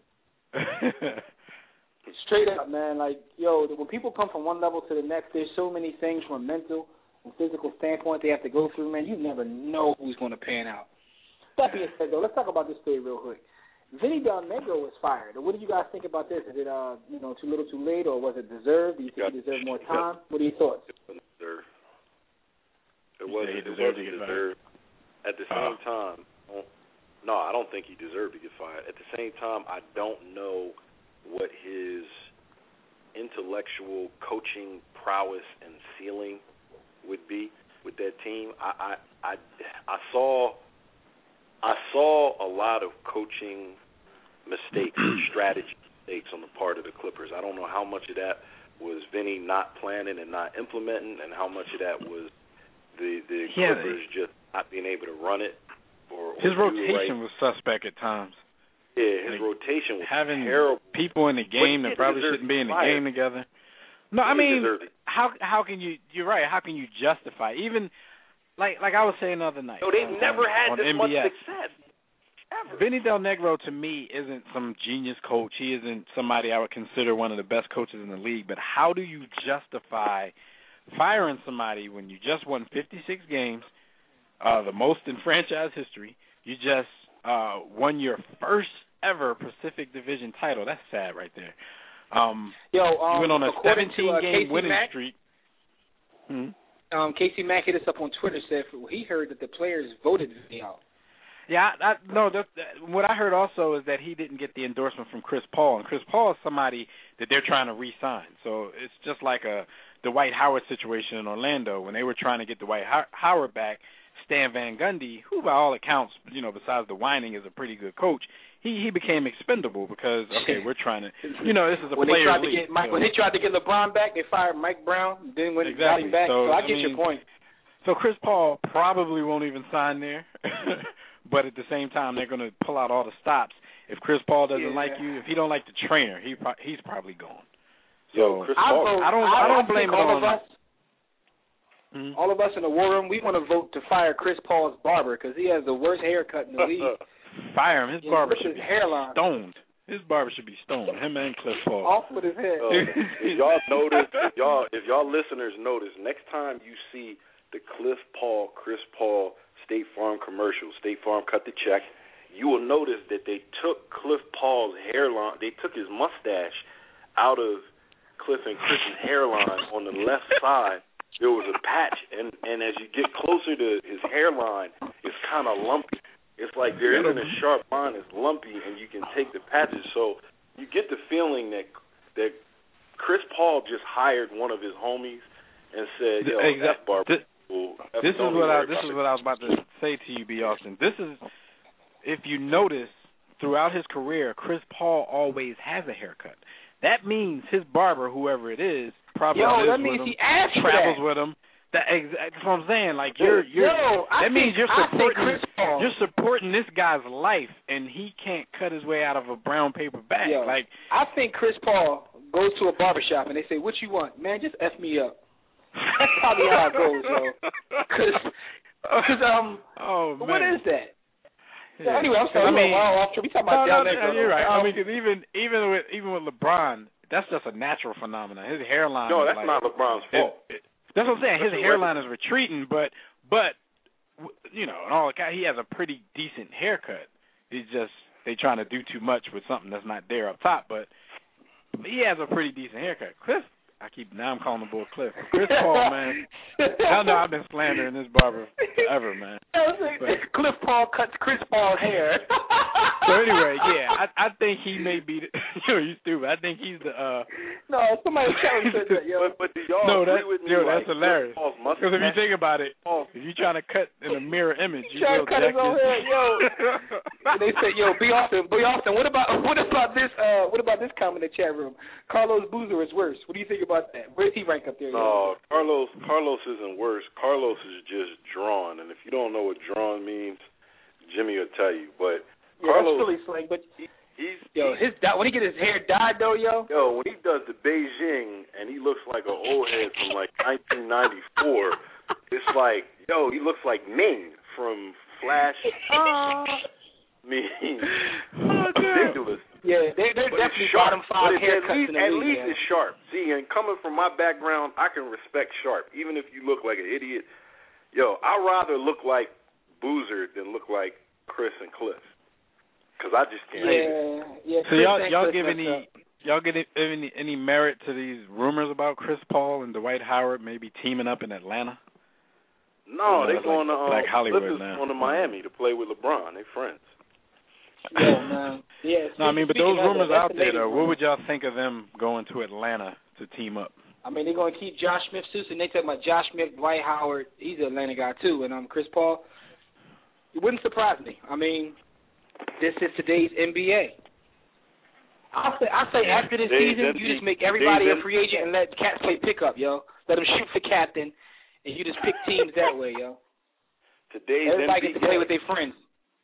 Speaker 5: Straight up, man. Like, yo, when people come from one level to the next, there's so many things from a mental and physical standpoint they have to go through, man. You never know who's going to pan out. That being said, though, let's talk about this story real quick. Vinny Del Negro was fired. What do you guys think about this? Is it, uh, you know, too little, too late, or was it deserved? Do you think he deserved more time? What are your thoughts?
Speaker 4: It wasn't deserved. It wasn't, it wasn't deserved. At the same time, no, I don't think he deserved to get fired. At the same time, I don't know what his intellectual coaching prowess and ceiling would be with that team. I, I, I, I saw, I saw a lot of coaching mistakes, strategy mistakes on the part of the Clippers. I don't know how much of that was Vinny not planning and not implementing, and how much of that was the the
Speaker 2: yeah,
Speaker 4: Clippers just not being able to run it. Or, or
Speaker 2: his rotation
Speaker 4: right.
Speaker 2: was suspect at times.
Speaker 4: Yeah, his
Speaker 2: like,
Speaker 4: rotation was
Speaker 2: having
Speaker 4: terrible.
Speaker 2: people in the game that probably shouldn't be in the game together. No, I mean, how how can you? You're right. How can you justify even like like I was saying the other night?
Speaker 4: No, they've
Speaker 2: on,
Speaker 4: never
Speaker 2: on,
Speaker 4: had
Speaker 2: on
Speaker 4: this
Speaker 2: M B S.
Speaker 4: much success. Ever.
Speaker 2: Vinny Del Negro to me isn't some genius coach. He isn't somebody I would consider one of the best coaches in the league. But how do you justify firing somebody when you just won fifty-six games, uh, the most in franchise history, You just uh, won your first ever Pacific Division title. That's sad right there. Um,
Speaker 5: Yo, um,
Speaker 2: you went on a seventeen-game
Speaker 5: uh,
Speaker 2: winning
Speaker 5: Mack,
Speaker 2: streak. Hmm?
Speaker 5: Um, Casey Mack hit us up on Twitter, said he heard that the players voted me out.
Speaker 2: Yeah, I, I, no. That, that, what I heard also is that he didn't get the endorsement from Chris Paul, and Chris Paul is somebody that they're trying to re-sign. So it's just like a Dwight Howard situation in Orlando when they were trying to get Dwight How- Howard back. Stan Van Gundy, who by all accounts, you know, besides the whining, is a pretty good coach, he he became expendable because okay, we're trying to, you know, this is a
Speaker 5: when they
Speaker 2: players
Speaker 5: tried to
Speaker 2: league.
Speaker 5: get Mike,
Speaker 2: so.
Speaker 5: when they tried to get LeBron back, they fired Mike Brown. Then when
Speaker 2: exactly.
Speaker 5: they got him back,
Speaker 2: so,
Speaker 5: so I,
Speaker 2: I
Speaker 5: get
Speaker 2: mean,
Speaker 5: your point.
Speaker 2: So Chris Paul probably won't even sign there, but at the same time, they're going to pull out all the stops. If Chris Paul doesn't
Speaker 5: yeah.
Speaker 2: like you, if he don't like the trainer, he pro- he's probably gone. So
Speaker 4: Yo, Chris
Speaker 5: I,
Speaker 4: Paul,
Speaker 5: vote,
Speaker 2: I don't
Speaker 5: I,
Speaker 2: I don't
Speaker 5: I
Speaker 2: blame it
Speaker 5: all
Speaker 2: on
Speaker 5: of us.
Speaker 2: Hmm?
Speaker 5: All of us in the war room, we want to vote to fire Chris Paul's barber because he has the worst haircut in the league.
Speaker 2: Fire him. His
Speaker 5: Yeah,
Speaker 2: barber
Speaker 5: look
Speaker 2: should
Speaker 5: at
Speaker 2: be
Speaker 5: his hairline.
Speaker 2: stoned. His barber should be stoned. Him and Cliff Paul.
Speaker 5: Off with his head.
Speaker 4: Uh, if y'all notice, if y'all if y'all listeners notice, next time you see the Cliff Paul, Chris Paul State Farm commercial, State Farm cut the check, you will notice that they took Cliff Paul's hairline, they took his mustache out of Cliff and Chris's hairline on the left side. There was a patch, and, and as you get closer to his hairline, it's kind of lumpy. It's like there isn't a sharp line. It's lumpy, and you can take the patches. So you get the feeling that that Chris Paul just hired one of his homies and said, "Yo,
Speaker 2: exactly.
Speaker 4: F barber."
Speaker 2: This, this is what I this is what I was about to say to you, B. Austin. This is, if you notice, throughout his career, Chris Paul always has a haircut. That means his barber, whoever it is, probably
Speaker 5: Yo,
Speaker 2: lives
Speaker 5: that means
Speaker 2: with him,
Speaker 5: he asked for
Speaker 2: travels
Speaker 5: that.
Speaker 2: with him. That ex- that's what I'm saying. Like you're, you're.
Speaker 5: Yo, I
Speaker 2: that means
Speaker 5: think,
Speaker 2: you're
Speaker 5: I think
Speaker 2: supporting.
Speaker 5: Chris Paul.
Speaker 2: You're supporting this guy's life, and he can't cut his way out of a brown paper bag.
Speaker 5: Yo,
Speaker 2: like
Speaker 5: I think Chris Paul goes to a barbershop and they say, "What you want, man? Just f me up." That's probably how it goes, yo. Because, cause, um,
Speaker 2: oh man,
Speaker 5: what is that?
Speaker 2: Yeah.
Speaker 5: So anyway, I'm sorry.
Speaker 2: I mean,
Speaker 5: well, after we talking about
Speaker 2: no,
Speaker 5: down
Speaker 2: no,
Speaker 5: there.
Speaker 2: you're right. I
Speaker 5: Um,
Speaker 2: mean, because even even with even with LeBron, that's just a natural phenomenon. His hairline.
Speaker 4: No,
Speaker 2: is
Speaker 4: that's
Speaker 2: like,
Speaker 4: not LeBron's
Speaker 2: it,
Speaker 4: fault.
Speaker 2: it, that's what I'm saying. His
Speaker 4: That's
Speaker 2: hairline is retreating, but but you know, and all he has a pretty decent haircut. It's just they trying to do too much with something that's not there up top. But he has a pretty decent haircut. Cliff, I keep now I'm calling the boy Cliff. Chris Paul, man. Hell no, I've been slandering this barber forever, man. But,
Speaker 5: Cliff Paul cuts Chris Paul's hair.
Speaker 2: so anyway, yeah, I I think he may be. The, you know, you stupid. I think he's the. uh
Speaker 5: No, somebody tell me that, yo.
Speaker 4: But, but do y'all
Speaker 2: No,
Speaker 4: agree
Speaker 2: that,
Speaker 4: with me?
Speaker 2: yo,
Speaker 4: like,
Speaker 2: that's hilarious.
Speaker 4: Cliff Paul's
Speaker 2: Because if you
Speaker 4: mustache-
Speaker 2: think about it, if you're trying to cut in a mirror image, you
Speaker 5: trying
Speaker 2: will
Speaker 5: to cut his
Speaker 2: jack
Speaker 5: own
Speaker 2: your-
Speaker 5: hair, yo. And they say, yo, B. Austin, B. Austin, what about what about this? Uh, what about this comment in the chat room? Carlos Boozer is worse. What do you think about that? Where does he rank up there? yo?
Speaker 4: No, Carlos. Carlos isn't worse. Carlos is just drawn, and if you don't know what drawn means, Jimmy will tell you. But
Speaker 5: yeah,
Speaker 4: Carlos,
Speaker 5: that's Philly slang. But
Speaker 4: he's
Speaker 5: yo,
Speaker 4: he's,
Speaker 5: his dye, when he get his hair dyed though, yo.
Speaker 4: yo, when he does the Beijing and he looks like an old head from like nineteen ninety-four, it's like, yo, he looks like Ming from Flash. I mean,
Speaker 2: Oh,
Speaker 4: ridiculous.
Speaker 5: Yeah, they, they're
Speaker 4: But
Speaker 5: definitely
Speaker 4: it's sharp.
Speaker 5: bottom five
Speaker 4: But it's
Speaker 5: haircuts
Speaker 4: at least,
Speaker 5: in the
Speaker 4: at
Speaker 5: league.
Speaker 4: least
Speaker 5: yeah.
Speaker 4: it's sharp. See, and coming from my background, I can respect sharp, even if you look like an idiot. Yo, I'd rather look like Boozer than look like Chris and Cliff, because I just can't.
Speaker 5: Yeah, yeah.
Speaker 2: So
Speaker 5: Chris
Speaker 2: y'all
Speaker 5: and
Speaker 2: y'all
Speaker 5: Cliff
Speaker 2: give
Speaker 5: messed
Speaker 2: any
Speaker 5: up.
Speaker 2: y'all get any any merit to these rumors about Chris Paul and Dwight Howard maybe teaming up in Atlanta?
Speaker 4: No,
Speaker 2: Yeah,
Speaker 4: they
Speaker 2: that's
Speaker 4: going
Speaker 2: like
Speaker 4: to um,
Speaker 2: Black Hollywood
Speaker 4: Cliff is
Speaker 2: now.
Speaker 4: going to Miami to play with LeBron. They friends.
Speaker 5: Yeah, man. Yeah.
Speaker 2: No, I mean, but
Speaker 5: speaking
Speaker 2: those
Speaker 5: of
Speaker 2: rumors
Speaker 5: that,
Speaker 2: out
Speaker 5: that's the
Speaker 2: there
Speaker 5: latest
Speaker 2: though.
Speaker 5: rumor.
Speaker 2: What would y'all think of them going to Atlanta to team up?
Speaker 5: I mean, they're going to keep Josh Smith too, so they talking about Josh Smith, Dwight Howard. He's an Atlanta guy too, and um, Chris Paul. It wouldn't surprise me. I mean, this is today's N B A. I say, I say after this
Speaker 4: Today's
Speaker 5: season,
Speaker 4: N B A
Speaker 5: you just make everybody a
Speaker 4: today's
Speaker 5: free agent and let cats play pickup, yo. Let them shoot for captain, and you just pick teams that way, yo.
Speaker 4: Today's
Speaker 5: Everybody
Speaker 4: N B A.
Speaker 5: gets to play with their friends.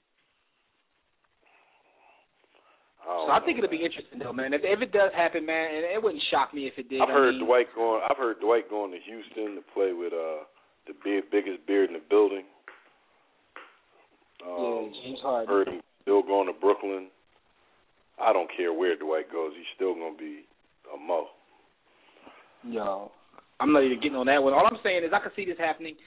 Speaker 4: Oh,
Speaker 5: So I think it'll be interesting though, man. If, if it does happen, man, and it wouldn't shock me if it did.
Speaker 4: I've
Speaker 5: I
Speaker 4: heard
Speaker 5: mean,
Speaker 4: Dwight going. I've heard Dwight going to Houston to play with uh the big, biggest beard in the building.
Speaker 5: yeah,
Speaker 4: Um,
Speaker 5: James Harden.
Speaker 4: heard him still going to Brooklyn. I don't care where Dwight goes. He's still going to be a mo.
Speaker 5: Yo, I'm not even getting on that one. All I'm saying is I can see this happening.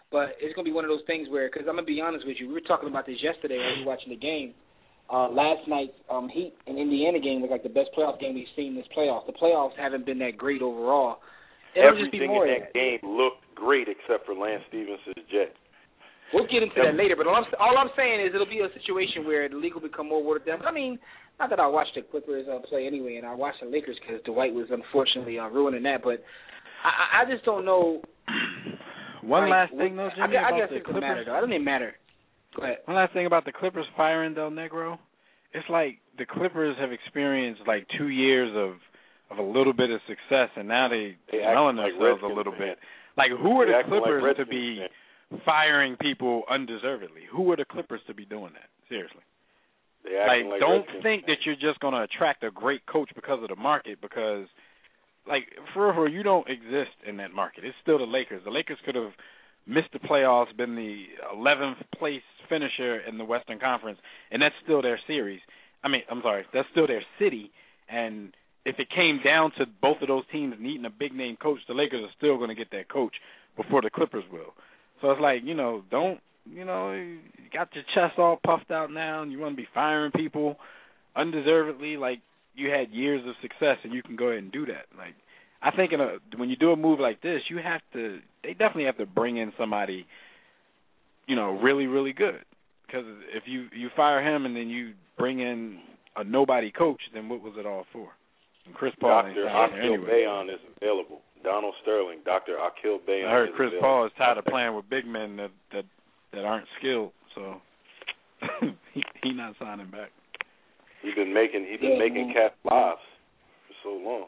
Speaker 5: But it's going to be one of those things where, because I'm going to be honest with you, we were talking about this yesterday when we were watching the game. Uh, last night's um, Heat and Indiana game was like the best playoff game we've seen this playoff. The playoffs haven't been that great overall. It'll
Speaker 4: Everything
Speaker 5: just be more
Speaker 4: in that, that game looked great except for Lance Stevenson's Jets.
Speaker 5: We'll get into that later, but all I'm, all I'm saying is it'll be a situation where the league will become more watered down. I mean, not that I watched the Clippers uh, play anyway, and I watched the Lakers because Dwight was unfortunately uh, ruining that, but I, I just don't know.
Speaker 2: One
Speaker 5: like,
Speaker 2: last thing, though, Jimmy,
Speaker 5: I, I
Speaker 2: about
Speaker 5: guess
Speaker 2: the
Speaker 5: it doesn't
Speaker 2: Clippers.
Speaker 5: matter, though. It doesn't even matter. Go ahead.
Speaker 2: One last thing about the Clippers firing Del Negro. It's like the Clippers have experienced like two years of of a little bit of success, and now they,
Speaker 4: they
Speaker 2: smelling
Speaker 4: like
Speaker 2: themselves
Speaker 4: Redskins,
Speaker 2: a little
Speaker 4: man.
Speaker 2: bit. Like, who are
Speaker 4: they
Speaker 2: the
Speaker 4: like
Speaker 2: Clippers to
Speaker 4: Redskins,
Speaker 2: be
Speaker 4: man.
Speaker 2: firing people undeservedly? Who are the Clippers to be doing that? Seriously.
Speaker 4: They
Speaker 2: Like,
Speaker 4: like
Speaker 2: don't
Speaker 4: Redskins,
Speaker 2: think
Speaker 4: man.
Speaker 2: that you're just going to attract a great coach because of the market, because, like, for real, you don't exist in that market. It's still the Lakers. The Lakers could have missed the playoffs, been the eleventh place finisher in the Western Conference, and that's still their series. I mean, I'm sorry, that's still their city, and if it came down to both of those teams needing a big-name coach, the Lakers are still going to get that coach before the Clippers will. So it's like, you know, don't, you know, you got your chest all puffed out now, and you want to be firing people undeservedly. Like, you had years of success, and you can go ahead and do that. Like, I think in a, when you do a move like this, you have to, they definitely have to bring in somebody, you know, really, really good. Because if you, you fire him and then you bring in a nobody coach, then what was it all for? And Chris Paul ain't
Speaker 4: Doctor
Speaker 2: signed
Speaker 4: Akil
Speaker 2: anyway.
Speaker 4: Bayon is available. Donald Sterling, Doctor Akil Bayon.
Speaker 2: I heard
Speaker 4: is
Speaker 2: Chris
Speaker 4: available.
Speaker 2: Paul is tired of playing with big men that that, that aren't skilled, so he, he not signing back.
Speaker 4: He's been making he's been
Speaker 5: Yeah,
Speaker 4: making
Speaker 5: man.
Speaker 4: cats lives for so long.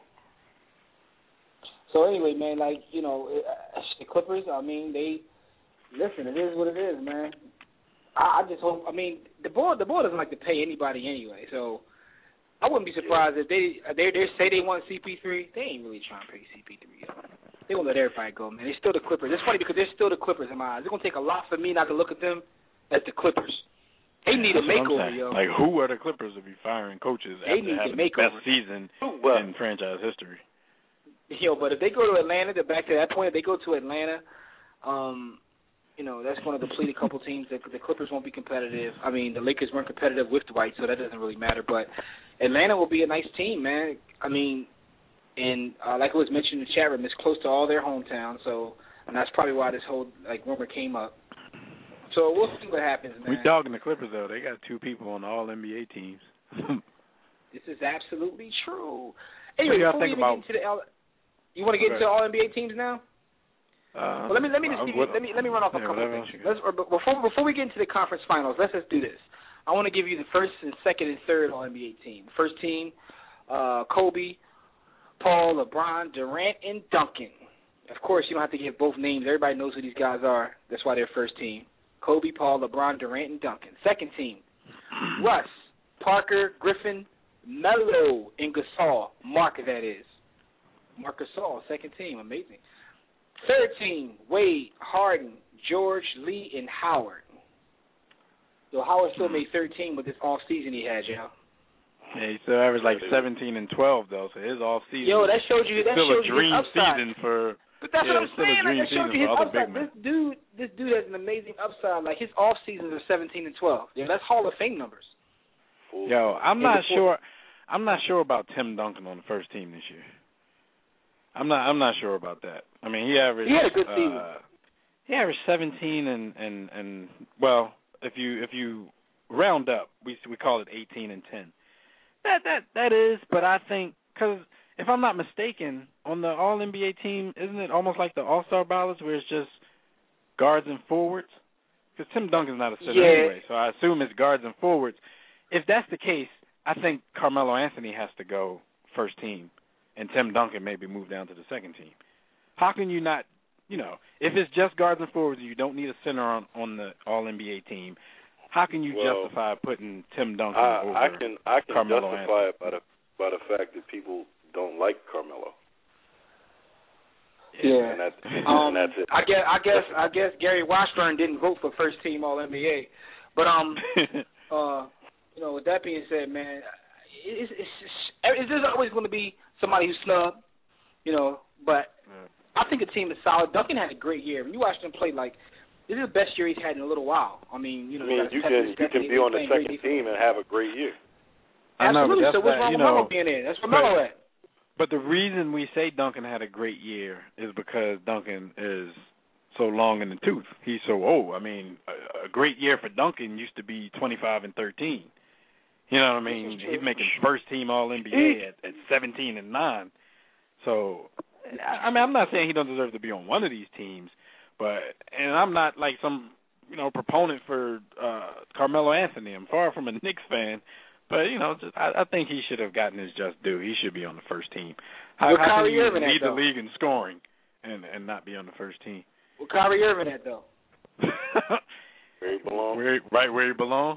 Speaker 5: So anyway, man, like, you know, the Clippers, I mean, they, listen, it is what it is, man. I, I just hope, I mean, the board, the board doesn't like to pay anybody anyway, so I wouldn't be surprised if they they they say they want C P three. They ain't really trying to pay C P three. They won't let everybody go, man. They're still the Clippers. It's funny because they're still the Clippers in my eyes. It's gonna take a lot for me not to look at them as the Clippers. They need a
Speaker 2: That's what I'm
Speaker 5: makeover,
Speaker 2: saying.
Speaker 5: yo.
Speaker 2: Like, who are the Clippers to be firing coaches
Speaker 5: They
Speaker 2: after
Speaker 5: need
Speaker 2: having
Speaker 5: the
Speaker 2: the best
Speaker 5: makeover.
Speaker 2: season
Speaker 4: Well,
Speaker 2: in franchise history?
Speaker 5: Yo, but if they go to Atlanta, they're back to that point. If they go to Atlanta, um, you know, that's going to deplete a couple teams. The, the Clippers won't be competitive. I mean, the Lakers weren't competitive with Dwight, so that doesn't really matter. But Atlanta will be a nice team, man. I mean, and uh, like it was mentioned in the chat room, it's close to all their hometown, so and that's probably why this whole like rumor came up. So we'll see what happens, man.
Speaker 2: We dogging the Clippers though. They got two people on the All N B A teams.
Speaker 5: This is absolutely true. Anyway,
Speaker 2: What do y'all
Speaker 5: before
Speaker 2: think
Speaker 5: we
Speaker 2: about?
Speaker 5: get into the L- you want to get
Speaker 2: Okay.
Speaker 5: into All N B A teams now?
Speaker 2: Uh,
Speaker 5: Well, let me let me just
Speaker 2: uh,
Speaker 5: give
Speaker 2: what-
Speaker 5: you, let me let me run off a
Speaker 2: yeah,
Speaker 5: couple of
Speaker 2: whatever
Speaker 5: things.
Speaker 2: else you got.
Speaker 5: Let's, or, but before before we get into the conference finals, let's just do this. I want to give you the first and second and third All N B A team. First team, uh, Kobe, Paul, LeBron, Durant, and Duncan. Of course, you don't have to give both names. Everybody knows who these guys are. That's why they're first team. Kobe, Paul, LeBron, Durant, and Duncan. Second team, Russ, Parker, Griffin, Melo, and Gasol. Mark, that is. Marc Gasol, second team. Amazing. Third team, Wade, Harden, George, Lee, and Howard. Yo, Howard still made thirteen with this off season he had, yo.
Speaker 2: Yeah, he still averaged like seventeen and twelve though, so his off season.
Speaker 5: Yo, that showed you. That
Speaker 2: still
Speaker 5: showed
Speaker 2: a
Speaker 5: you
Speaker 2: dream
Speaker 5: his upside.
Speaker 2: season for.
Speaker 5: But that's
Speaker 2: yeah,
Speaker 5: what I'm
Speaker 2: it's still a
Speaker 5: saying. Like,
Speaker 2: dream
Speaker 5: that showed
Speaker 2: season
Speaker 5: you his
Speaker 2: for other big
Speaker 5: upside.
Speaker 2: men.
Speaker 5: This dude, this dude has an amazing upside. Like his off seasons are seventeen and twelve. Yeah, that's Hall of Fame numbers.
Speaker 2: Yo, I'm
Speaker 5: And
Speaker 2: not
Speaker 5: before-
Speaker 2: sure. I'm not sure about Tim Duncan on the first team this year. I'm not. I'm not sure about that. I mean, he averaged.
Speaker 5: He had a good
Speaker 2: uh,
Speaker 5: season.
Speaker 2: He averaged seventeen and and and well, if you if you round up, we we call it eighteen and ten. That that that is, but I think because if I'm not mistaken, on the All N B A team, isn't it almost like the All Star ballots where it's just guards and forwards? Because Tim Duncan's not a center
Speaker 5: Yeah.
Speaker 2: anyway, so I assume it's guards and forwards. If that's the case, I think Carmelo Anthony has to go first team, and Tim Duncan maybe move down to the second team. How can you not, you know, if it's just guards and forwards and you don't need a center on, on the All N B A team, how can you
Speaker 4: Well,
Speaker 2: justify putting Tim Duncan
Speaker 4: I,
Speaker 2: over
Speaker 4: I can I can
Speaker 2: Carmelo
Speaker 4: justify
Speaker 2: Anthony?
Speaker 4: it by the by the fact that people don't like Carmelo.
Speaker 5: Yeah.
Speaker 4: And that's,
Speaker 5: Um,
Speaker 4: and that's it.
Speaker 5: I guess I guess I guess Gary Washburn didn't vote for first team All N B A, but um, uh, you know, with that being said, man, it's it's, it's there's always going to be somebody who's snubbed, you know, but I think the team is solid. Duncan had a great year. When you watched him play, like this is the best year he's had in a little while. I mean, you know,
Speaker 4: I mean, you can you can be on the second team and have a great year.
Speaker 2: I know,
Speaker 5: Absolutely.
Speaker 2: but that's
Speaker 5: So what's
Speaker 2: that,
Speaker 5: wrong
Speaker 2: you
Speaker 5: with Melo
Speaker 2: know,
Speaker 5: being in? That's where Melo at.
Speaker 2: But the reason we say Duncan had a great year is because Duncan is so long in the tooth. He's so old. I mean, a, a great year for Duncan used to be twenty-five and thirteen. You know what I mean? He's making first team All N B A at, at seventeen and nine. So, I mean, I'm not saying he doesn't deserve to be on one of these teams, but and I'm not like some you know proponent for uh, Carmelo Anthony. I'm far from a Knicks fan. But, you know, just, I, I think he should have gotten his just due. He should be on the first team. How,
Speaker 5: Where
Speaker 2: how can
Speaker 5: Kyrie
Speaker 2: you
Speaker 5: Irving
Speaker 2: lead
Speaker 5: at,
Speaker 2: the
Speaker 5: though?
Speaker 2: league in scoring and, and not be on the first team?
Speaker 5: Where Kyrie Irving at, though?
Speaker 4: Where he belongs.
Speaker 2: Where, right where he belongs?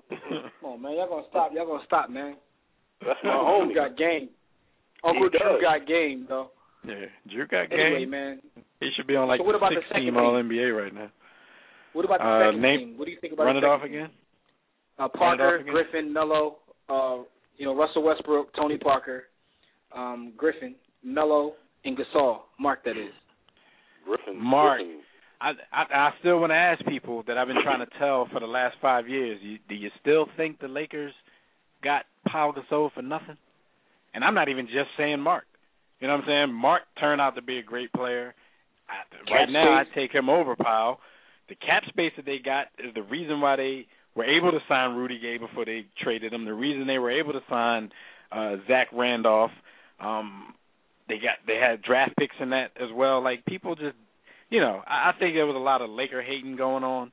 Speaker 5: Come on, man. Y'all going to stop. Y'all going to stop, man.
Speaker 4: That's my
Speaker 5: Uncle
Speaker 4: homie.
Speaker 5: Drew got game. Uncle
Speaker 4: He
Speaker 5: Drew
Speaker 4: does.
Speaker 5: got game, though.
Speaker 2: Yeah, Drew got
Speaker 5: Anyway,
Speaker 2: game.
Speaker 5: man.
Speaker 2: He should be on like
Speaker 5: So what about
Speaker 2: the
Speaker 5: the
Speaker 2: sixth
Speaker 5: second
Speaker 2: team
Speaker 5: team?
Speaker 2: All N B A right now.
Speaker 5: What about the
Speaker 2: Uh,
Speaker 5: second
Speaker 2: name-
Speaker 5: team? What do you think about
Speaker 2: Run
Speaker 5: the
Speaker 2: it
Speaker 5: second
Speaker 2: off
Speaker 5: team?
Speaker 2: again?
Speaker 5: Uh, Parker,
Speaker 2: again?
Speaker 5: Griffin, Melo, uh, you know, Russell Westbrook, Tony Parker, um, Griffin, Melo, and Gasol. Mark, that is.
Speaker 4: Griffin.
Speaker 2: Mark.
Speaker 4: Griffin.
Speaker 2: I, I, I still want to ask people that I've been trying to tell for the last five years, you, do you still think the Lakers got Pau Gasol for nothing? And I'm not even just saying Mark. You know what I'm saying? Mark turned out to be a great player. I, right now, I take him over Pau. The cap space that they got is the reason why they were able to sign Rudy Gay before they traded him, the reason they were able to sign uh, Zach Randolph. Um, they got they had draft picks in that as well. Like, people just, you know, I, I think there was a lot of Laker hating going on,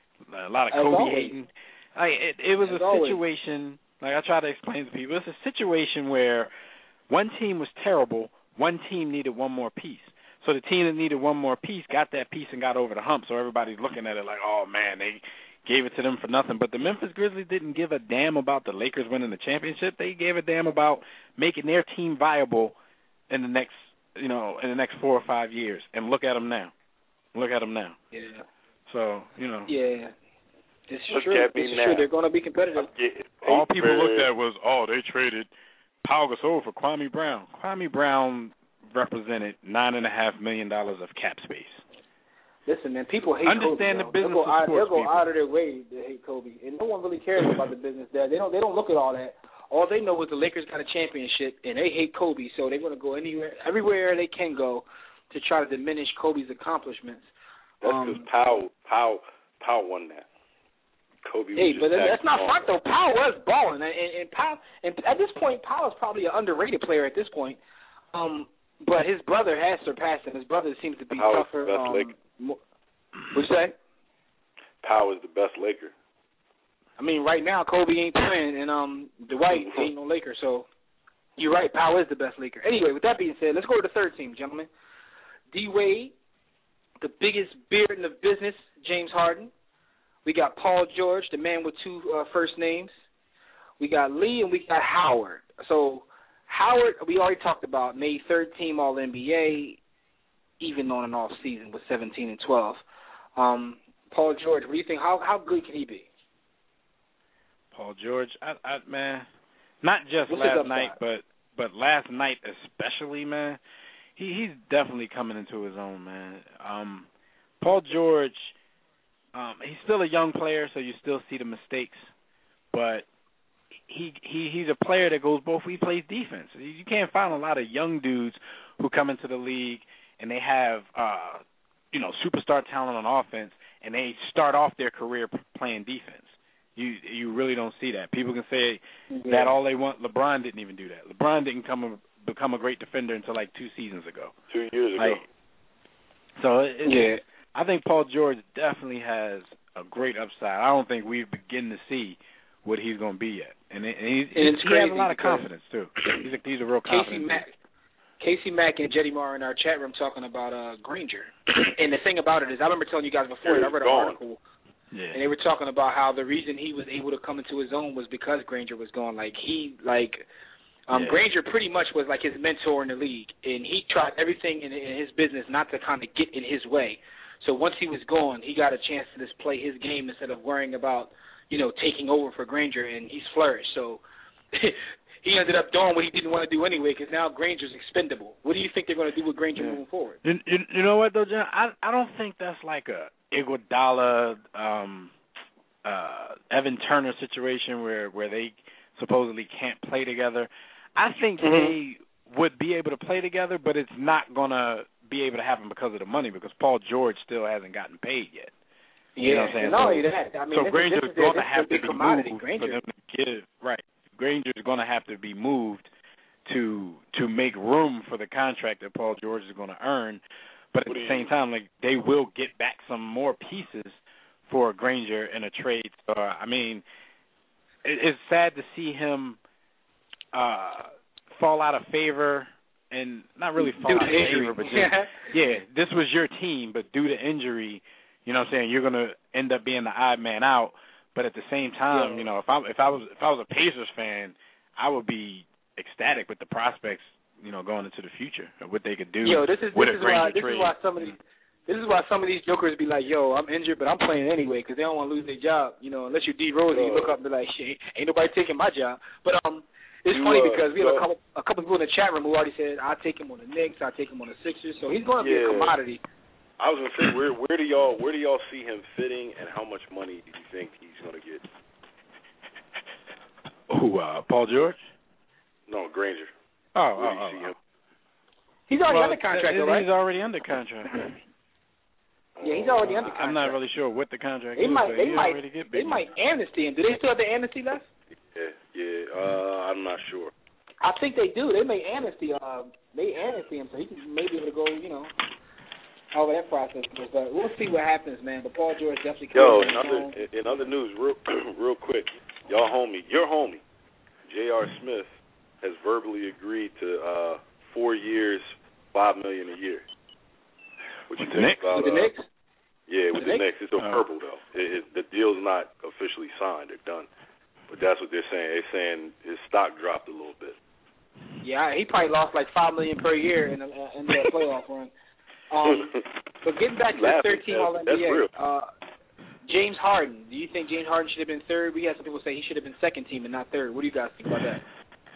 Speaker 2: a lot of
Speaker 5: As
Speaker 2: Kobe
Speaker 5: always.
Speaker 2: hating. Like, it, it was
Speaker 5: As
Speaker 2: a
Speaker 5: always.
Speaker 2: situation, like I try to explain to people, it's a situation where one team was terrible, one team needed one more piece. So the team that needed one more piece got that piece and got over the hump. So everybody's looking at it like, oh, man, they gave it to them for nothing. But the Memphis Grizzlies didn't give a damn about the Lakers winning the championship. They gave a damn about making their team viable in the next, you know, in the next four or five years. And look at them now. Look at them now.
Speaker 5: Yeah.
Speaker 2: So, you know.
Speaker 5: Yeah. This is
Speaker 4: Look
Speaker 5: true.
Speaker 4: at me
Speaker 5: This is
Speaker 4: now.
Speaker 5: true. They're going to be competitive.
Speaker 4: Yeah.
Speaker 2: All people
Speaker 4: Man.
Speaker 2: looked at was, oh, they traded Pau Gasol for Kwame Brown. Kwame Brown represented nine and a half million dollars of cap space.
Speaker 5: Listen, man, people hate
Speaker 2: Understand
Speaker 5: Kobe.
Speaker 2: the business
Speaker 5: they'll go,
Speaker 2: of
Speaker 5: out,
Speaker 2: sports,
Speaker 5: they'll go
Speaker 2: people.
Speaker 5: out of their way to hate Kobe, and no one really cares about the business there. They don't. They don't look at all that. All they know is the Lakers got a championship, and they hate Kobe, so they're going to go anywhere, everywhere they can go to try to diminish Kobe's accomplishments.
Speaker 4: That's
Speaker 5: Um,
Speaker 4: because Powell, Powell, Powell won that. Kobe was
Speaker 5: Hey,
Speaker 4: just
Speaker 5: but that-
Speaker 4: that
Speaker 5: that's not
Speaker 4: strong.
Speaker 5: front though. Powell was balling, and, and, and Powell, and at this point, Powell is probably an underrated player at this point. Um, but his brother has surpassed him. His brother seems to be
Speaker 4: Powell is
Speaker 5: tougher.
Speaker 4: the best
Speaker 5: Um,
Speaker 4: Laker.
Speaker 5: mo- what you say?
Speaker 4: Powell is the best Laker.
Speaker 5: I mean, right now Kobe ain't playing, and um, Dwight ain't no Laker. So you're right. Powell is the best Laker. Anyway, with that being said, let's go to the third team, gentlemen. D Wade, the biggest beard in the business, James Harden. We got Paul George, the man with two uh, first names. We got Lee, and we got Howard. So Howard, we already talked about, made third team All N B A, even on an off season with seventeen and twelve. Um, Paul George, what do you think? How how good can he be?
Speaker 2: Paul George, I, I, man, not just
Speaker 5: What's his
Speaker 2: last
Speaker 5: upside?
Speaker 2: night, but but last night especially, man. He he's definitely coming into his own, man. Um, Paul George, um, he's still a young player, so you still see the mistakes, but he he he's a player that goes both. He plays defense. You can't find a lot of young dudes who come into the league and they have uh, you know superstar talent on offense, and they start off their career p- playing defense. You you really don't see that. People can say
Speaker 5: Yeah.
Speaker 2: that all they want. LeBron didn't even do that. LeBron didn't come a, become a great defender until like two seasons ago.
Speaker 4: Two years ago.
Speaker 2: Like, so it, it,
Speaker 5: Yeah.
Speaker 2: I think Paul George definitely has a great upside. I don't think we've begun to see what he's going to be yet, and, it, and he's,
Speaker 5: And it's
Speaker 2: he has a
Speaker 5: crazy
Speaker 2: lot of
Speaker 5: because
Speaker 2: confidence too. He's a, he's a real
Speaker 5: Casey
Speaker 2: confident.
Speaker 5: Mack, Casey Mack and Jetty Mar in our chat room talking about uh, Granger. And the thing about it is, I remember telling you guys before,
Speaker 4: Yeah,
Speaker 5: I read an
Speaker 4: he's gone.
Speaker 5: article,
Speaker 2: Yeah.
Speaker 5: and they were talking about how the reason he was able to come into his own was because Granger was gone. Like, he, like, um,
Speaker 2: Yeah.
Speaker 5: Granger pretty much was like his mentor in the league, and he tried everything in, in his business not to kind of get in his way. So once he was gone, he got a chance to just play his game instead of worrying about, you know, taking over for Granger, and he's flourished. So he ended up doing what he didn't want to do anyway, because now Granger's expendable. What do you think they're going to do with Granger
Speaker 2: Yeah.
Speaker 5: moving forward?
Speaker 2: You, you, you know what though, John? I I don't think that's like a Iguodala, um, uh, Evan Turner situation where, where they supposedly can't play together. I think
Speaker 5: mm-hmm.
Speaker 2: they would be able to play together, but it's not going to be able to happen because of the money, because Paul George still hasn't gotten paid yet.
Speaker 5: Yeah,
Speaker 2: you know what I'm saying?
Speaker 5: and not
Speaker 2: so,
Speaker 5: only that, I mean,
Speaker 2: so
Speaker 5: this
Speaker 2: Granger's
Speaker 5: is, this is
Speaker 2: going
Speaker 5: their,
Speaker 2: to have to be
Speaker 5: commodity,
Speaker 2: moved
Speaker 5: Granger.
Speaker 2: for them to get right. Granger's going to have to be moved to to make room for the contract that Paul George is going to earn. But at the same time, like, they will get back some more pieces for Granger in a trade. So, I mean, it, it's sad to see him uh, fall out of favor, and not really fall
Speaker 5: due
Speaker 2: out of
Speaker 5: injury.
Speaker 2: favor, but just, yeah, this was your team, but due to injury, you know what I'm saying, you're going to end up being the odd man out. But at the same time,
Speaker 5: yeah.
Speaker 2: you know, if I if I was if I was a Pacers fan, I would be ecstatic with the prospects, you know, going into the future, what they could do.
Speaker 5: Yo, this is
Speaker 2: with
Speaker 5: this
Speaker 2: a
Speaker 5: is why
Speaker 2: Granger
Speaker 5: this
Speaker 2: trade.
Speaker 5: is why some of these this is why some of these jokers be like, yo, I'm injured, but I'm playing anyway because they don't want to lose their job. You know, unless you're D Rose, and you look up and be like, shit, ain't nobody taking my job. But um, it's
Speaker 4: you,
Speaker 5: funny
Speaker 4: uh,
Speaker 5: because we have
Speaker 4: so,
Speaker 5: a couple a couple people in the chat room who already said I'll take him on the Knicks, I'll take him on the Sixers, so he's going to
Speaker 4: yeah.
Speaker 5: be a commodity.
Speaker 4: I was gonna say, where where do y'all where do y'all see him fitting, and how much money do you think he's gonna get?
Speaker 2: Who, uh, Paul George?
Speaker 4: No, Granger.
Speaker 2: Oh,
Speaker 4: where
Speaker 2: oh,
Speaker 4: do you
Speaker 2: oh,
Speaker 4: see
Speaker 2: oh.
Speaker 4: him?
Speaker 5: He's already
Speaker 2: well,
Speaker 5: under contract,
Speaker 2: he's
Speaker 5: though, right?
Speaker 2: He's already under contract.
Speaker 5: Yeah, he's already under contract.
Speaker 2: I'm not really sure what the contract
Speaker 5: they
Speaker 2: is,
Speaker 5: might,
Speaker 2: but
Speaker 5: they
Speaker 2: he
Speaker 5: might,
Speaker 2: already get
Speaker 5: they
Speaker 2: big.
Speaker 5: might amnesty him. Do they still have the amnesty left?
Speaker 4: Yeah, yeah. Uh, I'm not sure.
Speaker 5: I think they do. They may amnesty, uh, they amnesty him, so he can maybe able to go, you know, over that process. But we'll see what happens, man. But Paul George definitely.
Speaker 4: Yo, in other in other news, real real quick, y'all homie, your homie, J R. Smith has verbally agreed to uh, four years, five million a year. What you
Speaker 2: With the
Speaker 4: think
Speaker 2: Knicks?
Speaker 4: about
Speaker 5: With the
Speaker 4: uh,
Speaker 5: Knicks?
Speaker 4: Yeah, with
Speaker 5: the
Speaker 4: the
Speaker 5: Knicks?
Speaker 4: Knicks. It's a
Speaker 2: Oh.
Speaker 4: verbal though. It, it, the deal's not officially signed. They're done. But that's what they're saying. They're saying his stock dropped a little bit.
Speaker 5: Yeah, he probably lost like five million per year in the in the playoff run. Um, but getting back to the third team All N B A, uh, James Harden. Do you think James Harden should have been third? We had some people say he should have been second team and not third. What do you guys think about that?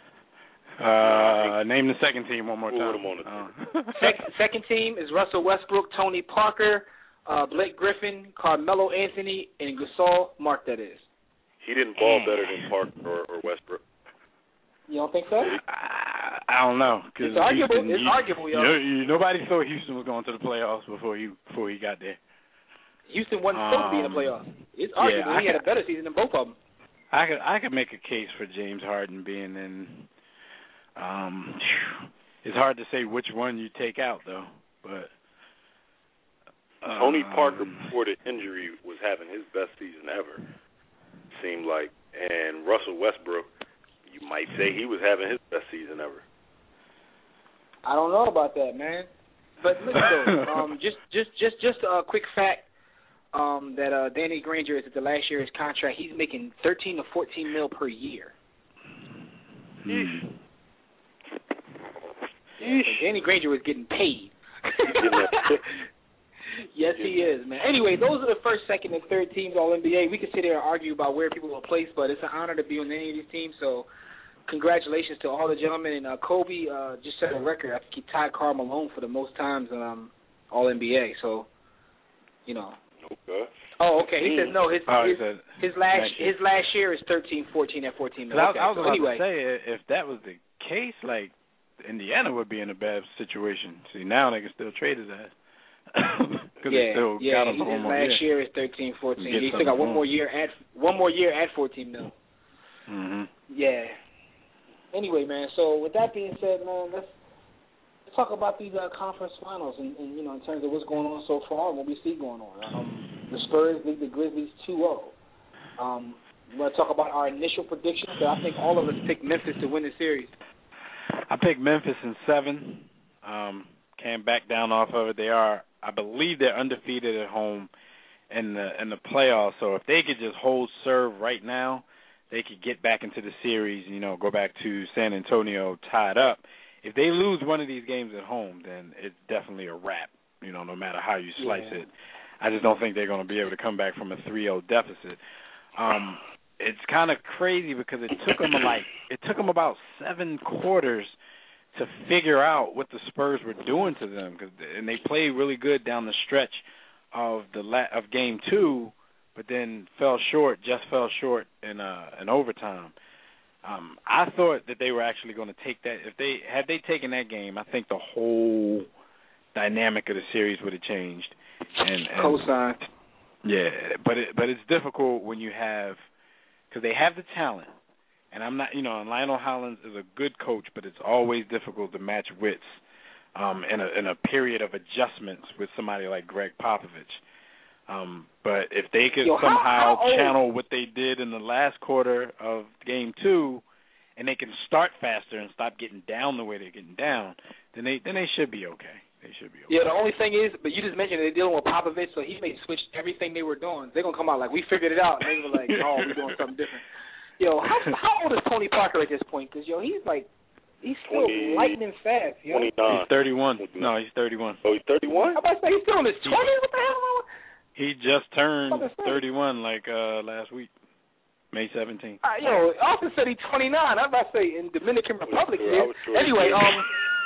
Speaker 2: Uh, name the second team one more
Speaker 4: We'll
Speaker 2: time.
Speaker 4: put him on the
Speaker 2: Uh.
Speaker 5: second, second team is Russell Westbrook, Tony Parker, uh, Blake Griffin, Carmelo Anthony, and Gasol. Mark that is.
Speaker 4: He didn't ball better than Parker or, or Westbrook.
Speaker 5: You don't think so?
Speaker 2: I, I don't know. Cause
Speaker 5: It's arguable.
Speaker 2: Houston,
Speaker 5: It's
Speaker 2: you,
Speaker 5: arguable, yo.
Speaker 2: You know, you, nobody thought Houston was going to the playoffs before he before he got there.
Speaker 5: Houston wasn't supposed to be in the
Speaker 2: Um,
Speaker 5: playoffs. It's
Speaker 2: yeah,
Speaker 5: arguable.
Speaker 2: I
Speaker 5: he had
Speaker 2: can-
Speaker 5: a better season than both of them.
Speaker 2: I could I could make a case for James Harden being in. Um, it's hard to say which one you take out though, but um,
Speaker 4: Tony Parker before the injury was having his best season ever. Seemed like, and Russell Westbrook, you might say he was having his best season ever.
Speaker 5: I don't know about that, man. But look though, um, just just just just a quick fact um, that uh, Danny Granger is at the last year of his contract. He's making thirteen to fourteen mil per year.
Speaker 2: Hmm.
Speaker 5: Yeah, so Danny Granger was getting paid.
Speaker 4: Getting that-
Speaker 5: Yes, he is, man. Anyway, those are the first, second, and third teams All N B A. We could sit there and argue about where people will place, but it's an honor to be on any of these teams. So, congratulations to all the gentlemen. And uh, Kobe uh, just set a record. I think he tied Karl Malone for the most times um, All N B A. So, you know.
Speaker 4: Okay.
Speaker 5: Oh, okay. He said no. His
Speaker 2: Oh, he
Speaker 5: his,
Speaker 2: said
Speaker 5: his last
Speaker 2: next year.
Speaker 5: his last year is thirteen, fourteen, and fourteen.
Speaker 2: Cause I,
Speaker 5: Okay.
Speaker 2: I was
Speaker 5: so
Speaker 2: about
Speaker 5: anyway,
Speaker 2: to say, if that was the case, like, Indiana would be in a bad situation. See, now they can still trade his ass. Cause
Speaker 5: yeah,
Speaker 2: they still
Speaker 5: yeah.
Speaker 2: got him
Speaker 5: His
Speaker 2: for one more
Speaker 5: last
Speaker 2: year.
Speaker 5: year is thirteen, fourteen.
Speaker 2: Get
Speaker 5: He still
Speaker 2: something
Speaker 5: got one
Speaker 2: for
Speaker 5: more
Speaker 2: him.
Speaker 5: year at one more year at fourteen mil.
Speaker 2: Mm-hmm.
Speaker 5: Yeah. Anyway, man. So with that being said, man, let's let's talk about these uh, conference finals, and, and you know, in terms of what's going on so far and what we see going on. Um, the Spurs lead the Grizzlies two oh. Um, we're going to talk about our initial predictions, but I think all of us picked Memphis to win the series.
Speaker 2: I picked Memphis in seven. Um, came back down off of it. They are, I believe, they're undefeated at home in the in the playoffs. So if they could just hold serve right now, they could get back into the series. You know, go back to San Antonio tied up. If they lose one of these games at home, then it's definitely a wrap. You know, no matter how you slice
Speaker 5: Yeah.
Speaker 2: it. I just don't think they're going to be able to come back from a three oh deficit. Um, it's kind of crazy because it took them like it took them about seven quarters to figure out what the Spurs were doing to them, cause, and they played really good down the stretch of the la- of game two, but then fell short, just fell short in uh, in overtime. Um, I thought that they were actually going to take that. If they had they taken that game, I think the whole dynamic of the series would have changed. And, and
Speaker 5: Cosign.
Speaker 2: Yeah, but it, but it's difficult when you have, because they have the talent, and I'm not, you know, and Lionel Hollins is a good coach, but it's always difficult to match wits um, in a in a period of adjustments with somebody like Greg Popovich. Um, but if they could
Speaker 5: Yo, how-
Speaker 2: somehow
Speaker 5: how old-
Speaker 2: channel what they did in the last quarter of game two, and they can start faster and stop getting down the way they're getting down, then they then they should be okay. They should be okay.
Speaker 5: Yeah, the only thing is, but you just mentioned they're dealing with Popovich, so he may switch everything they were doing. They're going to come out like, we figured it out, and they were like, no, we're doing something different. Yo, how how old is Tony Parker at this point? Because, yo, he's like, he's still
Speaker 4: twenty,
Speaker 5: lightning fast, yo.
Speaker 4: twenty-nine.
Speaker 2: He's thirty-one. No, he's thirty-one.
Speaker 4: Oh, he's thirty-one?
Speaker 5: I'm about to say, he's still in his twenties? What the hell?
Speaker 2: He just turned
Speaker 5: What the fuck?
Speaker 2: thirty-one like uh, last week, May seventeenth.
Speaker 5: Uh, yo, Austin said he's twenty-nine. I'm about to say in Dominican Republic.
Speaker 4: sure,
Speaker 5: Yeah.
Speaker 4: I was sure
Speaker 5: Anyway,
Speaker 4: he
Speaker 5: um,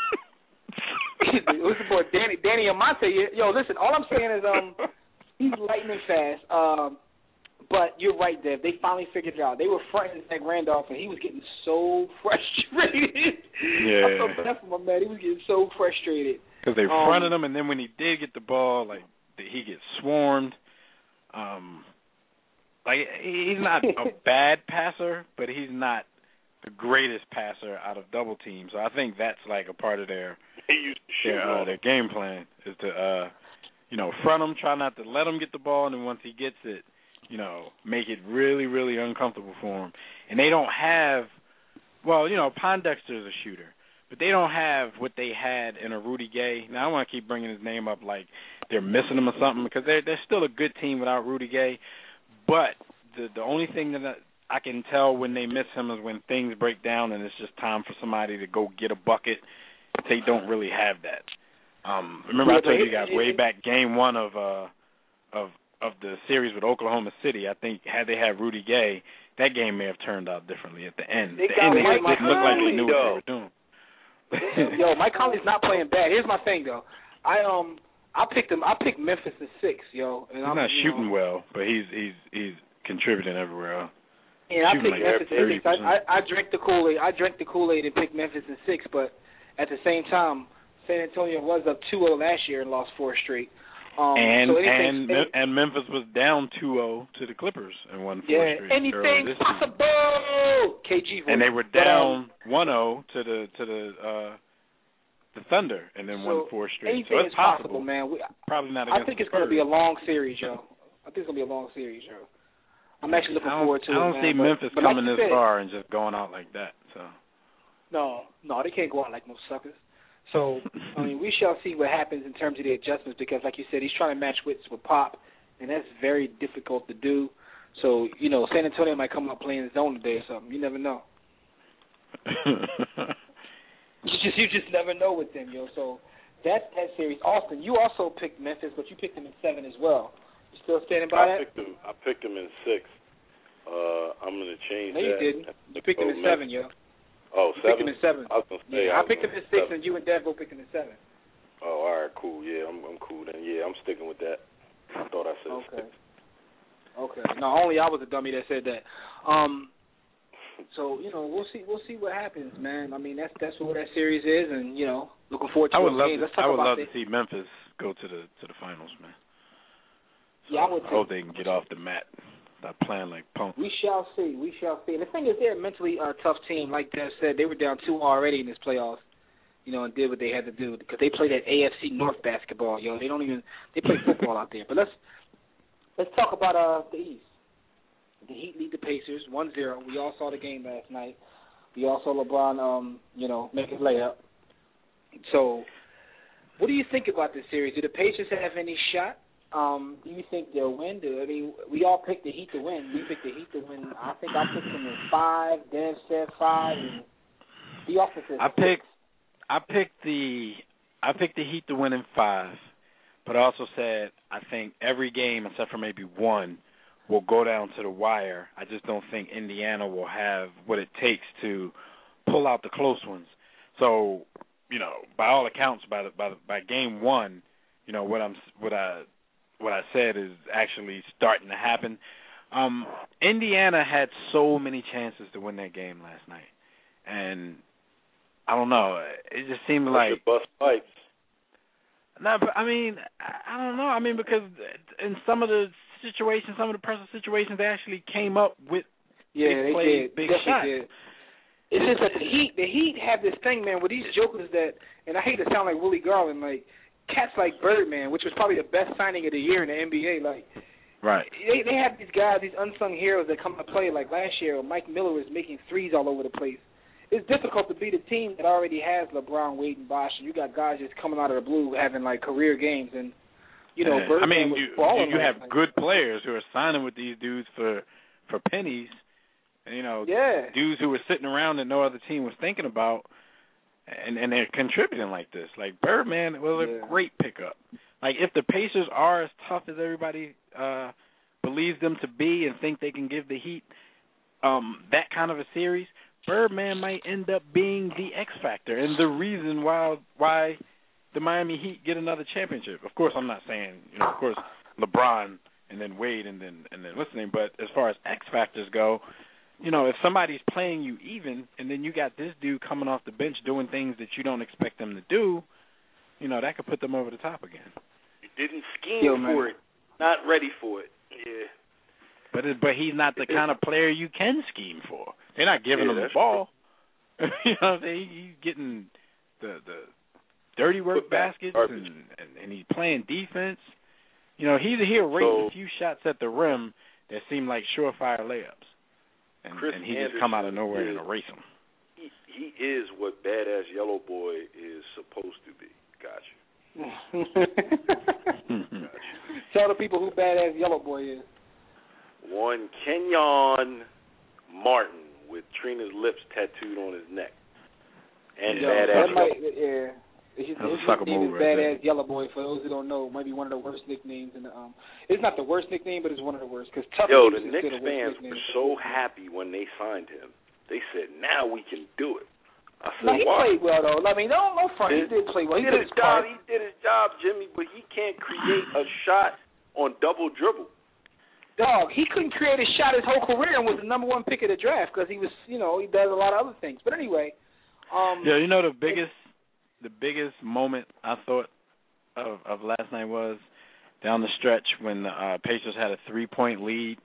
Speaker 5: it was the boy Danny Danny Amante. Yo, listen, all I'm saying is um, he's lightning fast. Um, but you're right, Dev. They finally figured it out. They were fronting Zach Randolph, and he was getting so frustrated.
Speaker 2: Yeah.
Speaker 5: I felt bad for my man. He was getting so frustrated.
Speaker 2: Because they
Speaker 5: Um,
Speaker 2: fronted him, and then when he did get the ball, like he gets swarmed. Um, like he's not a bad passer, but he's not the greatest passer out of double teams. So I think that's like a part of their
Speaker 4: He used to shoot
Speaker 2: their, uh,
Speaker 4: on
Speaker 2: their
Speaker 4: him.
Speaker 2: game plan is to uh, you know, front him, try not to let him get the ball, and then once he gets it, you know, make it really, really uncomfortable for him. And they don't have, well, you know, Pondexter's a shooter, but they don't have what they had in a Rudy Gay. Now I want to keep bringing his name up like they're missing him or something, because they're they're still a good team without Rudy Gay. But the the only thing that I, I can tell when they miss him is when things break down and it's just time for somebody to go get a bucket. They don't really have that. Um, remember I told you guys way back game one of uh of of the series with Oklahoma City, I think had they had Rudy Gay, that game may have turned out differently at the end.
Speaker 5: They
Speaker 2: the
Speaker 5: got
Speaker 2: ending
Speaker 5: Mike
Speaker 2: didn't look like they knew
Speaker 4: Conley,
Speaker 2: what they were doing.
Speaker 5: Yo, Mike Conley's not playing bad. Here's my thing though. I um I picked him. I picked Memphis in six, yo. And
Speaker 2: He's
Speaker 5: I'm
Speaker 2: not
Speaker 5: you
Speaker 2: shooting
Speaker 5: know,
Speaker 2: well, but he's he's he's contributing everywhere else.
Speaker 5: And I
Speaker 2: shooting
Speaker 5: picked
Speaker 2: like
Speaker 5: Memphis in six.
Speaker 2: thirty percent.
Speaker 5: I, I I drank the Kool Aid. I drank the Kool Aid and picked Memphis in six. But at the same time, San Antonio was up two oh last year and lost four straight. Um,
Speaker 2: and
Speaker 5: so anything,
Speaker 2: and
Speaker 5: any,
Speaker 2: and Memphis was down two oh to the Clippers and won four
Speaker 5: yeah,
Speaker 2: straight. earlier
Speaker 5: anything
Speaker 2: this season.
Speaker 5: possible. K G voice.
Speaker 2: And they were
Speaker 5: But, um,
Speaker 2: down one oh to the to the uh, the Thunder and then won
Speaker 5: so
Speaker 2: four straight.
Speaker 5: anything
Speaker 2: So it's
Speaker 5: is possible,
Speaker 2: possible,
Speaker 5: man. We,
Speaker 2: Probably not
Speaker 5: I
Speaker 2: against
Speaker 5: think
Speaker 2: the
Speaker 5: it's going to be a
Speaker 2: Spurs.
Speaker 5: long series, yo. I think it's going to be a long series, yo. I'm actually looking
Speaker 2: I don't,
Speaker 5: forward to
Speaker 2: I don't
Speaker 5: it,
Speaker 2: see
Speaker 5: man. But-
Speaker 2: Memphis
Speaker 5: but like
Speaker 2: coming
Speaker 5: you
Speaker 2: this
Speaker 5: said,
Speaker 2: far and just going out like that. So
Speaker 5: No, no, they can't go out like no suckers. So, I mean, we shall see what happens in terms of the adjustments because, like you said, he's trying to match wits with Pop, and that's very difficult to do. So, you know, San Antonio might come out playing zone today or something. You never know. You just you just never know with them, yo. So that's that series. Austin, you also picked Memphis, but you picked them in seven as well. You still standing by
Speaker 4: I
Speaker 5: that?
Speaker 4: picked him. I picked him in six. Uh, I'm gonna change
Speaker 5: No,
Speaker 4: that.
Speaker 5: you didn't. You picked him in
Speaker 4: Oh,
Speaker 5: seven, yo.
Speaker 4: Oh,
Speaker 5: You picked him
Speaker 4: seven.
Speaker 5: in seven.
Speaker 4: I was gonna say.
Speaker 5: Yeah, I
Speaker 4: was
Speaker 5: picked him
Speaker 4: gonna
Speaker 5: in six,
Speaker 4: seven.
Speaker 5: and you and Devo picked him in seven.
Speaker 4: Oh, all right, cool. Yeah, I'm I'm cool then. Yeah, I'm sticking with that. I thought I said
Speaker 5: Okay.
Speaker 4: six.
Speaker 5: Okay. No, only I was a dummy that said that. Um. So you know, we'll see. We'll see what happens, man. I mean, that's that's what that series is, and you know, looking forward to
Speaker 2: I would
Speaker 5: those
Speaker 2: love
Speaker 5: games.
Speaker 2: to,
Speaker 5: Let's talk
Speaker 2: I would
Speaker 5: about
Speaker 2: love
Speaker 5: this.
Speaker 2: to see Memphis go to the to the finals, man. So
Speaker 5: Yeah, I would
Speaker 2: I hope
Speaker 5: too.
Speaker 2: they can get off the mat. Stop playing like punks.
Speaker 5: We shall see. We shall see. And the thing is, they're a mentally uh, tough team. Like Dev said, they were down two already in this playoffs, you know, and did what they had to do because they play that A F C North basketball. Yo, they don't even they play football out there. But let's let's talk about uh the East. The Heat lead the Pacers one zero. We all saw the game last night. We all saw LeBron, um, you know, make his layup. So, what do you think about this series? Do the Pacers have any shot? Um, do you think they'll win? Do, I mean, we all picked the Heat to win. We picked the Heat to win. I think I picked them in five. Dev said five. And the office said
Speaker 2: I
Speaker 5: six.
Speaker 2: picked I picked the I picked the Heat to win in five, but I also said I think every game except for maybe one will go down to the wire. I just don't think Indiana will have what it takes to pull out the close ones. So, you know, by all accounts, by the, by the, by game one, you know what I'm what I what I said is actually starting to happen. Um, Indiana had so many chances to win that game last night, and I don't know. It just seemed like
Speaker 4: bust fights.
Speaker 2: No, but I mean, I don't know. I mean, because in some of the situations, some of the pressure situations, they actually came up with
Speaker 5: yeah,
Speaker 2: big
Speaker 5: they
Speaker 2: plays,
Speaker 5: did.
Speaker 2: big
Speaker 5: Definitely
Speaker 2: shots.
Speaker 5: did. It's just that the Heat, the Heat have this thing, man, with these jokers that, and I hate to sound like Willie Garland, like cats like Birdman, which was probably the best signing of the year in the N B A, like.
Speaker 2: Right.
Speaker 5: They they have these guys, these unsung heroes that come to play. Like last year, Mike Miller was making threes all over the place. It's difficult to beat a team that already has LeBron, Wade, and Bosh, and you got guys just coming out of the blue having like career games. And you know,
Speaker 2: Yeah.
Speaker 5: Birdman
Speaker 2: I mean,
Speaker 5: was
Speaker 2: you,
Speaker 5: balling
Speaker 2: you, you
Speaker 5: last
Speaker 2: have
Speaker 5: night.
Speaker 2: good players who are signing with these dudes for for pennies. And, you know,
Speaker 5: yeah,
Speaker 2: dudes who were sitting around that no other team was thinking about, and and they're contributing like this. Like Birdman was
Speaker 5: Yeah.
Speaker 2: a great pickup. Like if the Pacers are as tough as everybody uh, believes them to be and think they can give the Heat um, that kind of a series, Birdman might end up being the X factor and the reason why why the Miami Heat get another championship. Of course, I'm not saying, you know, of course, LeBron and then Wade and then and then listening, but as far as X factors go, you know, if somebody's playing you even and then you got this dude coming off the bench doing things that you don't expect them to do, you know, that could put them over the top again.
Speaker 4: You didn't scheme
Speaker 5: Yo,
Speaker 4: for
Speaker 5: man.
Speaker 4: it. Not ready for it. Yeah.
Speaker 2: But it, but he's not the kind of player you can scheme for. They're not giving
Speaker 4: Yeah,
Speaker 2: him the
Speaker 4: that's
Speaker 2: ball. you know what I'm saying? He, he's getting the the dirty work
Speaker 4: Put back
Speaker 2: baskets
Speaker 4: garbage.
Speaker 2: and, and and he's playing defense. You know, he's he'll rate
Speaker 4: So-
Speaker 2: a few shots at the rim that seem like surefire layups, and,
Speaker 4: Chris
Speaker 2: and he just come out of
Speaker 4: Anderson
Speaker 2: nowhere
Speaker 4: is-
Speaker 2: and erase them.
Speaker 4: He, he is what badass yellow boy is supposed to be. Gotcha.
Speaker 2: Mm-hmm.
Speaker 5: Tell the people who badass Yellow Boy is.
Speaker 4: One Kenyon Martin with Trina's lips tattooed on his neck. And
Speaker 2: Yeah,
Speaker 4: badass
Speaker 5: that
Speaker 4: yellow.
Speaker 5: might, yeah. His, his
Speaker 2: That's a sucker
Speaker 5: nickname
Speaker 2: move
Speaker 5: is
Speaker 2: right
Speaker 5: Badass Yellow Boy. For those who don't know, might be one of the worst nicknames in the um. It's not the worst nickname, but it's one of the worst. Cause Tough
Speaker 4: Yo,
Speaker 5: Names
Speaker 4: the
Speaker 5: is
Speaker 4: Knicks
Speaker 5: still the worst
Speaker 4: fans
Speaker 5: nickname.
Speaker 4: were so happy when they signed him. They said, now we can do it. I said,
Speaker 5: No, he
Speaker 4: why?
Speaker 5: played well though. I mean, no, no front. He
Speaker 4: Did-
Speaker 5: did play well. He
Speaker 4: He
Speaker 5: did
Speaker 4: did his
Speaker 5: his
Speaker 4: job.
Speaker 5: part.
Speaker 4: He did his job, Jimmy, but he can't create a shot on double dribble.
Speaker 5: Dog, he couldn't create a shot his whole career and was the number one pick of the draft because he was, you know, he does a lot of other things. But anyway, um,
Speaker 2: Yeah, you know the biggest the biggest moment I thought of of last night was down the stretch when the uh, Pacers had a three point lead.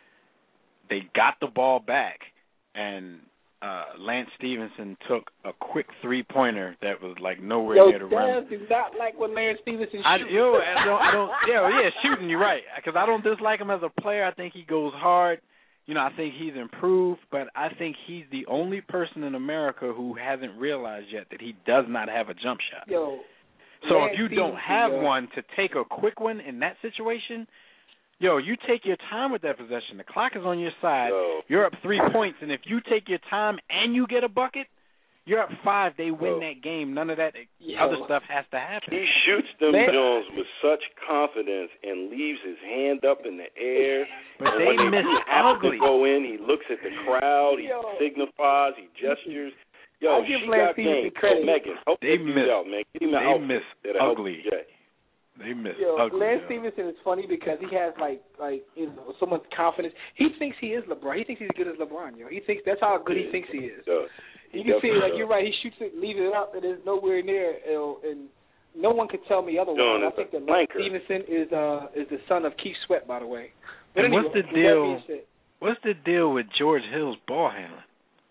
Speaker 2: They got the ball back, and uh, Lance Stevenson took a quick three pointer that was like nowhere
Speaker 5: yo,
Speaker 2: near the rim.
Speaker 5: Daz do not like when Lance Stevenson
Speaker 2: I,
Speaker 5: shoots.
Speaker 2: yo, I don't, I don't, yeah, yeah, shooting. You're right, because I don't dislike him as a player. I think he goes hard. You know, I think he's improved, but I think he's the only person in America who hasn't realized yet that he does not have a jump shot.
Speaker 5: Yo,
Speaker 2: So
Speaker 5: Lance
Speaker 2: if you don't
Speaker 5: Stevenson,
Speaker 2: have
Speaker 5: yo.
Speaker 2: one to take a quick one in that situation, yo, you take your time with that possession. The clock is on your side.
Speaker 4: Yo.
Speaker 2: You're up three points, and if you take your time and you get a bucket, you're up five. They win
Speaker 4: Yo.
Speaker 2: that game. None of that
Speaker 5: Yo.
Speaker 2: other stuff has to happen.
Speaker 4: He shoots them
Speaker 5: Man.
Speaker 4: Jones with such confidence and leaves his hand up in the air.
Speaker 2: But
Speaker 4: and
Speaker 2: they
Speaker 4: when
Speaker 2: miss
Speaker 4: he happens
Speaker 2: ugly.
Speaker 4: to go in, he looks at the crowd, he
Speaker 5: Yo.
Speaker 4: signifies, he gestures. Yo,
Speaker 5: I give
Speaker 4: she
Speaker 5: Lance
Speaker 4: got
Speaker 5: Stevenson
Speaker 4: game.
Speaker 5: credit.
Speaker 4: Yo, Megan, help
Speaker 2: They
Speaker 4: this dude
Speaker 2: miss-
Speaker 4: out, man. Get him an
Speaker 2: they
Speaker 4: outfit
Speaker 2: miss
Speaker 4: that'll help
Speaker 2: ugly.
Speaker 4: Jay.
Speaker 2: They miss
Speaker 5: Yo,
Speaker 2: ugly.
Speaker 5: Lance
Speaker 2: yo.
Speaker 5: Stevenson is funny because he has like like you know so much confidence. He thinks he is LeBron. He thinks he's as good as LeBron. Yo, he thinks that's how good he thinks he is.
Speaker 4: Yo,
Speaker 5: You
Speaker 4: he
Speaker 5: can see,
Speaker 4: definitely
Speaker 5: like
Speaker 4: does.
Speaker 5: you're right. He shoots it, leaves it up, and it's nowhere near. You know, and no one can tell me otherwise.
Speaker 4: John
Speaker 5: I
Speaker 4: is
Speaker 5: think
Speaker 4: a
Speaker 5: that Lance
Speaker 4: flanker.
Speaker 5: Stevenson is uh is the son of Keith Sweat, by the way. But
Speaker 2: And
Speaker 5: anyway,
Speaker 2: what's the
Speaker 5: with that
Speaker 2: deal-
Speaker 5: being said-
Speaker 2: What's the deal with George Hill's ball handling?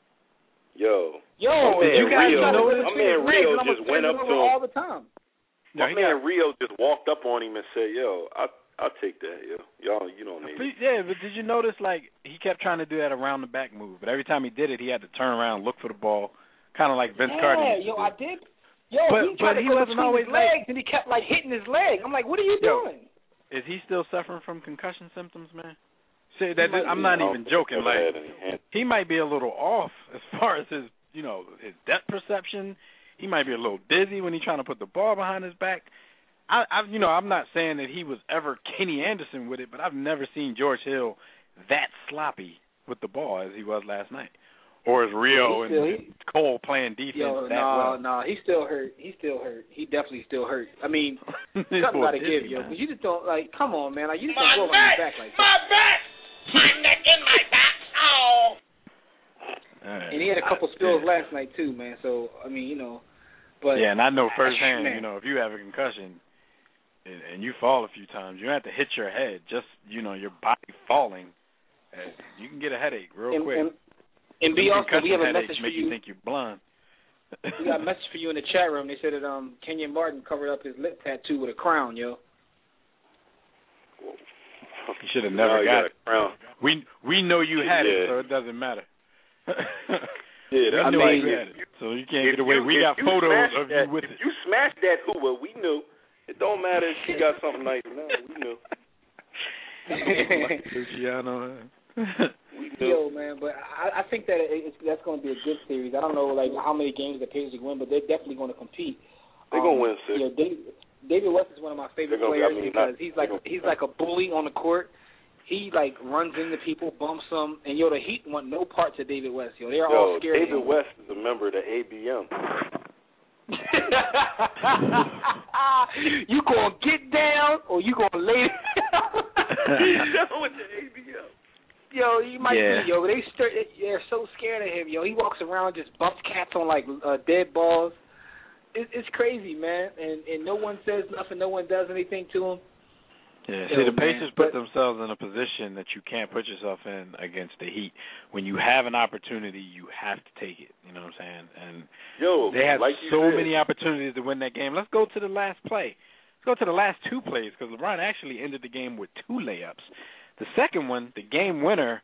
Speaker 4: Yo,
Speaker 5: Yo,
Speaker 4: My
Speaker 2: Did you
Speaker 4: man
Speaker 2: guys
Speaker 4: Rio,
Speaker 2: notice-
Speaker 4: my man Rio just went up to him.
Speaker 5: all the time.
Speaker 2: No,
Speaker 4: My
Speaker 2: he
Speaker 4: man
Speaker 2: got-
Speaker 4: Rio just walked up on him and said, "Yo, I I'll take that, yo. Y'all, you don't need it."
Speaker 2: Yeah, but did you notice, like, he kept trying to do that around the back move, but every time he did it, he had to turn around, look for the ball, kind of like Vince
Speaker 5: yeah,
Speaker 2: Carter used to
Speaker 5: yo,
Speaker 2: do.
Speaker 5: I did. Yo,
Speaker 2: But-
Speaker 5: he tried
Speaker 2: but
Speaker 5: to
Speaker 2: he
Speaker 5: go
Speaker 2: wasn't
Speaker 5: between
Speaker 2: always
Speaker 5: his
Speaker 2: like-
Speaker 5: legs, and he kept like hitting his leg. I'm like, what are you
Speaker 2: Yo.
Speaker 5: doing?
Speaker 2: Is he still suffering from concussion symptoms, man? See, that
Speaker 5: might
Speaker 2: I'm
Speaker 5: be.
Speaker 2: not
Speaker 4: I don't
Speaker 2: even
Speaker 4: think
Speaker 2: joking.
Speaker 4: he ever
Speaker 2: Like,
Speaker 4: had any hand-
Speaker 2: he might be a little off as far as his, you know, his depth perception. He might be a little dizzy when he's trying to put the ball behind his back. I, I, you know, I'm not saying that he was ever Kenny Anderson with it, but I've never seen George Hill that sloppy with the ball as he was last night. Or is Rio
Speaker 5: He still-
Speaker 2: and, and Cole playing defense
Speaker 5: Yo,
Speaker 2: that
Speaker 5: no,
Speaker 2: well?
Speaker 5: no, he's still hurt. He's still hurt. He definitely still hurt. I mean,
Speaker 2: This
Speaker 5: something
Speaker 2: boy
Speaker 5: got to
Speaker 2: dizzy,
Speaker 5: give, yo.
Speaker 2: man.
Speaker 5: Because you just don't, like, come on, man. Like, you just
Speaker 7: My
Speaker 5: don't go on
Speaker 7: neck,
Speaker 5: your back like
Speaker 7: my
Speaker 5: that.
Speaker 7: back, my neck and my back. Oh.
Speaker 2: Alright.
Speaker 5: And he had a couple
Speaker 2: I-
Speaker 5: spills
Speaker 2: yeah.
Speaker 5: last night, too, man. So, I mean, you know. But
Speaker 2: Yeah, and I know firsthand,
Speaker 5: man.
Speaker 2: you know, if you have a concussion and, and you fall a few times, you don't have to hit your head, just, you know, your body falling. Uh, you can get a headache real
Speaker 5: and,
Speaker 2: quick.
Speaker 5: and, and B.
Speaker 2: Some
Speaker 5: Austin, we have a
Speaker 2: concussion
Speaker 5: message
Speaker 2: headaches
Speaker 5: for
Speaker 2: make you
Speaker 5: you.
Speaker 2: think you're blind.
Speaker 5: We got a message for you in the chat room. They said that um Kenyon Martin covered up his lip tattoo with a crown, yo.
Speaker 2: You should have never
Speaker 4: No, you
Speaker 2: got
Speaker 4: got
Speaker 2: it.
Speaker 4: a crown.
Speaker 2: We we know you had it,
Speaker 4: Yeah.
Speaker 2: so it doesn't matter.
Speaker 4: Yeah,
Speaker 2: we
Speaker 4: that's
Speaker 2: know
Speaker 4: like
Speaker 2: you
Speaker 4: if
Speaker 2: had it,
Speaker 4: you-
Speaker 2: so you can't
Speaker 4: if
Speaker 2: get away.
Speaker 4: you-
Speaker 2: we
Speaker 4: if
Speaker 2: got
Speaker 4: you
Speaker 2: photos
Speaker 4: smash
Speaker 2: of
Speaker 4: that,
Speaker 2: you with
Speaker 4: if
Speaker 2: it.
Speaker 4: you smashed that hoover, we knew. It don't matter if she got something nice now. We knew.
Speaker 2: Luciano.
Speaker 4: We knew.
Speaker 5: Yo, man, but I, I think that it, it's, that's going to be a good series. I don't know like how many games the Pacers win, but they're definitely going to compete.
Speaker 4: They're
Speaker 5: um,
Speaker 4: gonna win six.
Speaker 5: You know, David, David West is one of my favorite
Speaker 4: They're gonna be-
Speaker 5: players
Speaker 4: I mean,
Speaker 5: because
Speaker 4: not-
Speaker 5: he's like
Speaker 4: they're gonna be
Speaker 5: he's like a bully on the court. He like runs into people, bumps them, and yo, the Heat want no parts of David West. Yo, they're all
Speaker 4: Yo,
Speaker 5: scared
Speaker 4: David
Speaker 5: of him.
Speaker 4: West is a member of the A B M.
Speaker 5: You gonna get down or you gonna lay down?
Speaker 4: That's what the A B M.
Speaker 5: Yo, you might
Speaker 2: Yeah.
Speaker 5: be, yo. They st- they're so scared of him, yo. He walks around just bumps cats on like uh, dead balls. It, it's crazy, man. And and no one says nothing. No one does anything to him.
Speaker 2: Yeah,
Speaker 5: Yo,
Speaker 2: see, the
Speaker 5: man,
Speaker 2: Pacers put
Speaker 5: but-
Speaker 2: themselves in a position that you can't put yourself in against the Heat. When you have an opportunity, you have to take it. You know what I'm saying? And
Speaker 4: Yo,
Speaker 2: they had
Speaker 4: like you
Speaker 2: so
Speaker 4: said,
Speaker 2: many opportunities to win that game. Let's go to the last play. Let's go to the last two plays because LeBron actually ended the game with two layups. The second one, the game winner,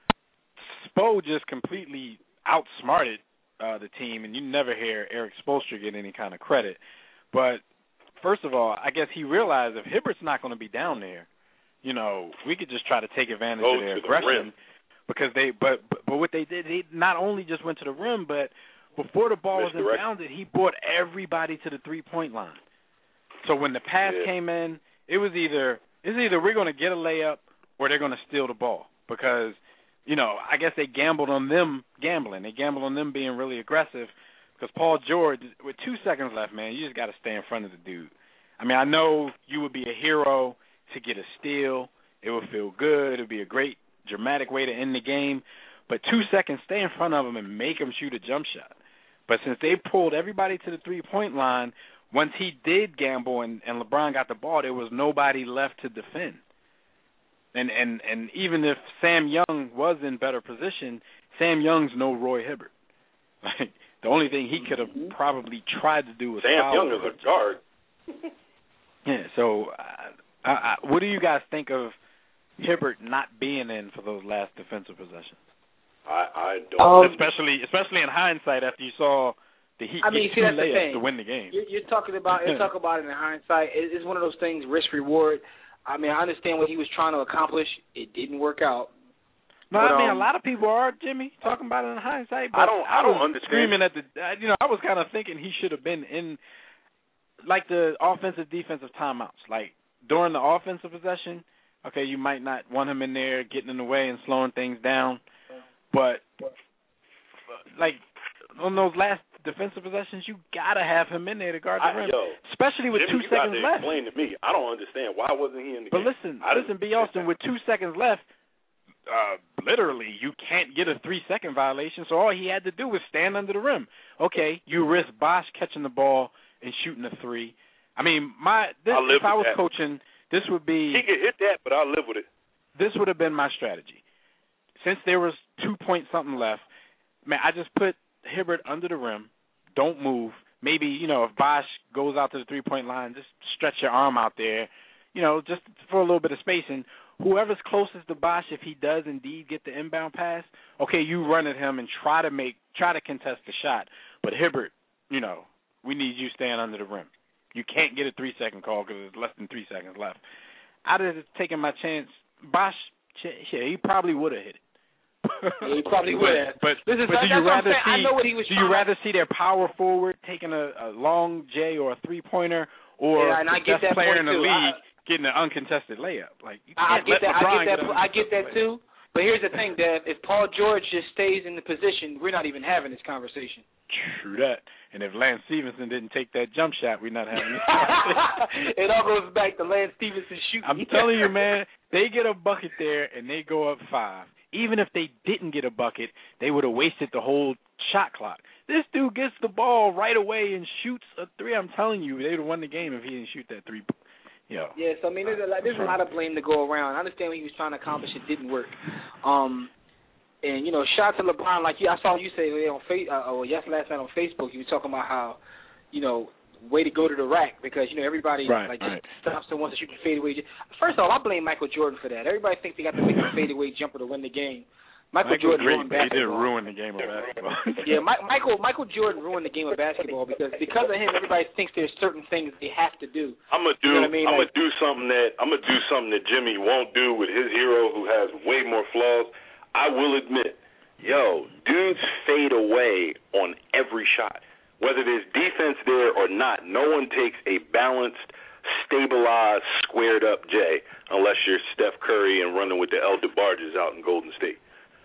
Speaker 2: Spo just completely outsmarted uh, the team, and you never hear Eric Spoelstra get any kind of credit. But first of all, I guess he realized if Hibbert's not going to be down there, you know, we could just try to take advantage
Speaker 4: Go
Speaker 2: of their
Speaker 4: to the
Speaker 2: aggression.
Speaker 4: rim.
Speaker 2: Because they, but, but but what they did, they not only just went to the rim, but before the ball was
Speaker 4: Misdirect.
Speaker 2: inbounded, he brought everybody to the three-point line. So when the pass
Speaker 4: Yeah.
Speaker 2: came in, it was either it's either we're going to get a layup or they're going to steal the ball because, you know, I guess they gambled on them gambling. They gambled on them being really aggressive because Paul George, with two seconds left, man, you just got to stay in front of the dude. I mean, I know you would be a hero to get a steal. It would feel good. It would be a great, dramatic way to end the game. But two seconds, stay in front of him and make him shoot a jump shot. But since they pulled everybody to the three-point line, once he did gamble and, and LeBron got the ball, there was nobody left to defend. And, and and even if Sam Young was in better position, Sam Young's no Roy Hibbert. Like, the only thing he could have probably tried to do was
Speaker 4: Sam
Speaker 2: foul
Speaker 4: Young
Speaker 2: LeBron.
Speaker 4: is a guard.
Speaker 2: Yeah, so uh, I, I, what do you guys think of Hibbert not being in for those last defensive possessions?
Speaker 4: I, I don't.
Speaker 5: Um,
Speaker 2: especially especially in hindsight after you saw the Heat
Speaker 5: I mean,
Speaker 2: get
Speaker 5: see,
Speaker 2: two
Speaker 5: that's the
Speaker 2: layups
Speaker 5: thing.
Speaker 2: to win the game.
Speaker 5: You're, you're talking about you're talking about it in hindsight. It, it's one of those things, risk reward. I mean, I understand what he was trying to accomplish. It didn't work out.
Speaker 2: No,
Speaker 5: But,
Speaker 2: I mean
Speaker 5: um,
Speaker 2: a lot of people are, Jimmy, talking about it in hindsight. But
Speaker 4: I don't- I don't
Speaker 2: was
Speaker 4: understand.
Speaker 2: Screaming at the, uh, you know, I was kind of thinking he should have been in, like the offensive defensive timeouts. Like during the offensive possession, okay, you might not want him in there getting in the way and slowing things down, but like on those last defensive possessions, you gotta have him in there to guard the
Speaker 4: I,
Speaker 2: rim,
Speaker 4: yo,
Speaker 2: especially with
Speaker 4: Jimmy,
Speaker 2: two
Speaker 4: you got
Speaker 2: seconds
Speaker 4: to
Speaker 2: left.
Speaker 4: explain to me. I don't understand why wasn't he in the
Speaker 2: But
Speaker 4: game.
Speaker 2: listen,
Speaker 4: I
Speaker 2: listen, B. Austin, with two seconds left, uh, literally, you can't get a three-second violation, so all he had to do was stand under the rim. Okay, you risk Bosh catching the ball and shooting a three. I mean, my this,
Speaker 4: I live
Speaker 2: if I was
Speaker 4: with that.
Speaker 2: coaching, this would be
Speaker 4: He could hit that, but I live with it.
Speaker 2: this would have been my strategy. Since there was two point something left, man, I just put Hibbert under the rim. Don't move. Maybe, you know, if Bosh goes out to the three-point line, just stretch your arm out there, you know, just for a little bit of spacing. Whoever's closest to Bosh, if he does indeed get the inbound pass, okay, you run at him and try to make, try to contest the shot. But Hibbert, you know, we need you staying under the rim. You can't get a three-second call because there's less than three seconds left. I'd have taken my chance. Bosh, yeah, he probably would have hit it.
Speaker 5: Yeah, he probably would have.
Speaker 2: But, but,
Speaker 5: Listen,
Speaker 2: but do
Speaker 5: that's
Speaker 2: you
Speaker 5: what I'm
Speaker 2: rather
Speaker 5: saying. I
Speaker 2: see?
Speaker 5: know what he was
Speaker 2: do you
Speaker 5: trying-
Speaker 2: rather see their power forward taking a, a long J or a three-pointer, or
Speaker 5: Yeah, and I
Speaker 2: the
Speaker 5: get
Speaker 2: best
Speaker 5: that
Speaker 2: player
Speaker 5: point
Speaker 2: in the
Speaker 5: too.
Speaker 2: league
Speaker 5: I-
Speaker 2: getting an uncontested layup? Like you
Speaker 5: I
Speaker 2: can't
Speaker 5: get
Speaker 2: let
Speaker 5: that. I
Speaker 2: LeBron
Speaker 5: get that.
Speaker 2: get an
Speaker 5: I get that
Speaker 2: uncontested layup.
Speaker 5: too. But here's the thing, Dev. If Paul George just stays in the position, we're not even having this conversation.
Speaker 2: True that. And if Lance Stevenson didn't take that jump shot, we're not having this conversation.
Speaker 5: It all goes back to Lance Stevenson shooting.
Speaker 2: I'm telling you, man, they get a bucket there and they go up five. Even if they didn't get a bucket, they would have wasted the whole shot clock. This dude gets the ball right away and shoots a three. I'm telling you, they would have won the game if he didn't shoot that three. Yo.
Speaker 5: Yeah, so I mean, there's a, lot, there's a lot of blame to go around. I understand what he was trying to accomplish. It didn't work. Um, and you know, shout out to LeBron. Like I saw you say on face, uh, oh, yes, last night on Facebook, you were talking about how, you know, way to go to the rack because you know everybody
Speaker 2: right,
Speaker 5: like
Speaker 2: right.
Speaker 5: just stops and wants to shoot the fadeaway. First of all, I blame Michael Jordan for that. Everybody thinks they got to make a fadeaway jumper to win the game. Michael, Michael Jordan
Speaker 2: great,
Speaker 5: ruined
Speaker 2: but
Speaker 5: basketball.
Speaker 2: He did ruin the game of basketball.
Speaker 5: yeah, My, Michael Michael Jordan ruined the game of basketball because because of him, everybody thinks there's certain things they have to do.
Speaker 4: I'm gonna do.
Speaker 5: You know what I mean?
Speaker 4: I'm
Speaker 5: like,
Speaker 4: gonna do something that I'm gonna do something that Jimmy won't do with his hero, who has way more flaws. I will admit, yo, dudes fade away on every shot, whether there's defense there or not. No one takes a balanced, stabilized, squared up J unless you're Steph Curry and running with the El DeBarges out in Golden State.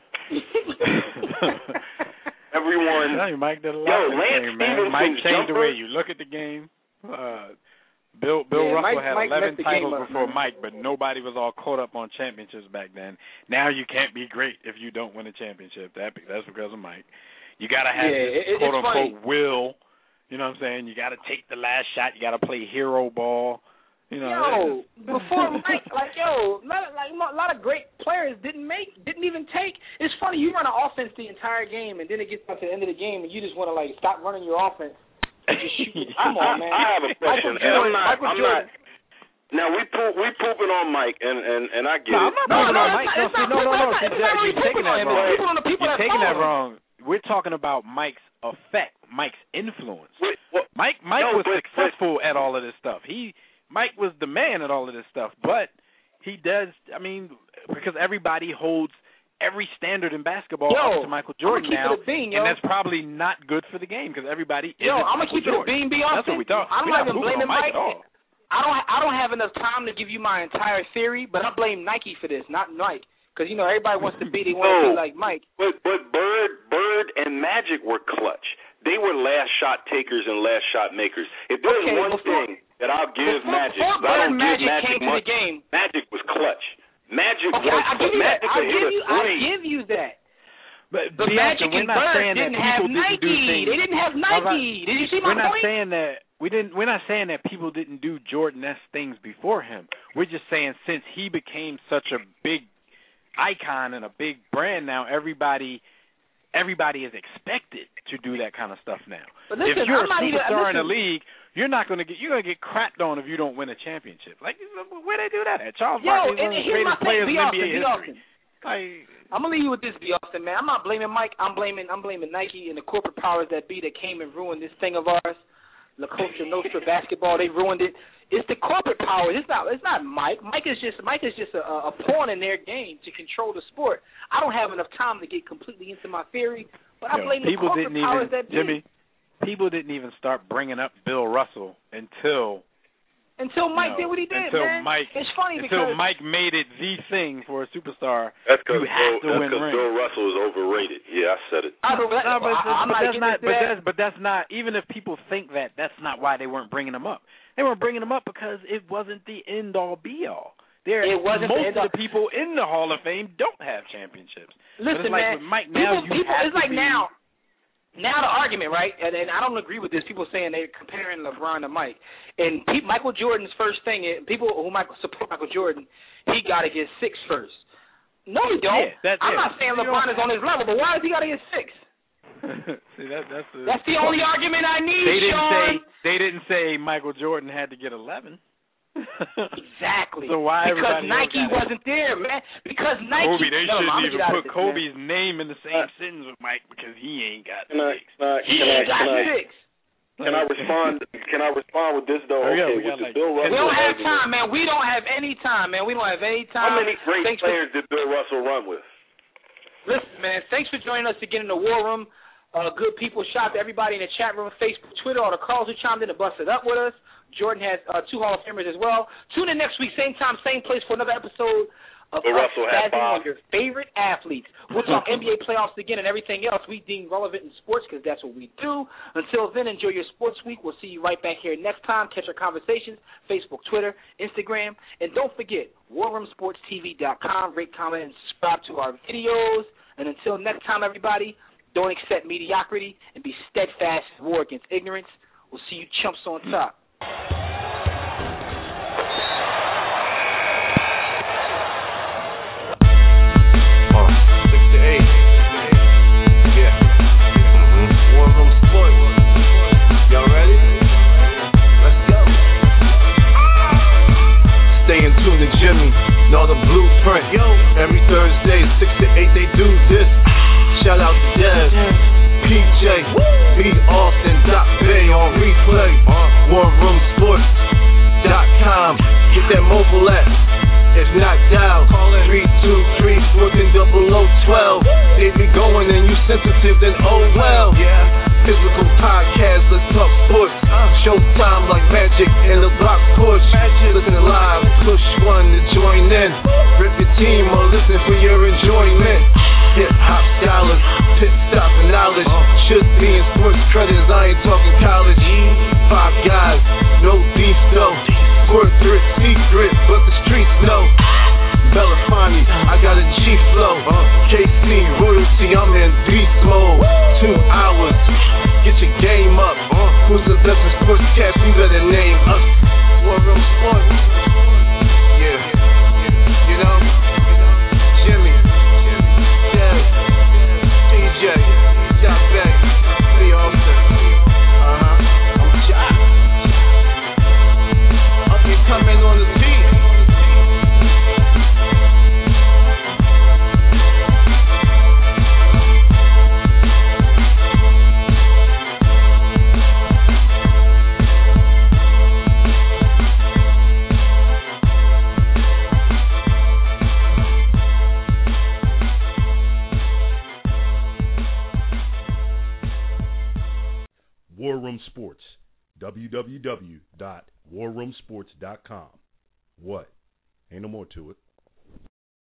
Speaker 4: Everyone,
Speaker 2: you, Mike did a lot
Speaker 4: yo,
Speaker 2: of
Speaker 4: Lance
Speaker 2: game, man. Mike changed the way you look at the game. Uh, Bill Bill
Speaker 5: yeah,
Speaker 2: Russell
Speaker 5: Mike,
Speaker 2: had
Speaker 5: Mike
Speaker 2: eleven titles
Speaker 5: up,
Speaker 2: before
Speaker 5: man.
Speaker 2: Mike, but nobody was all caught up on championships back then. Now you can't be great if you don't win a championship. That that's because of Mike. You gotta have
Speaker 5: yeah,
Speaker 2: this
Speaker 5: it,
Speaker 2: quote unquote
Speaker 5: funny.
Speaker 2: will. You know what I'm saying? You gotta take the last shot. You gotta play hero ball. You know,
Speaker 5: yo, before Mike, like yo, lot, like a lot of great players didn't make, didn't even take. It's funny, you run an offense the entire game, and then it gets up to the end of the game, and you just want to like stop running your offense. And just shoot. Come on, man.
Speaker 4: I have a question.
Speaker 5: Michael Jordan,
Speaker 4: I'm not.
Speaker 5: Michael
Speaker 4: I'm
Speaker 5: Jordan.
Speaker 4: not. Now we poop, we pooping on Mike, and and and I get
Speaker 2: no,
Speaker 4: it.
Speaker 2: I'm not
Speaker 5: No,
Speaker 2: pooping
Speaker 5: no,
Speaker 2: on
Speaker 5: it's
Speaker 2: Mike.
Speaker 5: not- it's
Speaker 2: No,
Speaker 5: not
Speaker 2: no, no,
Speaker 5: pooping,
Speaker 2: no.
Speaker 5: it's not- it's not
Speaker 2: You're
Speaker 5: really
Speaker 2: taking
Speaker 5: pooping
Speaker 2: that
Speaker 5: on him.
Speaker 2: wrong.
Speaker 5: It's pooping on the people
Speaker 2: You're
Speaker 5: that
Speaker 2: taking that
Speaker 5: follow
Speaker 2: wrong. We're talking about Mike's effect, Mike's influence.
Speaker 4: Wait, what?
Speaker 2: Mike Mike
Speaker 4: No,
Speaker 2: was
Speaker 4: but-
Speaker 2: successful at all of this stuff. He Mike was the man at all of this stuff, but he does. I mean, because everybody holds every standard in basketball
Speaker 5: Yo,
Speaker 2: up to Michael Jordan
Speaker 5: I'm gonna
Speaker 2: now,
Speaker 5: keep it a bean, yo.
Speaker 2: and that's probably not good for the game because everybody
Speaker 5: Yo,
Speaker 2: isn't
Speaker 5: I'm gonna
Speaker 2: Michael
Speaker 5: keep it a
Speaker 2: Jordan.
Speaker 5: bean, be honest.
Speaker 2: That's what we thought.
Speaker 5: I'm
Speaker 2: We're
Speaker 5: not even
Speaker 2: pooping
Speaker 5: blaming
Speaker 2: on Mike
Speaker 5: Mike.
Speaker 2: at all.
Speaker 5: I don't. I don't have enough time to give you my entire theory, but I blame Nike for this, not Mike, because you know everybody wants to be. They want to
Speaker 4: No.
Speaker 5: be like Mike.
Speaker 4: But but Bird Bird and Magic were clutch. They were last shot takers and last shot makers. If there's
Speaker 5: Okay,
Speaker 4: one
Speaker 5: before-
Speaker 4: thing that I'll give
Speaker 5: Before,
Speaker 4: Magic,
Speaker 5: before
Speaker 4: I
Speaker 5: Bird
Speaker 4: don't
Speaker 5: and
Speaker 4: give
Speaker 5: Magic
Speaker 4: Magic
Speaker 5: came to
Speaker 4: much.
Speaker 5: the game.
Speaker 4: Magic was clutch. Magic
Speaker 5: Okay,
Speaker 4: was
Speaker 5: I, I give you that.
Speaker 4: Magic
Speaker 5: I
Speaker 4: could hit
Speaker 5: give
Speaker 4: a
Speaker 5: you. I
Speaker 4: three.
Speaker 5: give you that.
Speaker 2: But,
Speaker 5: But
Speaker 2: Bianca,
Speaker 5: Magic
Speaker 2: we're
Speaker 5: and
Speaker 2: not
Speaker 5: Bird
Speaker 2: saying that
Speaker 5: didn't have
Speaker 2: people didn't
Speaker 5: Nike.
Speaker 2: do things.
Speaker 5: They didn't have
Speaker 2: All right.
Speaker 5: Nike. Did you see my
Speaker 2: We're not
Speaker 5: point?
Speaker 2: saying that we didn't. We're not saying that people didn't do Jordan-esque things before him. We're just saying since he became such a big icon and a big brand now, everybody, everybody is expected to do that kind of stuff now.
Speaker 5: But listen,
Speaker 2: if you're
Speaker 5: I'm
Speaker 2: a
Speaker 5: not even-
Speaker 2: superstar in the
Speaker 5: listen.
Speaker 2: league, you're not going to get. You're going to get crapped on if you don't win a championship. Like where they do that at? Charles
Speaker 5: Yo,
Speaker 2: Barkley's
Speaker 5: and
Speaker 2: one of the
Speaker 5: here's my
Speaker 2: greatest players
Speaker 5: thing.
Speaker 2: in
Speaker 5: Be
Speaker 2: N
Speaker 5: Austin.
Speaker 2: B A
Speaker 5: Be
Speaker 2: history.
Speaker 5: Austin.
Speaker 2: Like,
Speaker 5: I'm gonna leave you with this, B. Austin, man. I'm not blaming Mike. I'm blaming I'm blaming Nike and the corporate powers that be that came and ruined this thing of ours, La Cosa Nostra basketball. They ruined it. It's the corporate powers. It's not. It's not Mike. Mike is just Mike is just a, a pawn in their game to control the sport. I don't have enough time to get completely into my theory, but I
Speaker 2: Yo,
Speaker 5: blame the
Speaker 2: people
Speaker 5: corporate
Speaker 2: didn't
Speaker 5: powers
Speaker 2: even,
Speaker 5: that be.
Speaker 2: Jimmy, people didn't even start bringing up Bill Russell until
Speaker 5: Until Mike
Speaker 2: you know,
Speaker 5: did what he did,
Speaker 2: until
Speaker 5: man.
Speaker 2: Mike,
Speaker 5: it's funny
Speaker 2: until
Speaker 5: because
Speaker 2: Mike made it the thing for a superstar.
Speaker 4: That's because
Speaker 2: you have to
Speaker 4: Bill,
Speaker 2: win
Speaker 4: that's 'cause
Speaker 2: rings.
Speaker 4: Bill Russell is overrated. Yeah, I said it.
Speaker 5: I don't,
Speaker 2: No, but,
Speaker 5: I, I'm
Speaker 2: but
Speaker 5: not
Speaker 2: that's
Speaker 5: getting
Speaker 2: not.
Speaker 5: into
Speaker 2: But
Speaker 5: that.
Speaker 2: that's but that's not. Even if people think that, that's not why they weren't bringing him up. They weren't bringing him up because it wasn't the end all be all. There,
Speaker 5: It wasn't the
Speaker 2: most
Speaker 5: end
Speaker 2: of
Speaker 5: all-
Speaker 2: the people in the Hall of Fame don't have championships. But
Speaker 5: Listen,
Speaker 2: it's like
Speaker 5: man.
Speaker 2: with Mike
Speaker 5: people,
Speaker 2: now, you
Speaker 5: people,
Speaker 2: have
Speaker 5: it's
Speaker 2: to
Speaker 5: like
Speaker 2: be,
Speaker 5: now. Now the argument, right, and, and I don't agree with this. People saying they're comparing LeBron to Mike. And pe- Michael Jordan's first thing is, people who Michael, support Michael Jordan, he got to get six first. No, he don't.
Speaker 2: Yeah, that's
Speaker 5: I'm
Speaker 2: it.
Speaker 5: not saying
Speaker 2: You
Speaker 5: LeBron
Speaker 2: don't-
Speaker 5: is on his level, but why does he got to get six?
Speaker 2: See, that, that's the,
Speaker 5: That's the only argument I need,
Speaker 2: They didn't
Speaker 5: Sean.
Speaker 2: say they didn't say Michael Jordan had to get eleven.
Speaker 5: Exactly.
Speaker 2: So why
Speaker 5: because
Speaker 2: everybody
Speaker 5: Nike
Speaker 2: else got it?
Speaker 5: wasn't there, man. Because Nike.
Speaker 2: Kobe, they
Speaker 5: no,
Speaker 2: shouldn't
Speaker 5: I'm
Speaker 2: even
Speaker 5: get out
Speaker 2: put
Speaker 5: of this,
Speaker 2: Kobe's
Speaker 5: man.
Speaker 2: name in the same
Speaker 4: Uh,
Speaker 2: sentence with Mike because he ain't got
Speaker 4: Can I,
Speaker 2: six.
Speaker 4: can I,
Speaker 5: He
Speaker 4: can I,
Speaker 5: ain't got
Speaker 4: can I,
Speaker 5: six.
Speaker 4: can I respond? Can I respond with this though?
Speaker 2: Hurry up,
Speaker 4: Okay,
Speaker 2: we
Speaker 4: with
Speaker 2: got
Speaker 4: the
Speaker 2: like
Speaker 4: Bill
Speaker 2: ten
Speaker 4: Russell
Speaker 5: We don't have
Speaker 4: argument,
Speaker 5: time, man. We don't have any time, man. We don't have any time.
Speaker 4: How many great
Speaker 5: Thanks
Speaker 4: players did Bill Russell run with?
Speaker 5: For, listen, man, thanks for joining us again in the War Room. Uh, good people. Shout out to everybody in the chat room, Facebook, Twitter, all the calls who chimed in and busted up with us. Jordan has uh, two Hall of Famers as well. Tune in next week, same time, same place for another episode of
Speaker 4: But
Speaker 5: us
Speaker 4: Russell had
Speaker 5: spazzing
Speaker 4: Bob.
Speaker 5: on your favorite athletes. We'll talk N B A playoffs again and everything else we deem relevant in sports because that's what we do. Until then, enjoy your sports week. We'll see you right back here next time. Catch our conversations, Facebook, Twitter, Instagram. And don't forget, war room sports t v dot com. Rate, comment, and subscribe to our videos. And until next time, everybody, don't accept mediocrity and be steadfast in war against ignorance. We'll see you chumps on top.
Speaker 3: Know the blueprint. Yo. Every Thursday, six to eight, they do this. Shout out to Dev, P J, B. Austin, Doc Bay on replay. Uh. war room sports dot com. Get that mobile app. If not, dial three two three, fourteen double oh twelve. They be going and you sensitive, then oh well. Yeah. Physical podcast, let's talk sports. Showtime like magic in the block push. Listen live, push one to join in. Rip your team or listen for your enjoyment. Hip hop scholars, pit stop and knowledge. Should be in sports credits, I ain't talking college. Five guys, no beef though. Corporate secret, but the streets know. Belafonte, I got a G flow. K C royalty, I'm in beast mode. Two hours, get your game up. Who's the best in sportscast? You better name us. War Room Sports. Yeah, you know, Jimmy, Dev, P J, Doc Beck, B. Austin. Uh huh. I'm Jock. Up and coming on the beat.
Speaker 8: War Room Sports, w w w dot war room sports dot com. What? Ain't no more to it.